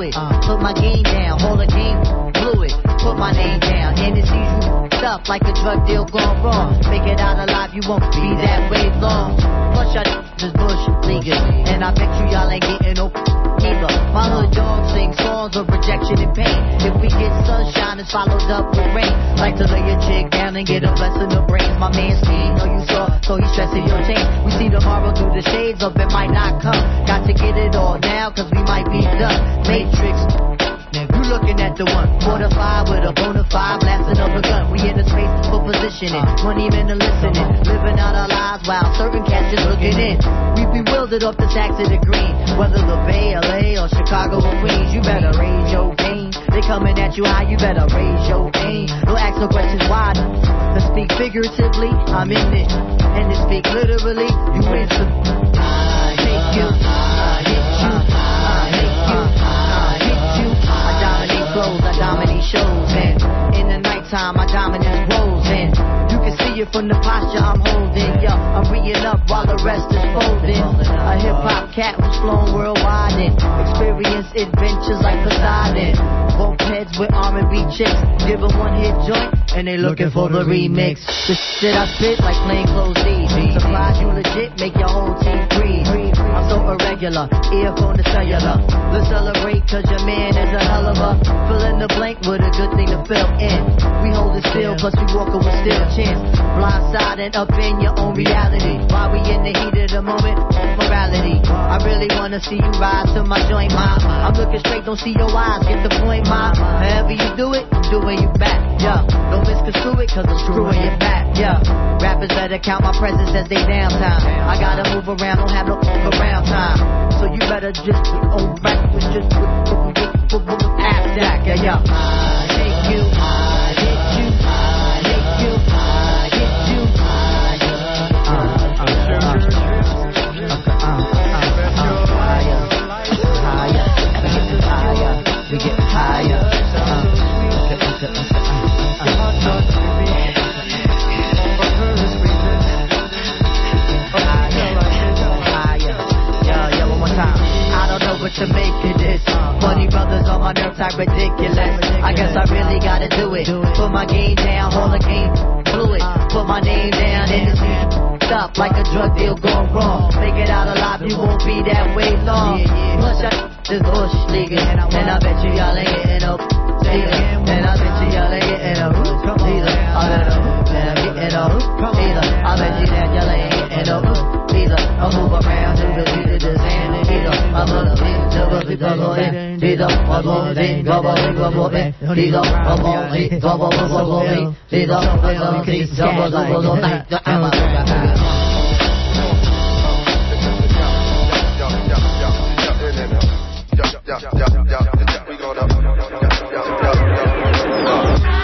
it. Put my game down, hold a game, blew it. Put my name down, and it's easy stuff like a drug deal gone wrong. Make it out alive, you won't be that way long. Plus y'all just bush leaguers, and I bet you y'all ain't getting no either. My hood dogs sing songs of rejection and pain. If we get sunshine, it's followed up with rain. Like to lay a chick down and get a blessing of brains. My man Steve, know you saw, so he's stressing your chain. We see tomorrow through the shades of it might not come. Got to get it all now, cause we might be done. Matrix. Now you looking at the one, fortified with a bona fide, blasting up a gun. We in the space for positioning, twenty men are listening, living out our lives while certain cats just looking in. We bewildered off the tax of the green, whether the Bay, L A, or Chicago or Queens. You better raise your game. They coming at you high, you better raise your game. Don't ask no questions why. To speak figuratively, I'm in it, and to speak literally, you win some. I take you, I hit you, I hate you, I hit you. I dominate flows, I dominate shows, and in the nighttime, my dominance grows, and you can see it from the posture I'm holding. Yo, I'm reading up while the rest is folding. A hip hop cat who's flown worldwide and experienced adventures like Poseidon. Both heads with R and B chicks, give a one hit joint, and they looking for the remix. The shit I spit like plain clothes D. Surprise you legit, make your whole team breathe. I'm so irregular, earphone to cellular. Let's celebrate cause your man is a hell of a. Fill in the blank with a good thing to fill in. We hold it still, plus we walking with still chance. Blindside and up in your own reality. While we in the heat of the moment, morality. I really wanna see you rise to my joint, mom. I'm looking straight, don't see your eyes, get the point, mom. However you do it, I'm doing you back, yeah. Don't misconstrue it, cause I'm screwing you back, yeah. Rappers better count my presence as they downtime. I gotta move around, don't have no around time. So you better just on back with just half jack, yeah, yeah. I hate you, I hate you, I hate you, I hate you, I hate you. Uh, uh, we get higher. What to make of this? Funny brothers on my nerves are ridiculous. I guess I really gotta do it. Put my game down, hold the game fluid. Put my name down and it's up like a drug deal gone wrong. Make it out alive, you won't be that way long. Plus I this bush leaguing, and I bet you y'all ain't getting up. And I bet you y'all ain't getting up either. I bet you getting up either. I bet you that y'all ain't getting up either. I move around to the beat of this hand and either. I'm gonna be the bubble in, either. One more thing, bubble in, bubble in, either. One more thing, bubble, bubble in, either. One more thing, bubble, bubble in. Yeah, yeah, yeah, we gonna, yeah, yeah, yeah.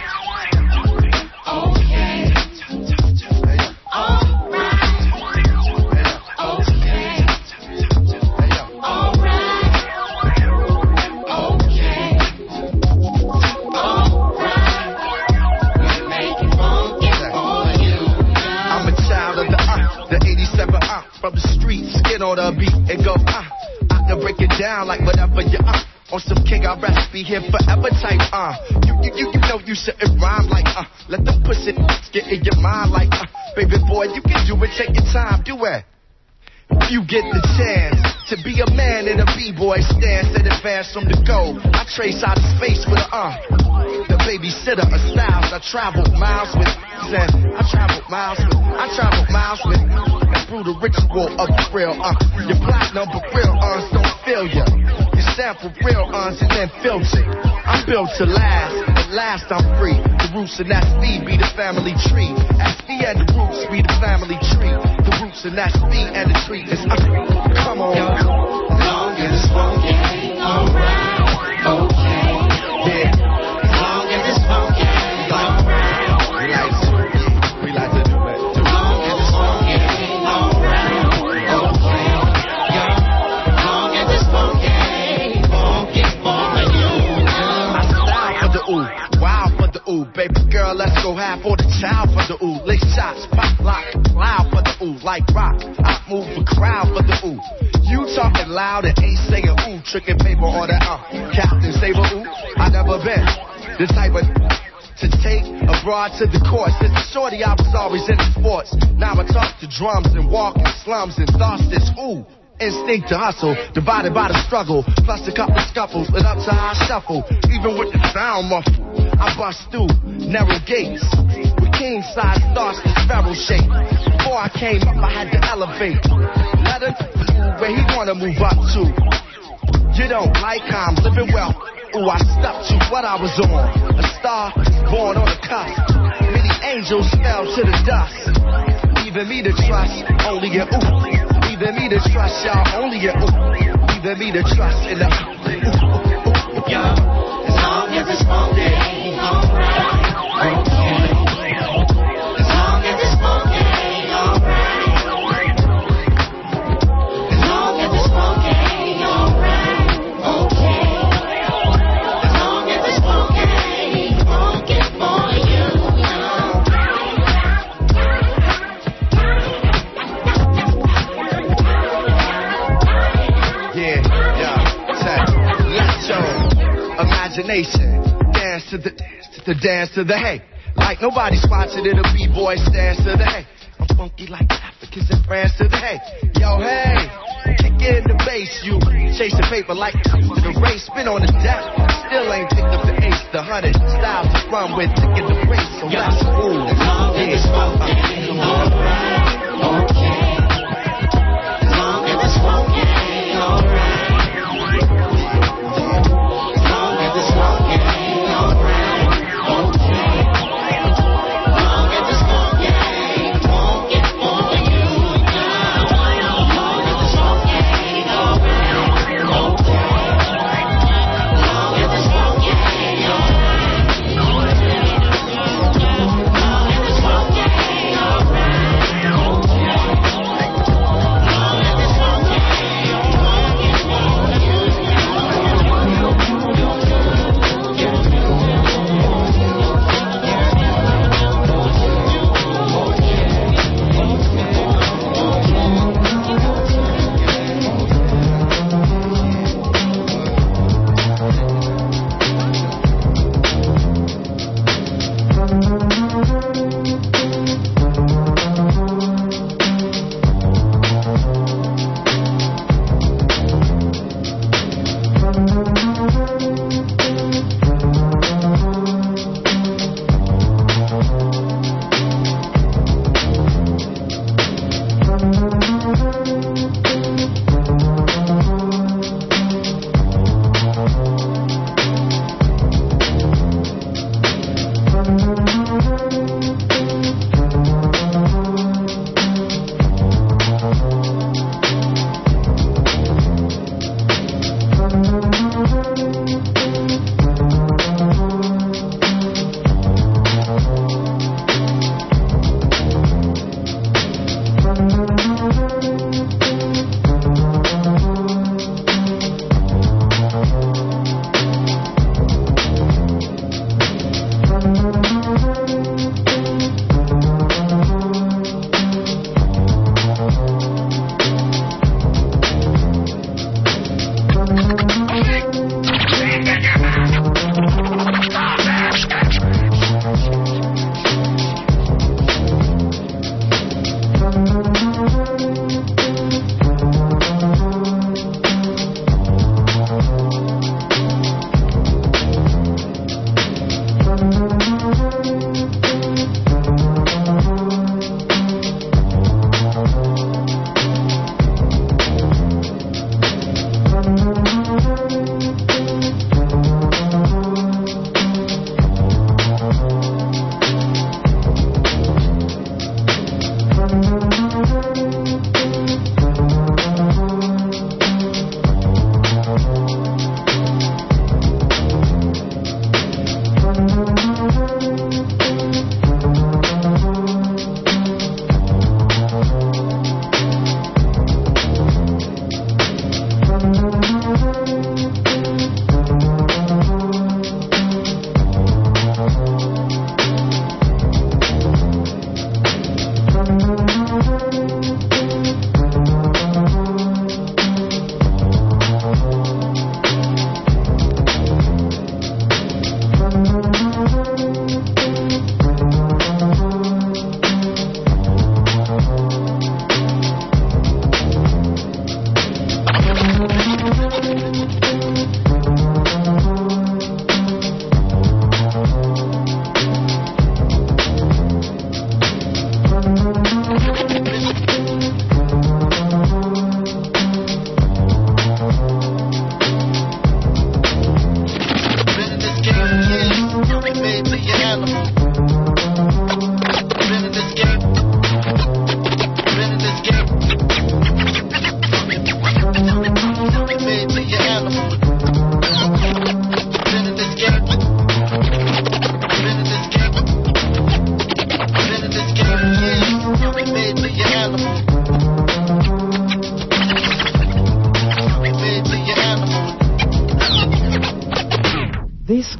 From the streets, get on the beat and go, ah. I can break it down like whatever you uh. On some king, I'd recipe here forever type, uh. You, you, you, you know you shouldn't rhyme like, uh. Let the pussy get in your mind like, uh. Baby boy, you can do it, take your time, do it. You get the chance to be a man in a b-boy stance and advance from the goal. I trace out of space with a uh. The babysitter of styles. I travel miles with. I travel miles with. I travel miles with. And through the ritual of the real uh. Your platinum but real uns don't fill ya. You sample real uns and then filter. I'm built to last. At last I'm free. The roots and that's me be the family tree. S me and the roots be the family tree. The roots and that's me and the tree is uh. Come on. Long as it's funky, alright, okay. Yeah. As long as it's funky, alright, we like to, we like to do it. As long as it's funky, alright, okay. As long as it's funky, funky for you. I style for the ooh, wild for the ooh, baby girl, let's go half for the child for the ooh. Lick shots, pop lock, loud for the ooh, like rock. I move the crowd for the ooh. You talking loud and ain't saying ooh, tricking paper on the uh. Captain Saber ooh, I never been the type of to take a broad to the course. Since a shorty, I was always in the sports. Now I talk to drums and walk in slums and thoughts this ooh. Instinct to hustle, divided by the struggle. Plus a couple scuffles, but up to how I shuffle. Even with the sound muffled, I bust through narrow gates. With king size thoughts to sparrow shape. Before I came up, I had to elevate. Let him move where he wanna move up to. You don't like how I'm living well. Ooh, I stuck to what I was on. A star born on the cusp. Many angels fell to the dust. Leaving me to trust only a ooh. Leaving me to trust y'all only a ooh. Leaving me to trust in the ooh, ooh, ooh, ooh. Yo, as long as it's funky, alright. Okay. As long as it's funky, alright. As long as it's funky, alright. Okay. As long as it's funky, funky for you. Yeah, yeah, check. Let's show imagination. Dance to the, to the dance to the hey. Like nobody's watching it, a b-boy dance to the hey. I'm funky like Africans and France to the hey. Yo, hey, kick in the bass, you chasing paper like to the race. Spin on the deck, still ain't picked up the ace, the hundred styles to run with, taking the race. So let's move. As long as it's funky, alright, okay. As long as it's funky, alright. As long as it's funky, alright, okay. As long as it's funky, funky for you now. As long as it's funky, alright, okay. As long as it's funky, alright. As long as it's funky.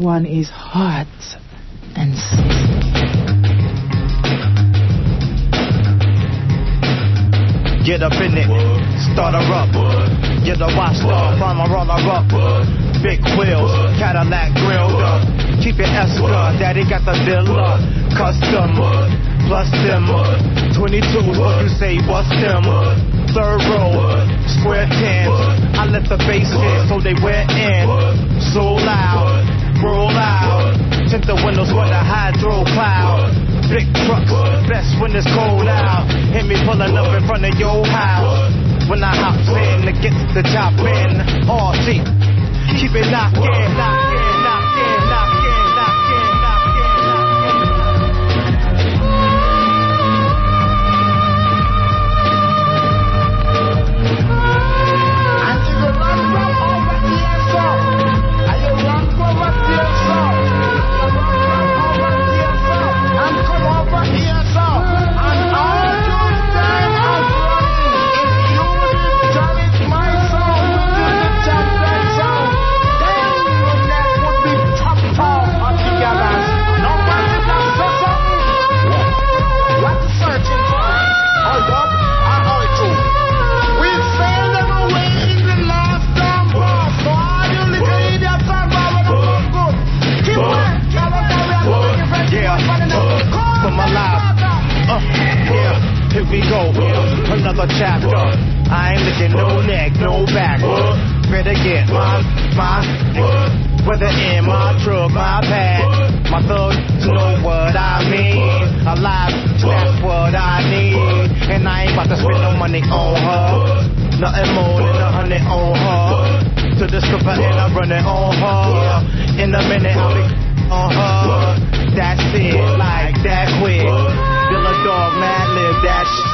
one is hot and sexy. Get up in it, start her up. Get a watch star, farmer roller up. Big wheels, Cadillac grilled up. Keep it Esca, daddy got the villa. Custom, plus them. twenty-two, what you say, what's them? Third row, square tens. I let the bass hit so they went in. So loud, roll out. Tint the windows with a hydro cloud. Big trucks, best when it's cold out. Hit me pulling up in front of your house. When I hop in to get the top in. Oh, see, keep it locked in, locked in, locked in, locked in, locked in, locked in, locked And you go run from over here, so. And you run from over here, so. And come over here, so. And all those time I'm running. If you didn't tell it my song, you didn't tell that song, then your neck would be chopped off altogether. Nobody can say something. What you searching for? Hold up, I hold you. We sailed them away in the last damn boss. So all you little idiots are bound to come good. Keep on, tell us how we are going to get yeah, for my life. Uh, yeah, here we go. Another chapter. I ain't looking no neck, no back. Better get my, my, whether in my truck, my pad. My thugs know what I mean. Alive, that's what I need. And I ain't about to spend no money on her. Nothing more than a hundred on her. To the stripper and I'm running on her. In a minute I'll be on her. That's it, like that quick. Bill a dog, mad live that shit.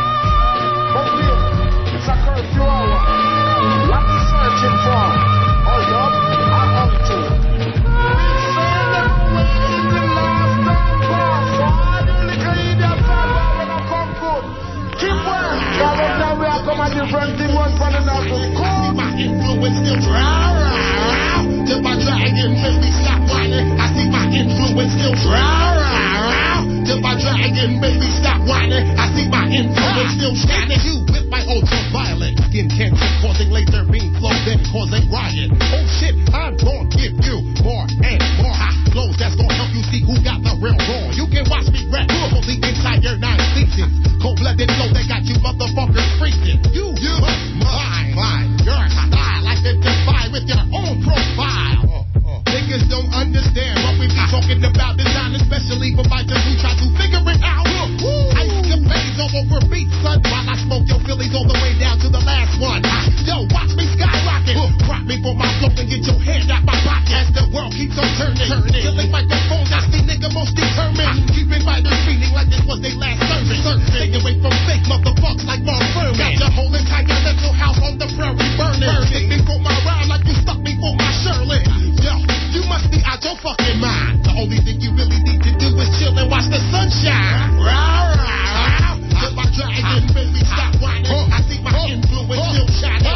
It's a curfew hour. What you searching for? Hold up, I hold you. We sailed them away in the last damn boss. So all you little idiots are bound to come good. Keep on. Tell us now we are come a different thing one from another. Come. My influence still dry. Till my dragon baby stop whining. I see my influence still dry. Till my dragon baby stop whining. I see my influence still shining. You with my ultraviolet skin cancer causing laser beam flow, then causing riot. Oh shit, I'm gonna give you more and more hot blows. That's gonna help you see who got the real raw. You can watch me rap for the entire nine seasons. Cold-blooded flow that got you motherfuckers freezing. You, you must mine, mine. You're a style I identify with your own profile. Uh, uh. Niggas don't understand what we be talking about design, especially for fighters who try to figure it out. Uh, I used to blaze all over beats, son, while I smoke your Phillies all the way down to the last one. Yo, watch me skyrocket. Uh, Rock me for my flow and get your hand out my pocket. As the world keeps on turning, turning. Killing microphones, that's the nigga most determined. Keeping fighters feeling like this was their last service. Stay away from fake motherfuckers like Mark Furman. Got your whole entire little house on the prairie burning. Stick me for my rhyme like you stuck me for my Shirley. Yo, you must be out your fucking mind. The only thing you really need to do is chill and watch the sunshine. Rah, rah, rah. Till my dragon baby stop whining. I see my influence still shining.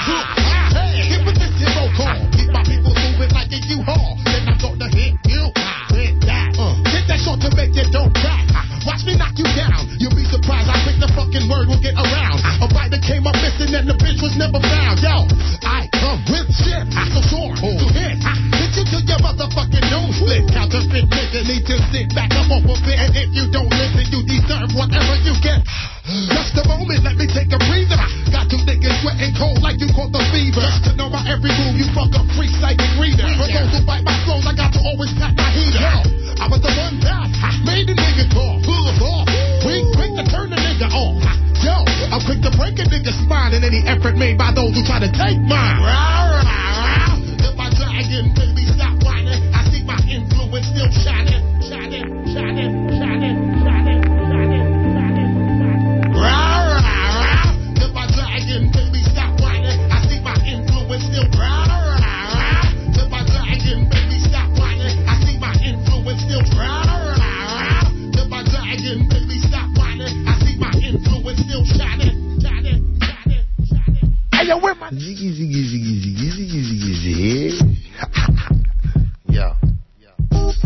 Get with this hero call. Keep my people moving like a U-Haul. Then I'm gonna hit you. Hit that. Hit that short to make you don't crack. Watch me knock you down. You'll be surprised. I think the fucking word will get around. A fighter came up missing and the bitch was never found. Yo, I come with shit. So sure to hit. Hit you till your motherfucking nose split. Counterfeit niggas need to sit back up off of it. And if you don't listen, you deserve whatever you get. Just a moment, let me take a breather. Got two niggas sweating cold like you caught the fever. Just to know my every move, you fuck up free psychic reader. For those who fight my flows, I got to always pack my heater. Yo, I was the one that made the nigga talk. Full of off. We quick to turn the nigga off. Yo, I'm quick to break a nigga's spine in any effort made by those who try to take mine. Rah, rah, rah. If my dragon baby stop whining, I see my influence still shining, shining, shining, shining, shining, shining, shining, shining. Rah, rah, rah. If my dragon baby stop whining, I see my influence still. Rah, rah, rah. If my dragon baby stop whining, I see my influence still. Rah, rah, rah. If my dragon baby stop whining, I see my influence still shining, shining, shining, shining. Hey, yo, where my Ziggy, ziggy, ziggy, ziggy, ziggy, ziggy, ziggy. Yeah.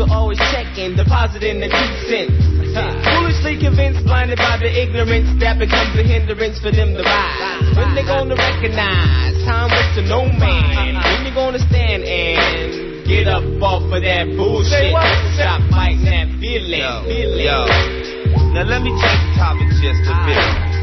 so always checking, depositing the two cents. Foolishly convinced, blinded by the ignorance that becomes a hindrance for them to rise. When they gonna recognize time waits to no man? When you gonna stand and get up off of that bullshit? Stop fighting that feeling. Yo, feeling. yo. Now let me change the topic just a bit.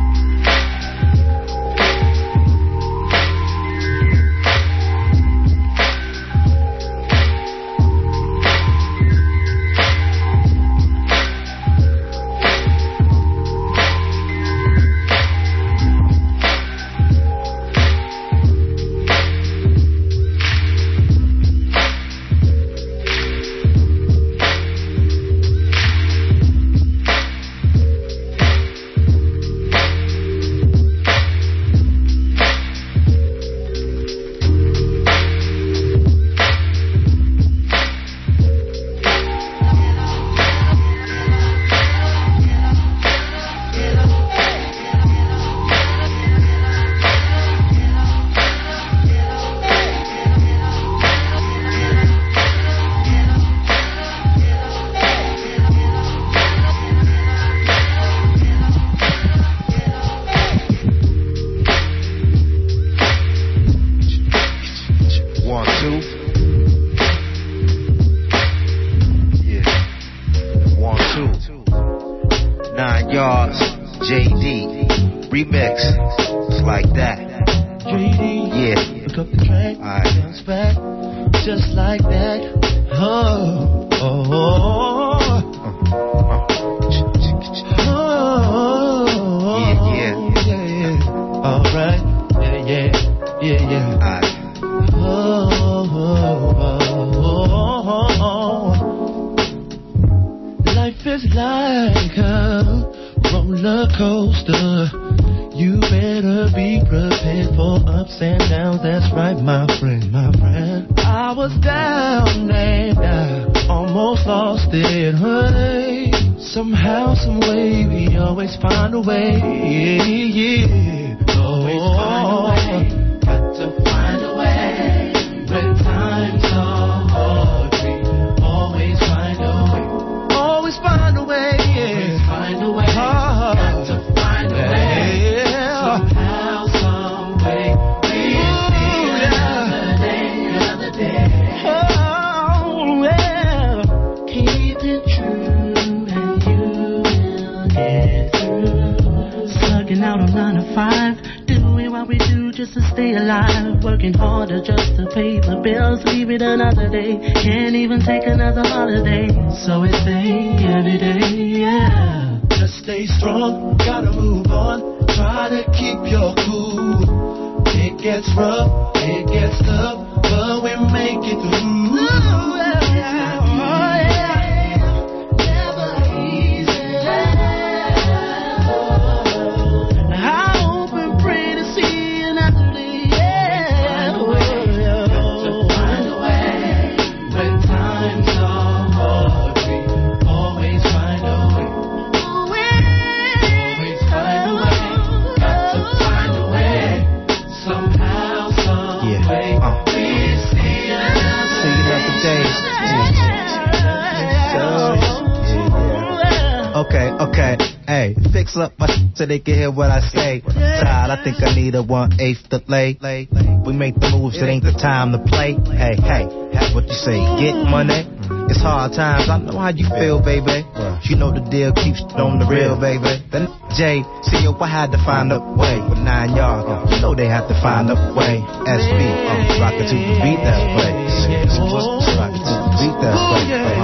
So they can hear what I say. Child, I think I need a one-eighth delay. We make the moves, it ain't the time to play. Hey, hey, what you say, get money? It's hard times, I know how you feel, baby. You know the deal, keeps on the real, baby. Then J, see yo, I had to find a way. With nine yards, you know they have to find a way. S B, uh, rock it to the beat that way. Rock it to the beat that way.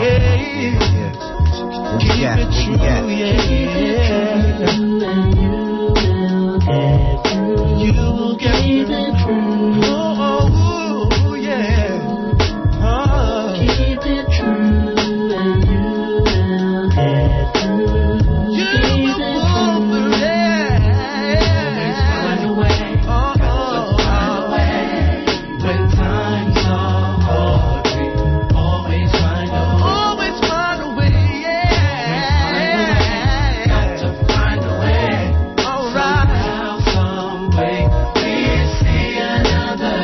What you got, what you got? You will get through. Oh, oh, yeah. Oh. Keep it true, and you will get through. You Keep will pull through, yeah. Always find a way. Oh, oh, find a way. When times are hard, we always find a way. Always find a way, yeah. Got to find a way. All right. Some way we'll see another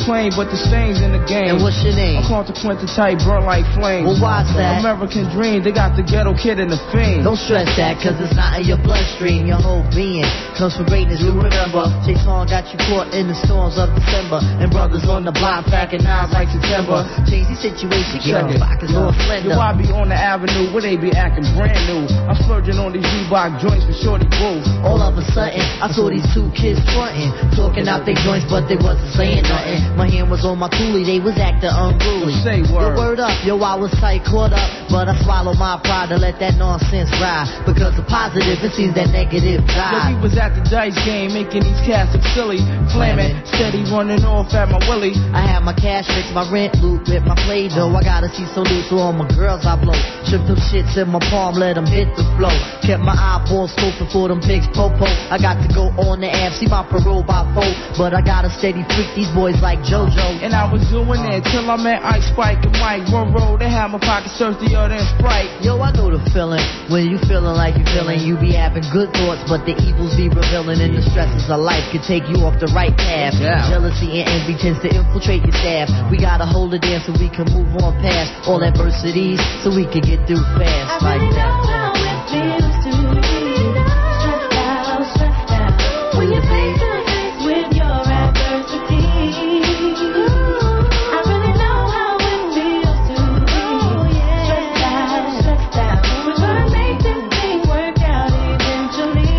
plane, but the stains in the game. And what's your name? I'm consequential type, burn like flames. Well, why's that? American dream, they got the ghetto kid and the fiend. Don't stress that, cause it's not in your bloodstream. Your whole being comes from greatness, you remember. J-Song got you caught in the storms of December. And brothers on the block packing knives like September. Change the situation, keep the pockets all slender. Yo, I be on the avenue where they be acting brand new. I'm splurging on these Reebok joints for shorty boo. All of a sudden, I saw these two kids frontin', talking out their joints, but they wasn't saying nothing. My hand was on my coolie, they was acting unruly. Say word. Yo, word up, yo, I was tight, caught up, but I swallowed my pride to let that nonsense ride. Because the positive, it seems that negative Yo, died. we was at the dice game, making these cats look silly. Flamin', steady running off at my willy. I had my cash fix, my rent loop with my play dough. I gotta see so loose, so all my girls I blow. Shook them shits in my palm, let them hit the flow. Kept my eyeballs scoping for them pigs, popo. I got to go on the app, see my parole by four. But I got a steady freak these boys like JoJo. And I was doing it till I met Ice Spike and Mike. One road, they had my pockets thirstier than Sprite. Yo, I know the feeling. When you feeling like you feeling, you be having good thoughts, but the evils be revealing. And the stresses of life can take you off the right path. Yeah. Jealousy and envy tends to infiltrate your staff. We gotta hold it in so we can move on past all adversities, so we can get through fast. I like really that. know how it feels to be stressed out, stressed out. When you face to face with your adversity. I really know how it feels to be stressed out, stressed out. We're gonna make this thing work out eventually.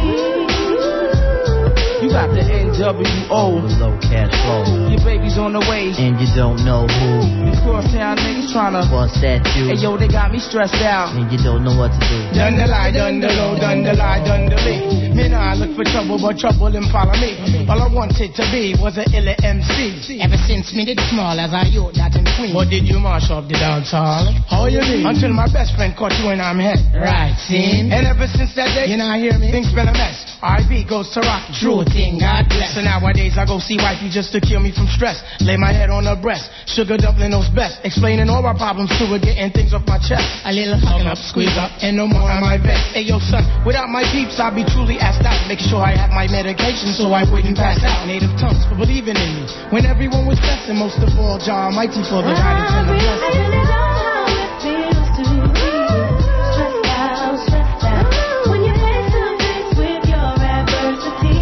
You got the N W O. Low cash flow. Your baby's on the way. And you don't know who. These crosstown niggas tryna What's that you? Hey yo, they got me stressed out. And you don't know what to do. Done the lie, done the low, done the lie, done the lee. Me nah look for trouble, but trouble them follow me. All I wanted to be was a illa M C. Ever since me did small as I youth that in Queen. But did you mash up the dance hall? How you mean? Until my best friend caught you in I'm head. Right, see? And ever since that day, you not hear me? Things been a mess. R I B goes to Rocky. True thing, God bless. So nowadays I go see wifey just to cure me from stress. Lay my head on her breast. Sugar dumpling knows best. Explaining all my problems to her, getting things off my chest. A little hugging up, squeeze up, and no more on my vest. Hey yo son, without my peeps I'll be truly asked out. Making sure I have my medication so I wouldn't pass out. Native tongues for believing in me. When everyone was blessing, most of all Jah Almighty for the guidance and the blessing. I really know how it feels to be stressed out, stressed out. When you face to face with your adversity.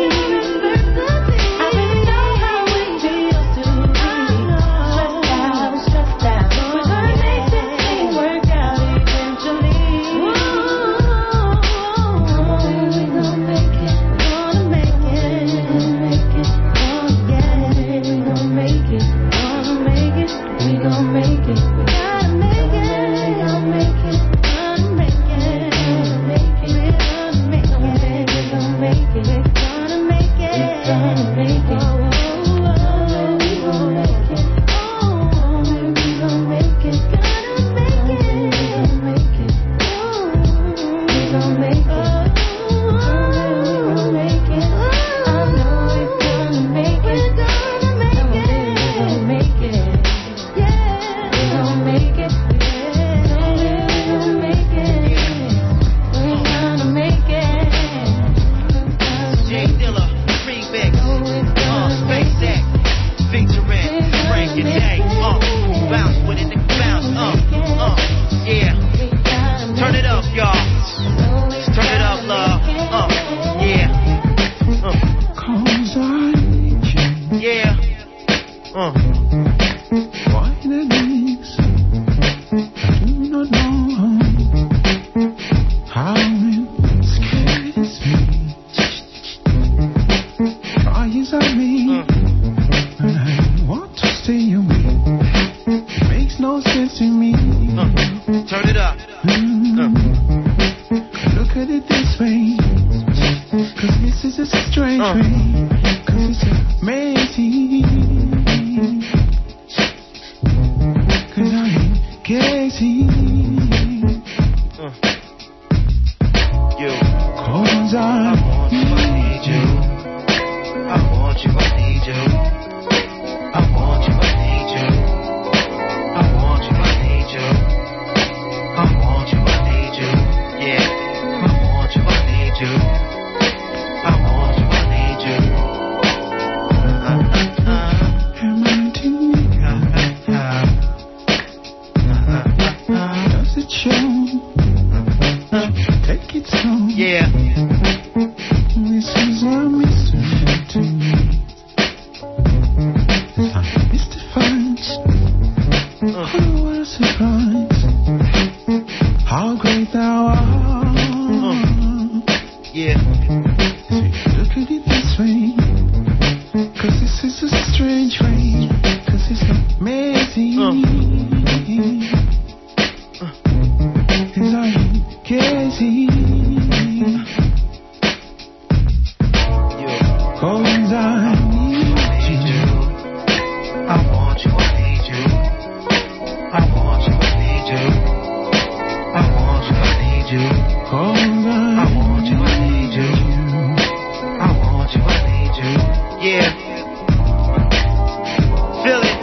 I really know how it feels to be stressed out, stressed out. We're gonna make this thing work out eventually. We're gonna make it, gonna make it, make it, oh yeah. We're gonna make it, gonna make it, we gonna make it. We gotta make it, we gonna make it, gonna make it, make it, we're gonna make it, we're gonna make it, we're gonna make it, we're gonna make it. Oh, we gonna make it, oh, we gonna make it, gonna make it, gonna make it, oh, we gonna make it, oh, we gonna make it. I know it's gonna make it, gonna make it, gonna make it. Yeah, we gonna make it, yeah, we gonna make it, we gonna make it. Jay Dilla, remix, uh, SpaceX, featuring Frank and Jay, uh, bounce with it, bounce, uh, uh, yeah. Turn it up, y'all. Just turn it up, love, uh, yeah, uh, yeah, uh. Why the leaves do not know how it scares me. Tries at me, and I want to stay away. It makes no sense to me. Turn it up. Look at it this way, 'cause this is a strange Uh. way, 'cause it's amazing. 'Cause I'm gazing. You. 'Cause I want you, I need you. I want you, I need you. I want you, I need you. I want you, I need you. I want you, I need you. Yeah. I want you, I need you. I want you, I need you. Uh, uh, uh. am I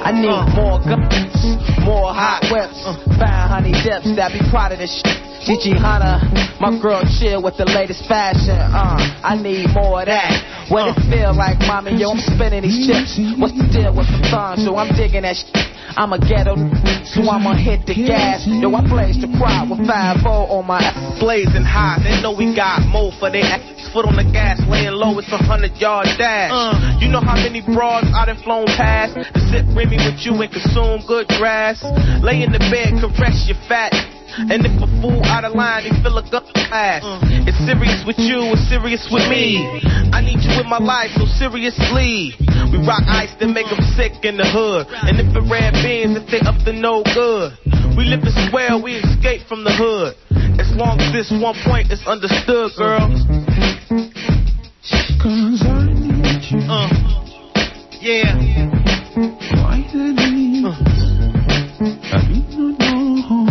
I need more guns, more hot whips, fine honey dips that be proud of this shit. G G Hunter, my girl chill with the latest fashion. Uh, I need more of that. What it feel like, mommy? Yo, I'm spinning these chips. What's the deal with the thong? So I'm digging that shit. I'm a ghetto, so I'ma hit the gas. Yo, I blaze the crowd with five oh on my ass. Blazing high, they know we got more for their ass. Foot on the gas, laying low, it's a hundred yard dash. Uh, you know how many broads I done flown past to sit Remy with you and consume good grass. Lay in the bed, caress your fat. And if a fool out of line, they feel a gun ass. Uh, it's serious with you, it's serious with me. I need you in my life, so seriously. We rock ice to make them sick in the hood. And if it red beans, if they up to no good. We live as well, we escape from the hood. As long as this one point is understood, girl. Cause I need you. Uh, yeah. Why the need? Uh, I do not know.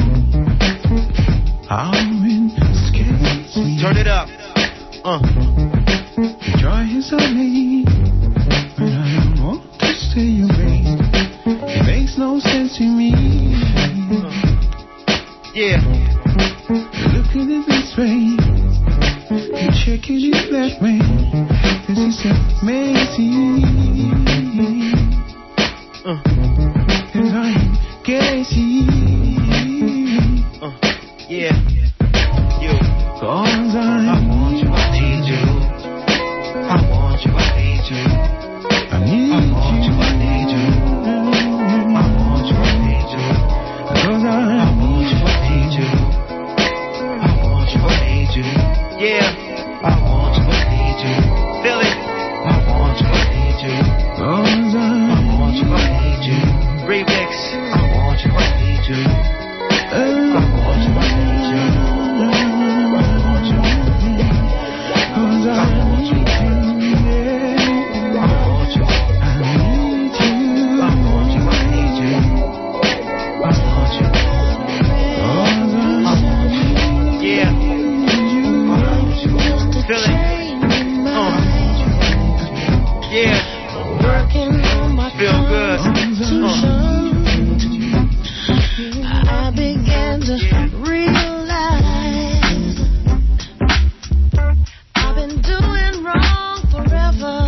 I'm in skates. Turn it up. Uh. The joy is a need, but I don't want to stay away. It makes no sense to me. Uh. Yeah. Look at it this way. You check it in that way. This is amazing. Uh. Cause I'm gazing. Uh. Yeah, you. Cause I, I want you, I need you. I want you, I need you. I need I want you, I need you. I want you, I need you. Cause I, I want you, I need you. I want you, I need you. Yeah, I want you, I need you. Feel it. I want you, I need you. Cause I, I want you, I need you. Remix. I want you, I need you. I want you, I need you. I want you, I need you. cause I, I want you, I need you. I want you, I need you. I want you, I need you. I want you. I want you. Yeah. I want you. Feel it. Uh. Yeah. Feel good. Uh. I began to realize I've been doing wrong forever.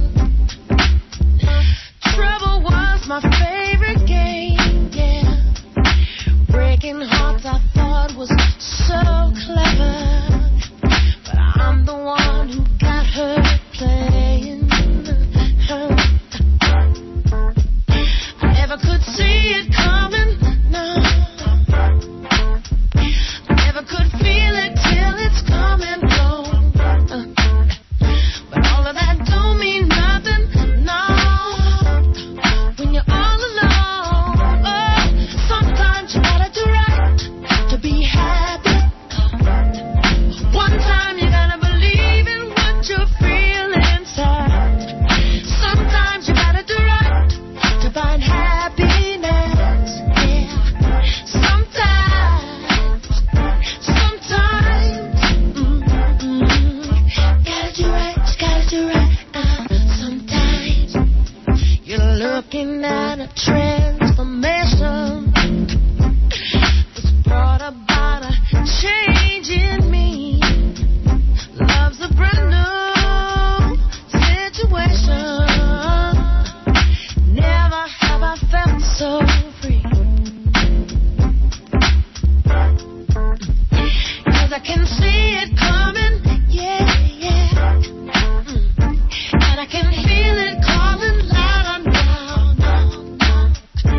Trouble was my favorite game, yeah. Breaking hearts I thought was so clever, but I'm the one who got hurt playing. I never could see it coming. Could feel it till it's come and go. Uh, but all of that don't mean nothing, no. When you're all alone, oh, sometimes you gotta do right to be happy. One time you gotta believe in what you feel inside. Sometimes you gotta do right to find happiness. Yeah, sometimes. Looking at a transformation that's brought about a change in me. Love's a brand new situation. Never have I felt so free. 'Cause I can see it coming, yeah, yeah. Mm. And I can feel it calling loud and loud.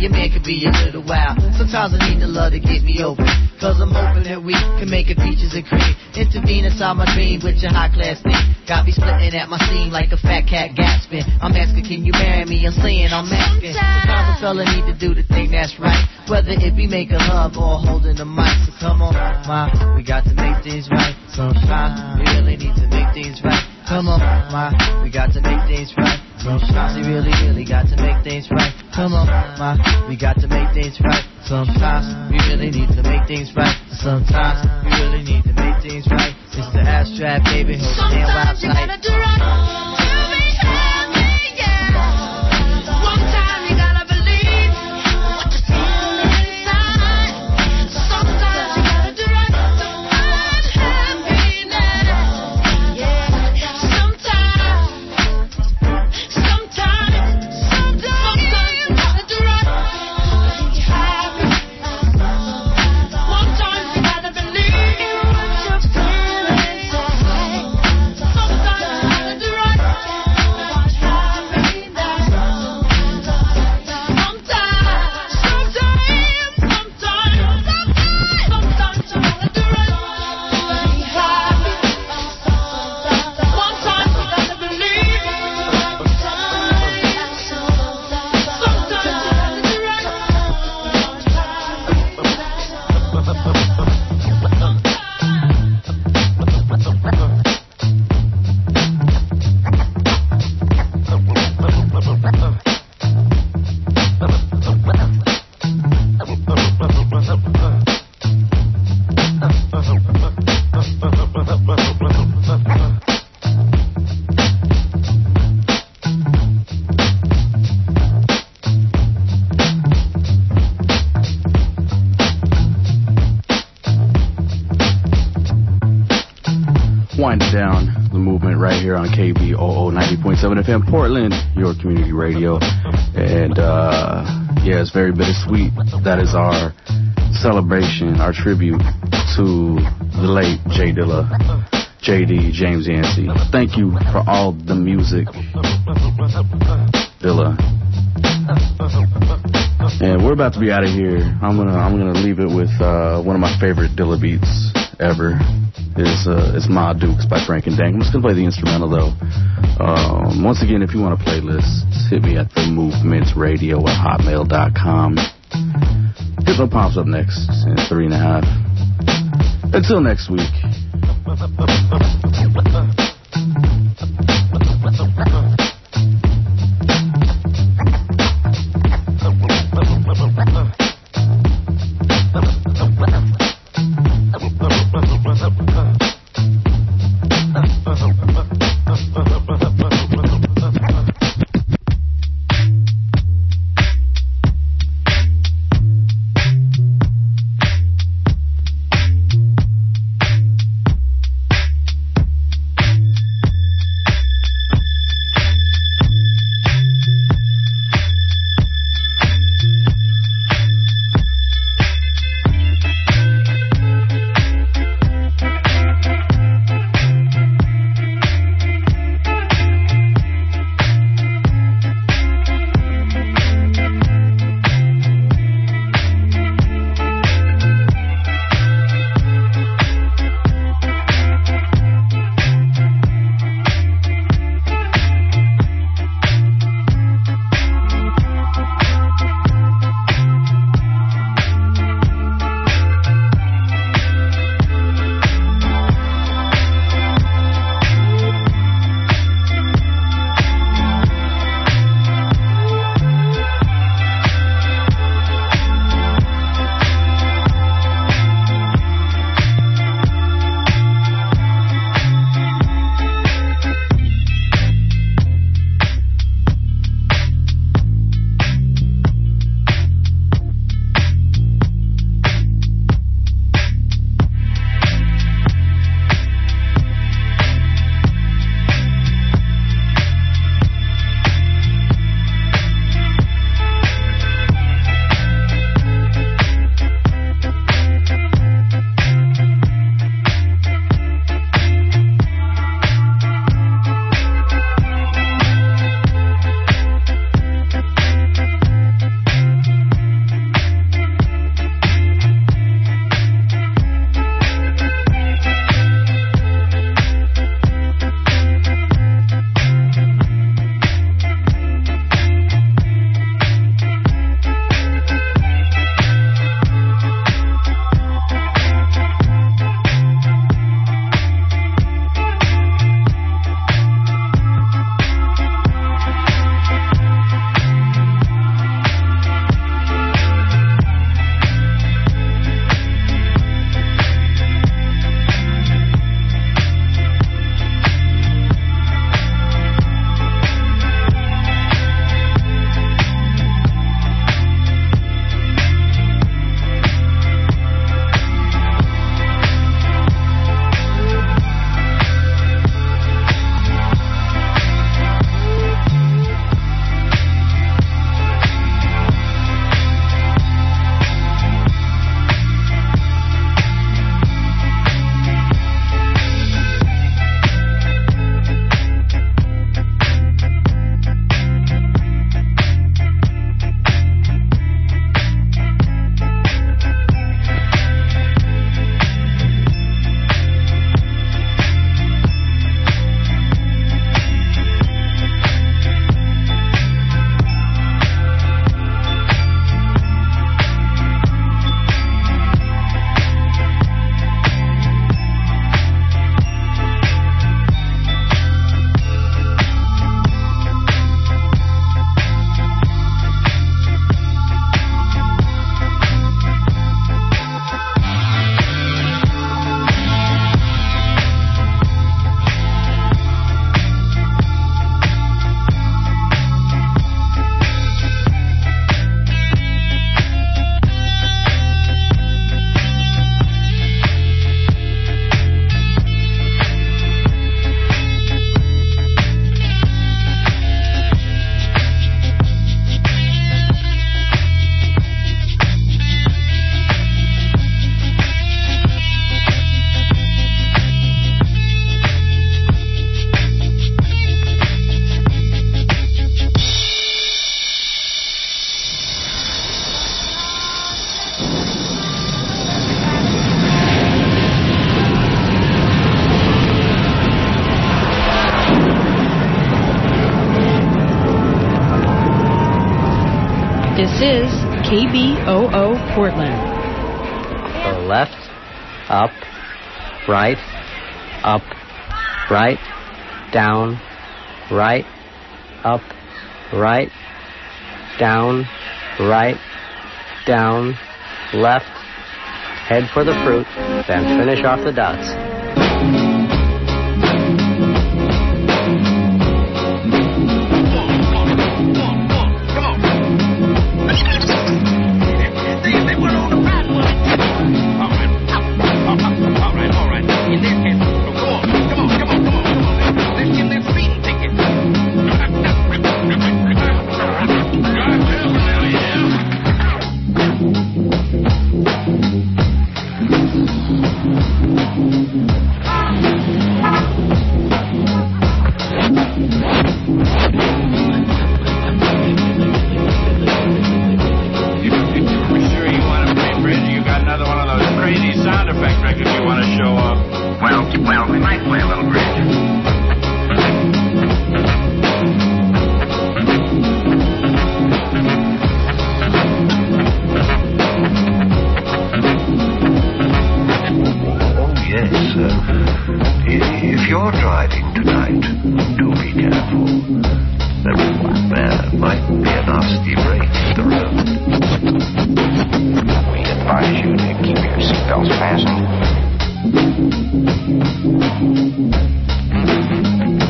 your man could be a little wild. Sometimes I need the love to get me open, cause I'm hoping that we can make it peaches and cream. Intervene inside my dream with your high class thing. Got me splitting at my seam like a fat cat gasping. I'm asking, can you marry me? I'm saying I'm asking. Sometimes a fella need to do the thing that's right, whether it be making love or holding the mic. So come on, ma, we got to make things right. Sometimes we really need to make things right. Come on, ma, we got to make things right. Sometimes we really, really got to make things right. Come on, ma, we got to make things right. Sometimes we really need to make things right. Sometimes we really need to make things right. It's the abstract, baby. Hold the damn wild tight. Sometimes you gotta do right to be happy, yeah. One time you gotta believe what you feel inside. Sometimes you gotta do right to find happiness, yeah. Sometimes, sometimes, sometimes you gotta do right to be happy. One time you gotta believe what you feel inside. Sometimes you gotta do right to find happiness. Sometimes, sometimes, sometimes, sometimes you gotta do right to be happy. One time you gotta believe. Sometimes, sometimes you gotta do right. Winding down the movement right here on K B O O ninety point seven F M Portland, your community radio. And uh, yeah, it's very bittersweet. That is our celebration, our tribute to the late J Dilla, J D, James Yancey. Thank you for all the music, Dilla. And we're about to be out of here. I'm gonna I'm gonna leave it with uh, one of my favorite Dilla beats ever. Is uh, is Ma Dukes by Frank and Dank. I'm just gonna play the instrumental though. Um, once again, if you want a playlist, hit me at the movement radio at hotmail dot com. Hit no pops up next in three and a half. Until next week. This is K B O O Portland. So left, up, right, up, right, down, right, up, right, down, right, down, left, head for the fruit, then finish off the dots. Fastened.